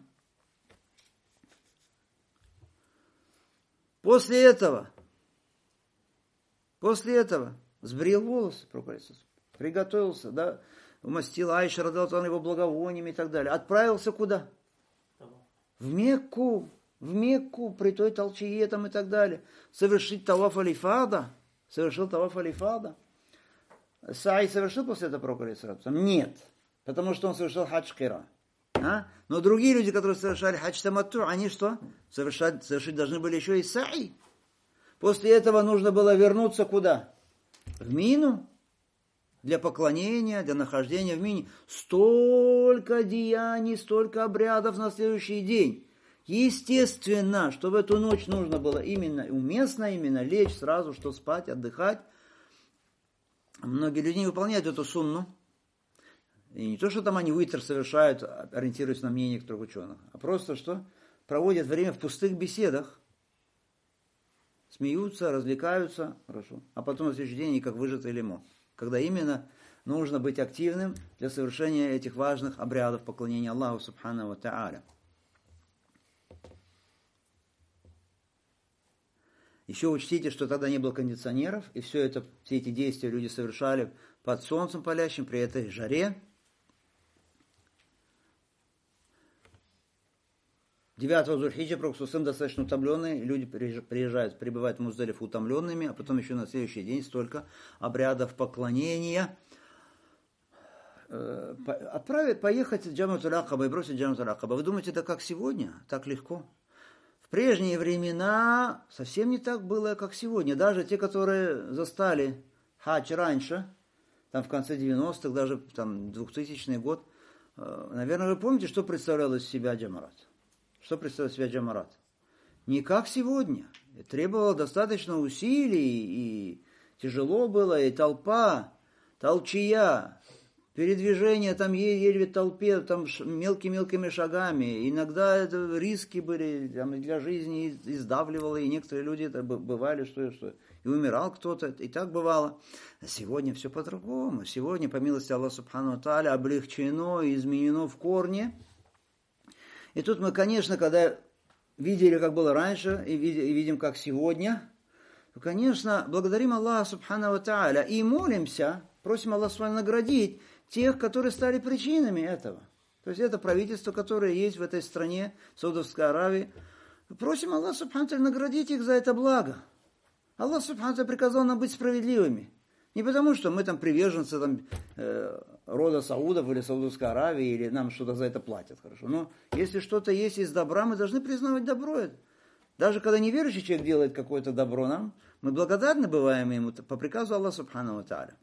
[SPEAKER 1] После этого, после этого сбрил волосы, приготовился, да, умастил Айша, ради Аллаху та'аля, его благовониями и так далее. Отправился куда? В Мекку, в Мекку, при той толчее там и так далее. Совершить таваф аль-ифада, совершил таваф аль-ифада. Саи совершил после этого пророк алейхиссалату вассалям? Нет, потому что он совершил хадж кира. А? Но другие люди, которые совершали хадж таматту, они что? Совершать, совершить должны были еще и саи. После этого нужно было вернуться куда? В Мину. для поклонения, для нахождения в мине. Столько деяний, столько обрядов на следующий день. Естественно, что в эту ночь нужно было именно, уместно именно лечь сразу, что спать, отдыхать. Многие люди не выполняют эту сунну. И не то, что там они витр совершают, ориентируясь на мнение некоторых ученых, а просто что проводят время в пустых беседах, смеются, развлекаются, хорошо, а потом на следующий день они как выжатый лимон. Когда именно нужно быть активным для совершения этих важных обрядов поклонения Аллаху Субхану ва Тааля. Еще учтите, что тогда не было кондиционеров, и все это, все эти действия люди совершали под солнцем палящим, при этой жаре. девятого Зульхиджа Пророк достаточно утомленные, люди приезжают, прибывают в Муздалифу утомленными, а потом еще на следующий день столько обрядов поклонения. Отправить, поехать в Джамратуль Акаба и бросить Джамратуль Акаба. Вы думаете, это как сегодня? Так легко? В прежние времена совсем не так было, как сегодня. Даже те, которые застали хадж раньше, там в конце девяностых, даже там двухтысячный год, наверное, вы помните, что представлял из себя Джамарат? Что представлял из себя Джамарат? Не как сегодня. Требовало достаточно усилий, и тяжело было, и толпа, толчия, передвижение там еле в толпе, там мелкими-мелкими шагами. Иногда это риски были там, для жизни, и сдавливало, и некоторые люди это бывали, что, что и умирал кто-то, и так бывало. А сегодня все по-другому. Сегодня, по милости Аллаха Субхану ва Тааля, облегчено и изменено в корне. И тут мы, конечно, когда видели, как было раньше, и видим, как сегодня, то, конечно, благодарим Аллаха Субхану ва Тааля и молимся, просим Аллаха Субхану наградить тех, которые стали причинами этого. То есть это правительство, которое есть в этой стране, Саудовской Аравии. Просим Аллаха Субхану ва Тааля наградить их за это благо. Аллах Субхану ва Тааля приказал нам быть справедливыми. Не потому, что мы там приверженцы там, э, рода Саудов или Саудовской Аравии, или нам что-то за это платят, хорошо. Но если что-то есть из добра, мы должны признавать добро. Даже когда неверующий человек делает какое-то добро нам, мы благодарны бываем ему по приказу Аллаха Субхану ва Тааля.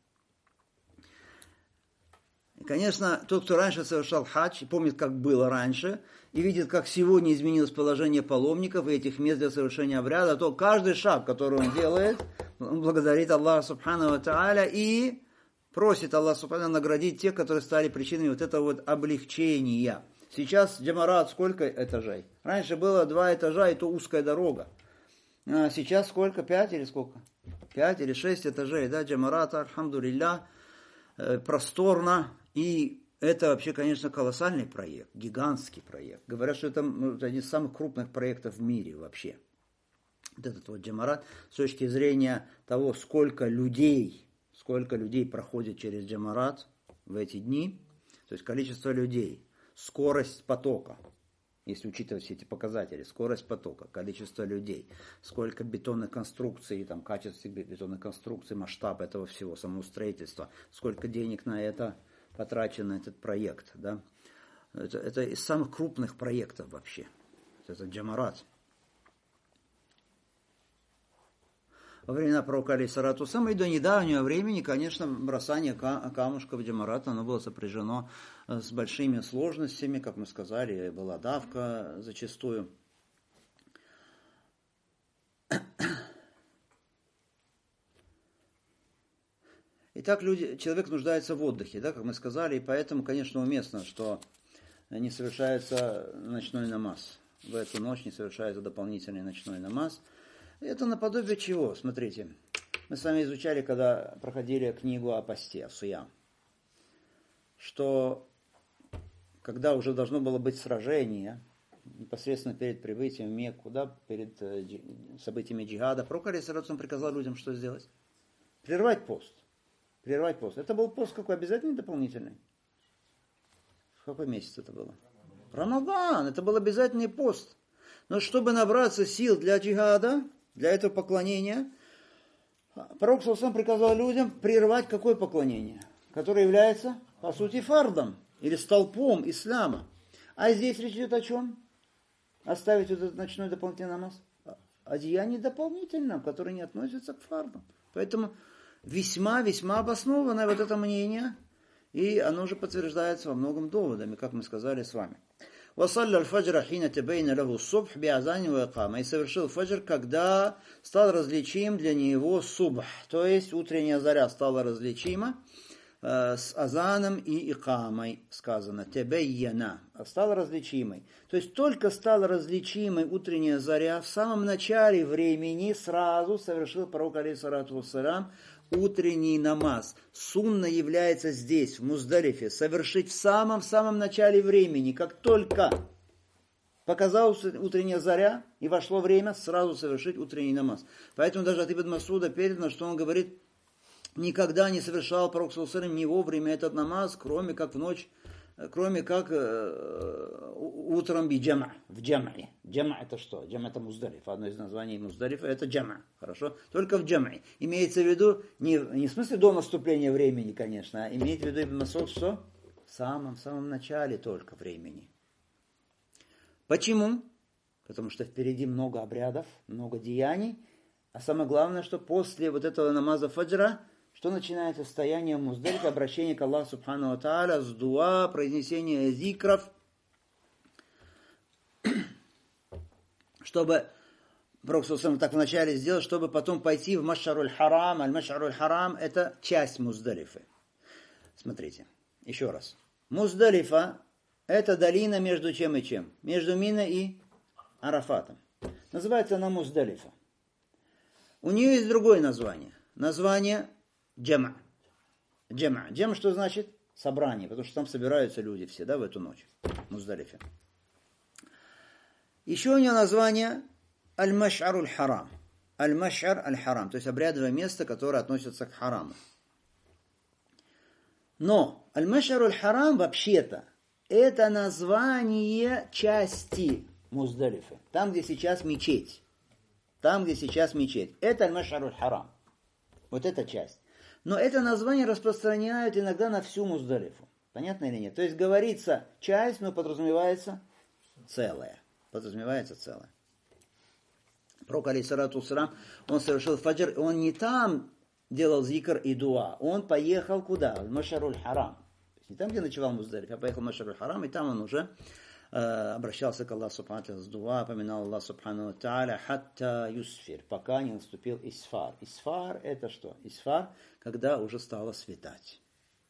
[SPEAKER 1] И, конечно, тот, кто раньше совершал хадж, помнит, как было раньше, и видит, как сегодня изменилось положение паломников и этих мест для совершения обряда, то каждый шаг, который он делает, он благодарит Аллаха Субхану ва Тааля и просит Аллаха Субхану наградить тех, которые стали причиной вот этого вот облегчения. Сейчас Джамарат сколько этажей? Раньше было два этажа, и то узкая дорога. А сейчас сколько? Пять или сколько? Пять или шесть этажей, да, Джамарат, альхамдулилля, просторно. И это вообще, конечно, колоссальный проект, гигантский проект. Говорят, что это один из самых крупных проектов в мире вообще. Вот этот вот Джамарат, с точки зрения того, сколько людей, сколько людей проходит через Джамарат в эти дни, то есть количество людей, скорость потока, если учитывать все эти показатели, скорость потока, количество людей, сколько бетонных конструкций, там, качество бетонных конструкций, масштаб этого всего, само строительство, сколько денег на это потрачено, этот проект. Да? Это, это из самых крупных проектов вообще. Это Джамарат. Во времена пророка алейхиссалату вассалям и до недавнего времени, конечно, бросание камушков Джамарата, оно было сопряжено с большими сложностями, как мы сказали, была давка зачастую. Итак, люди, человек нуждается в отдыхе, да, как мы сказали, и поэтому, конечно, уместно, что не совершается ночной намаз. В эту ночь не совершается дополнительный ночной намаз. Это наподобие чего? Смотрите, мы с вами изучали, когда проходили книгу о посте, о суям, что когда уже должно было быть сражение, непосредственно перед прибытием в Мекку, да, перед событиями джихада, пророк алейхиссалату приказал людям что сделать? Прервать пост. Прервать пост. Это был пост какой? Обязательный дополнительный? В какой месяц это было? Рамадан. Это был обязательный пост. Но чтобы набраться сил для джихада, для этого поклонения, пророк сам приказал людям прервать какое поклонение? Которое является, по сути, фардом или столпом ислама. А здесь речь идет о чем? Оставить вот этот ночной дополнительный намаз? О деянии дополнительном, которое не относится к фардам. Поэтому весьма-весьма обоснованное вот это мнение, и оно уже подтверждается во многом доводами, как мы сказали с вами. وصلى الفجر حين تبين له الصبح بأذان وإقامة. И совершил фаджр, когда стал различим для него субх, то есть утренняя заря стала различима э, с азаном и икамой, сказано, тебейяна, стала различимой. То есть только стала различимой утренняя заря, в самом начале времени сразу совершил пророк алейхиссалату вассалям утренний намаз. Сунна является здесь, в Муздалифе, совершить в самом-самом начале времени. Как только показалась утренняя заря и вошло время, сразу совершить утренний намаз. Поэтому даже от Ибн Масуда передано, что он говорит, никогда не совершал пророк саллаллаху алейхи ва саллям не вовремя этот намаз, кроме как в ночь, кроме как э, утром би джама, в джам'и. Джама это что? Джама это Муздалиф. Одно из названий Муздалифа это джама. Хорошо? Только в джам'и. Имеется в виду, не, не в смысле до наступления времени, конечно, а имеет в виду Ибн Масуд, что? В самом-самом начале только времени. Почему? Потому что впереди много обрядов, много деяний. А самое главное, что после вот этого намаза фаджра, что начинается состояние Муздалифа, обращение к Аллаху Субхану ва Тааля, с дуа, произнесение зикров, чтобы пророк саллаллаху алейхи ва саллям так вначале сделал, чтобы потом пойти в Маш'аруль Харам. Аль-Маш'аруль Харам – это часть Муздалифы. Смотрите, еще раз. Муздалифа – это долина между чем и чем? Между Мина и Арафатом. Называется она Муздалифа. У нее есть другое название. Название Джама. Джама. Джама что значит? Собрание, потому что там собираются люди все, да, в эту ночь. В Муздалифе. Еще у нее название Аль-Маш'аруль Харам. Аль-Маш'ар Аль-Харам, то есть обрядовое место, которое относится к хараму. Но Аль-Маш'аруль Харам вообще-то это название части Муздалифы. Там, где сейчас мечеть. Там, где сейчас мечеть. Это Аль-Маш'аруль Харам. Вот эта часть. Но это название распространяют иногда на всю Муздалифу. Понятно или нет? То есть говорится часть, но подразумевается целое. Подразумевается целое. Пророк алейхиссалату вассалям, он совершил фаджр, он не там делал зикр и дуа. Он поехал куда? В Маш'аруль Харам. То есть не там, где ночевал Муздалиф, а поехал в Маш'аруль Харам, и там он уже обращался к Аллаху Субхану ва Тааля с дуа, поминал Аллаха Субхану ва Тааля, хатта юсфир, пока не наступил исфар. Исфар это что? Исфар, когда уже стало светать.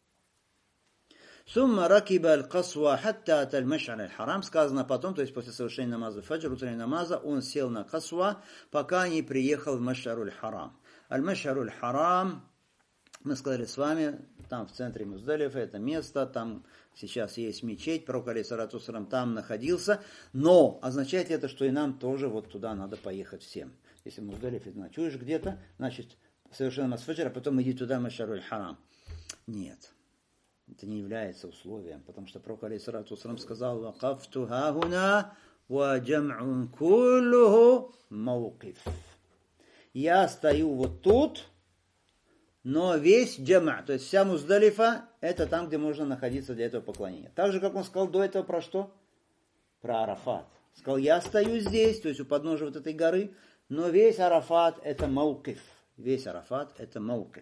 [SPEAKER 1] Сумма ракиба аль-касва хатта ата аль-Маш'ар аль-Харам, сказано потом, то есть после совершения намаза фаджр, утреннего намаза, он сел на касва, пока не приехал в Маш'аруль Харам. Аль-Маш'аруль Харам, мы сказали с вами, там в центре Муздалифа, это место, там сейчас есть мечеть, пророк алейхиссалату вассалям там находился, но означает ли это, что и нам тоже вот туда надо поехать всем? Если в Муздалифе ночуешь где-то, значит, совершенно намаз фаджр, а потом иди туда, Маш'аруль Харам. Нет, это не является условием, потому что пророк алейхиссалату вассалям сказал: «Вакафту хахуна ва джам'ун куллуху мауқиф». Я стою вот тут, но весь джама, то есть вся Муздалифа, это там, где можно находиться для этого поклонения. Так же, как он сказал до этого про что? Про Арафат. Сказал, я стою здесь, то есть у подножия вот этой горы, но весь Арафат это мауқиф. Весь Арафат это мауқиф.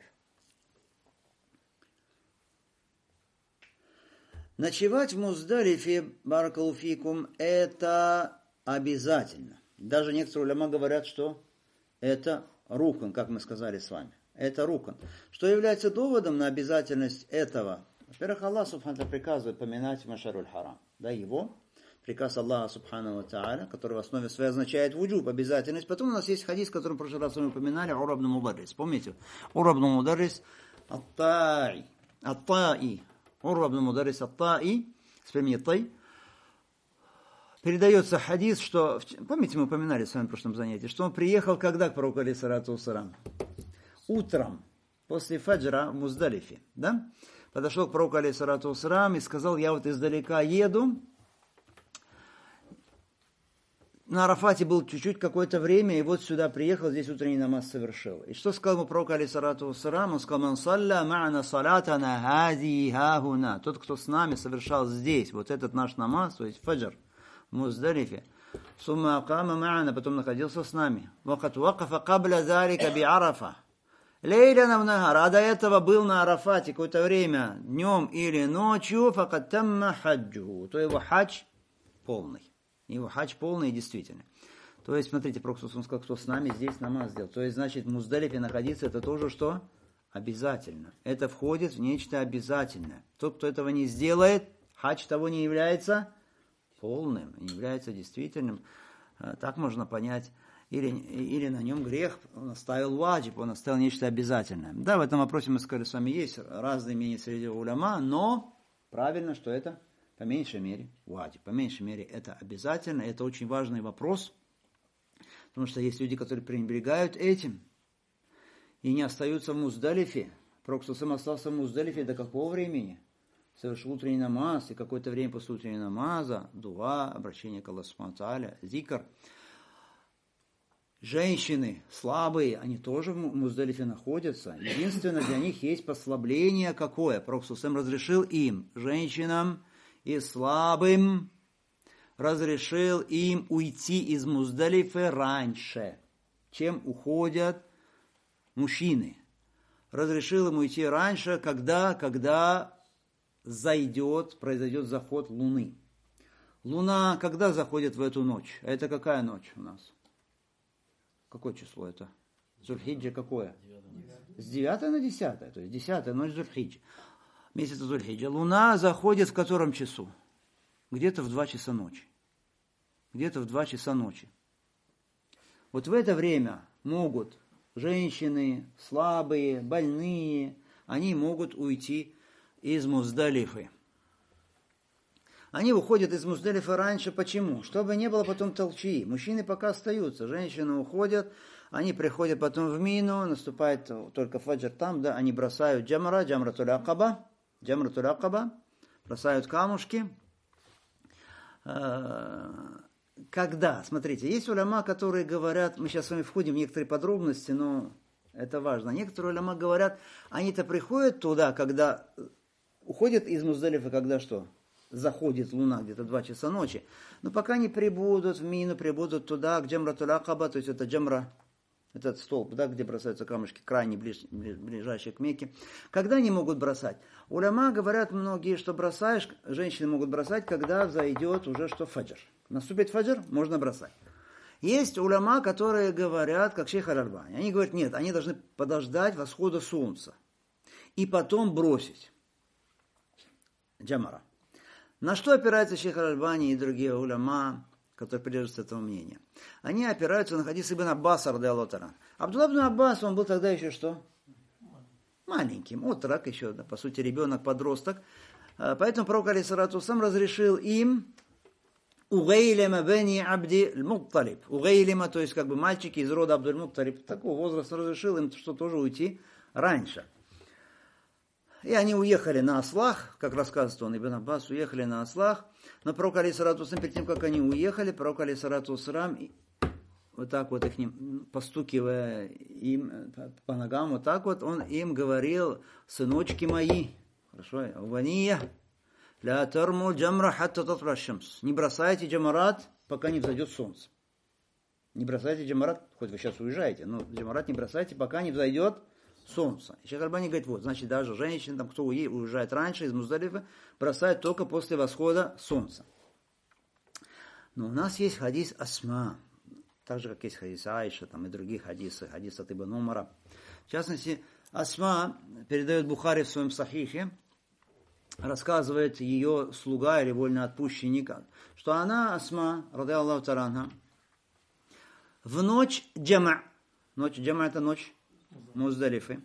[SPEAKER 1] Ночевать в Муздалифе, баракаллаху фикум, это обязательно. Даже некоторые уляма говорят, что это рукн, как мы сказали с вами. Это рукн. Что является доводом на обязательность этого? Во-первых, Аллах Субхану ва Тааля приказывает поминать Маш'аруль Харам. Да, его. Приказ Аллаха Субхану ва Тааля, который в основе своей означает вуджуб, обязательность. Потом у нас есть хадис, который в прошлый раз мы упоминали, Ур ибн Мударрис. Помните? Ур ибн Мударрис ат-Та'i. Ат-Та'i. Ур ибн Мударрис ат-Та'i. С племени Тай. Передается хадис, что... Помните, мы упоминали с вами в прошлом занятии, что он приехал когда к пророку алейхиссалату вассалям? Утром, после фаджра в Муздалифе, да? Подошел к пророку алейхиссалату вассалям и сказал, я вот издалека еду. На Арафате был чуть-чуть какое-то время, и вот сюда приехал, здесь утренний намаз совершил. И что сказал ему пророк алейхиссалату вассалям? Он сказал, ман салля ма'ана салатана хази хахуна. Тот, кто с нами совершал здесь, вот этот наш намаз, то есть фаджр, в Муздалифе, сумма акама ма'ана, потом находился с нами. Вакат вакафа кабля зарика би Арафа. Лейля навнагар, а до этого был на Арафате какое-то время, днем или ночью, факат тамма хаджу, то его хадж полный. Его хадж полный и действительный. То есть, смотрите, Пророк он сказал, кто с нами здесь намаз сделал. То есть, значит, в Муздалифе находиться, это тоже что? Обязательно. Это входит в нечто обязательное. Тот, кто этого не сделает, хадж того не является полным, не является действительным. Так можно понять. Или, или на нем грех, он оставил ваджиб, он оставил нечто обязательное. Да, в этом вопросе мы сказали, с вами есть разные мнения среди уляма, но правильно, что это по меньшей мере ваджиб. По меньшей мере это обязательно, это очень важный вопрос. Потому что есть люди, которые пренебрегают этим и не остаются в Муздалифе. Пророк сам остался в Муздалифе до какого времени? Совершил утренний намаз, и какое-то время после утреннего намаза, дуа, обращение к Аллаху субхану ва тааля, зикр. Женщины слабые, они тоже в Муздалифе находятся. Единственное, для них есть послабление какое? Пророк сам разрешил им, женщинам и слабым, разрешил им уйти из Муздалифы раньше, чем уходят мужчины. Разрешил им уйти раньше, когда, когда зайдет, произойдет заход луны. Луна когда заходит в эту ночь? А это какая ночь у нас? Какое число это? Зульхиджа какое? С девятого на десятое, то есть десятая ночь Зульхиджа. Месяца Зульхиджа. Луна заходит в котором часу? Где-то в два часа ночи. Где-то в два часа ночи. Вот в это время могут женщины, слабые, больные, они могут уйти из Муздалифы. Они уходят из Муздалифы раньше. Почему? Чтобы не было потом толчии. Мужчины пока остаются, женщины уходят, они приходят потом в Мину, наступает только фаджр там, да, они бросают джамра, джамратуль акаба, джамратуль акаба, бросают камушки. Когда? Смотрите, есть уляма, которые говорят, мы сейчас с вами входим в некоторые подробности, но это важно. Некоторые уляма говорят, они-то приходят туда, когда уходят из Муздалифа, когда что? Заходит луна где-то два часа ночи. Но пока они прибудут в Мину, прибудут туда, к Джамратуль Акаба, то есть это джамра, этот столб, да, где бросаются камушки, крайне ближ, ближайшие к Мекке. Когда они могут бросать? Уляма говорят многие, что бросаешь, женщины могут бросать, когда зайдет уже что фаджр. Наступит фаджр, можно бросать. Есть уляма, которые говорят, как шейх Аль-Альбани, они говорят, нет, они должны подождать восхода солнца и потом бросить джамара. На что опирается шейх Аль-Альбани и другие уляма, которые придерживаются этого мнения? Они опираются на хадис Ибн Аббаса, радиаллаху та'аля. Абдулла ибн Аббас, он был тогда еще что? Маленьким, отрок еще, да, по сути, ребенок-подросток. Поэтому пророк алейхиссалату вассалям разрешил им угейлима бани абди аль-Мутталиб. Угейлима, то есть как бы мальчики из рода Абдуль-Мутталиб, такого возраста разрешил им, что тоже уйти раньше. И они уехали на ослах, как рассказывает он, Ибн Аббас, уехали на ослах. Но пророк алейхиссалату вассалям, перед тем, как они уехали, пророк алейхиссалату вассалям, вот так вот их ним, постукивая им по ногам, вот так вот, он им говорил, сыночки мои, хорошо, вания, ля тарму джамра хатта татла шамс. Не бросайте джамарат, пока не взойдет солнце. Не бросайте джамарат, хоть вы сейчас уезжаете, но джамарат не бросайте, пока не взойдет солнце. И шейх Аль-Альбани говорит, вот, значит, даже женщины, там, кто уезжает раньше из Муздалифы, бросают только после восхода солнца. Но у нас есть хадис Асма, так же, как есть хадис Аиша, там, и другие хадисы, хадис от Ибн Умара. В частности, Асма передает Бухари в своем сахихе, рассказывает ее слуга или вольноотпущенник, что она, Асма, радиаллаху та'аля анха, в ночь джама, ночь джама это ночь Муздалифы,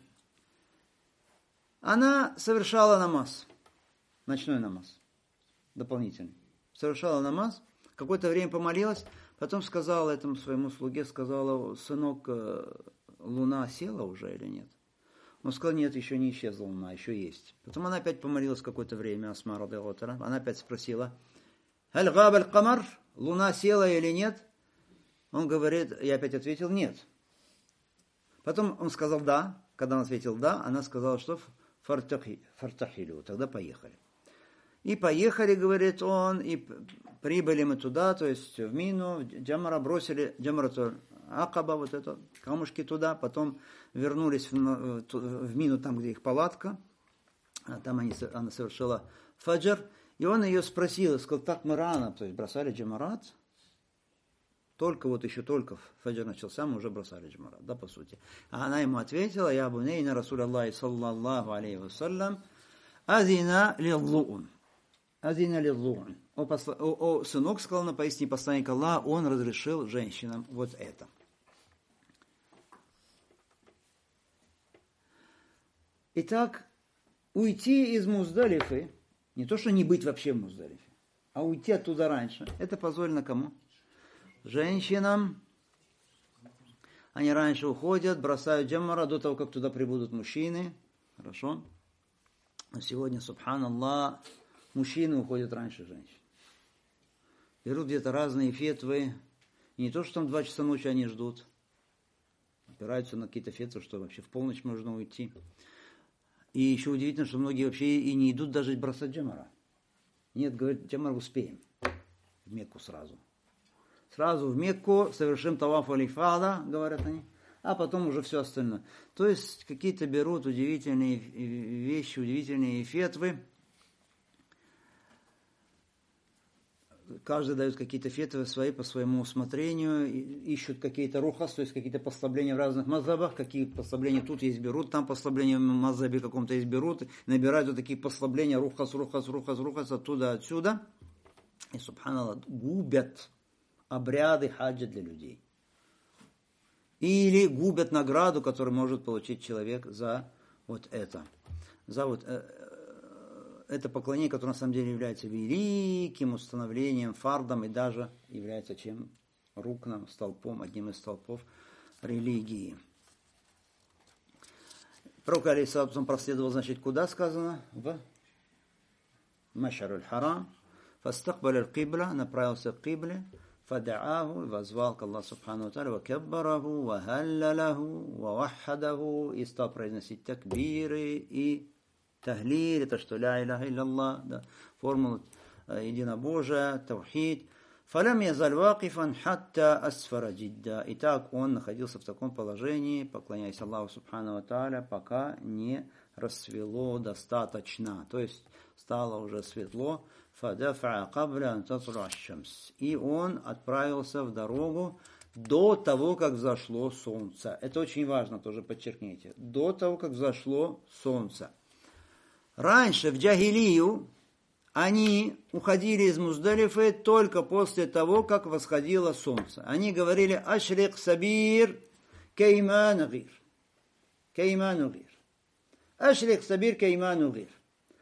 [SPEAKER 1] она совершала намаз, ночной намаз, дополнительный. Совершала намаз, какое-то время помолилась, потом сказала этому своему слуге, сказала, сынок, луна села уже или нет? Он сказал, нет, еще не исчезла луна, еще есть. Потом она опять помолилась какое-то время, Асма радиаллаху та'аля, она опять спросила, «Халь габ аль-камар, луна села или нет?» Он говорит, я опять ответил, нет. Потом он сказал «да». Когда он ответил «да», она сказала, что фартахилю, тогда поехали. И поехали, говорит он, и прибыли мы туда, то есть в Мину, в Джамара, бросили Джамратуль Акаба, вот это, камушки туда, потом вернулись в, в Мину, там, где их палатка, там они, она совершила фаджр, и он ее спросил, сказал, так мы рано, то есть бросали джамарат, только вот еще только фаджр начался, мы уже бросали джамарат, да, по сути. А она ему ответила, я бунейна Расуль Аллахи саллаллаху алейхи вассалям, азина лиллуун. Азина лиллуун. О, посла... о, о, сынок, сказал на поистине посланник Аллаха, он разрешил женщинам вот это. Итак, уйти из Муздалифы, не то, что не быть вообще в Муздалифе, а уйти оттуда раньше, это позволено кому? Женщинам. Они раньше уходят, бросают джамара до того, как туда прибудут мужчины. Хорошо. Но сегодня, субханаллах, мужчины уходят раньше женщин. Берут где-то разные фетвы. И не то, что там два часа ночи они ждут. Опираются на какие-то фетвы, что вообще в полночь можно уйти. И еще удивительно, что многие вообще и не идут даже бросать джамара. Нет, говорят, джамар успеем. В Мекку сразу. Сразу в Мекку совершим таваф аль-ифада, говорят они, а потом уже все остальное. То есть какие-то берут удивительные вещи, удивительные фетвы. Каждый дает какие-то фетвы свои по своему усмотрению, ищут какие-то рухас, то есть какие-то послабления в разных мазхабах, какие послабления тут есть берут, там послабления в мазхабе каком-то есть берут, набирают вот такие послабления, рухас, рухас, рухас, рухас, оттуда, отсюда. И, субханаллах, губят обряды хаджа для людей. Или губят награду, которую может получить человек за вот это. За вот э, это поклонение, которое на самом деле является великим установлением, фардом и даже является чем? Рукном, столпом, одним из столпов религии. Пророк алейхиссалату проследовал, значит, куда сказано? В Маш'ар аль-Харам. Фастакбаль аль-Кибла, направился к Кибле. فدعاه возвал к Аллаху Субхану ва Тааля, вакаббараху, вахаллалаху, ваваххадаху, и стал произносить такбиры и тахлиль, это что ля иляха илляллах, да, формула единобожия, тавхид. Фалям язаль вакифан хатта асфара джидда. Итак, он находился в таком положении, поклоняясь Аллаху Субхану ва Тааля, пока не рассвело достаточно, то есть стало уже светло. И он отправился в дорогу до того, как взошло солнце. Это очень важно, тоже подчеркните. До того, как взошло солнце. Раньше, в джахилию, они уходили из Муздалифы только после того, как восходило солнце. Они говорили «Ашрик сабир кейману гир». Кейману гир. «Ашрик сабир кейману гир».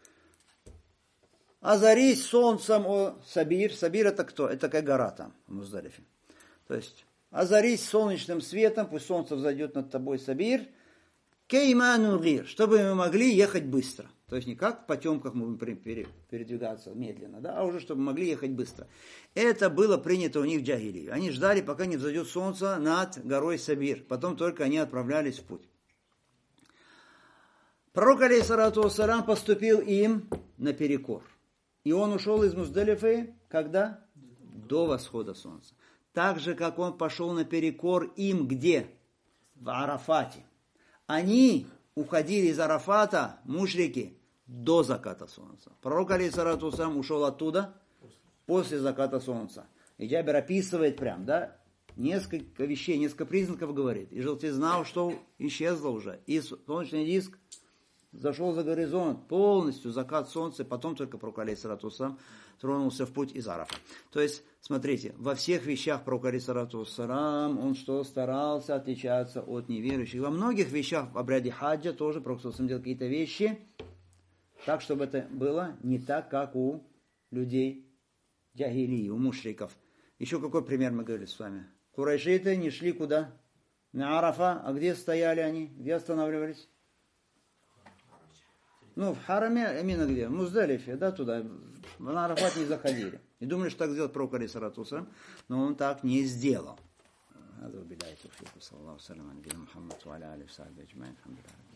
[SPEAKER 1] Озарись солнцем, о Сабир. Сабир это кто? Это такая гора там, в Муздалифе. То есть, озарись солнечным светом, пусть солнце взойдет над тобой, Сабир. Кейману гир, чтобы мы могли ехать быстро. То есть, не как в потемках мы будем передвигаться медленно, да, а уже чтобы мы могли ехать быстро. Это было принято у них в джахилии. Они ждали, пока не взойдет солнце над горой Сабир. Потом только они отправлялись в путь. Пророк, алейхиссалату вассалям, поступил им наперекор. И он ушел из Муздалифы, когда? До восхода солнца. Так же, как он пошел наперекор им где? В Арафате. Они уходили из Арафата, мушрики, до заката солнца. Пророк, алейхиссалату вассалям, ушел оттуда после заката солнца. И Джабир описывает прям, да, несколько вещей, несколько признаков говорит. И желтизна, что исчезла уже. И солнечный диск зашел за горизонт, полностью закат солнца, потом только пророк алейхиссалату вассалям тронулся в путь из Арафа. То есть, смотрите, во всех вещах пророк алейхиссалату вассалям, он что, старался отличаться от неверующих. Во многих вещах в обряде хаджа тоже пророк алейхиссалату делал какие-то вещи, так, чтобы это было не так, как у людей джахилии, у мушриков. Еще какой пример мы говорили с вами? Курайшиты не шли куда? На Арафа. А где стояли они? Где останавливались? Ну, в Хараме, именно где? В Муздалифе, да, туда. На Арафат не заходили. И думали, что так сделал пророк алейхиссалату вассалям, но он так не сделал. هذا وبالله التوفيق صلى الله وسلم على نبينا محمد وعلى اله وصحبه اجمعين الحمد لله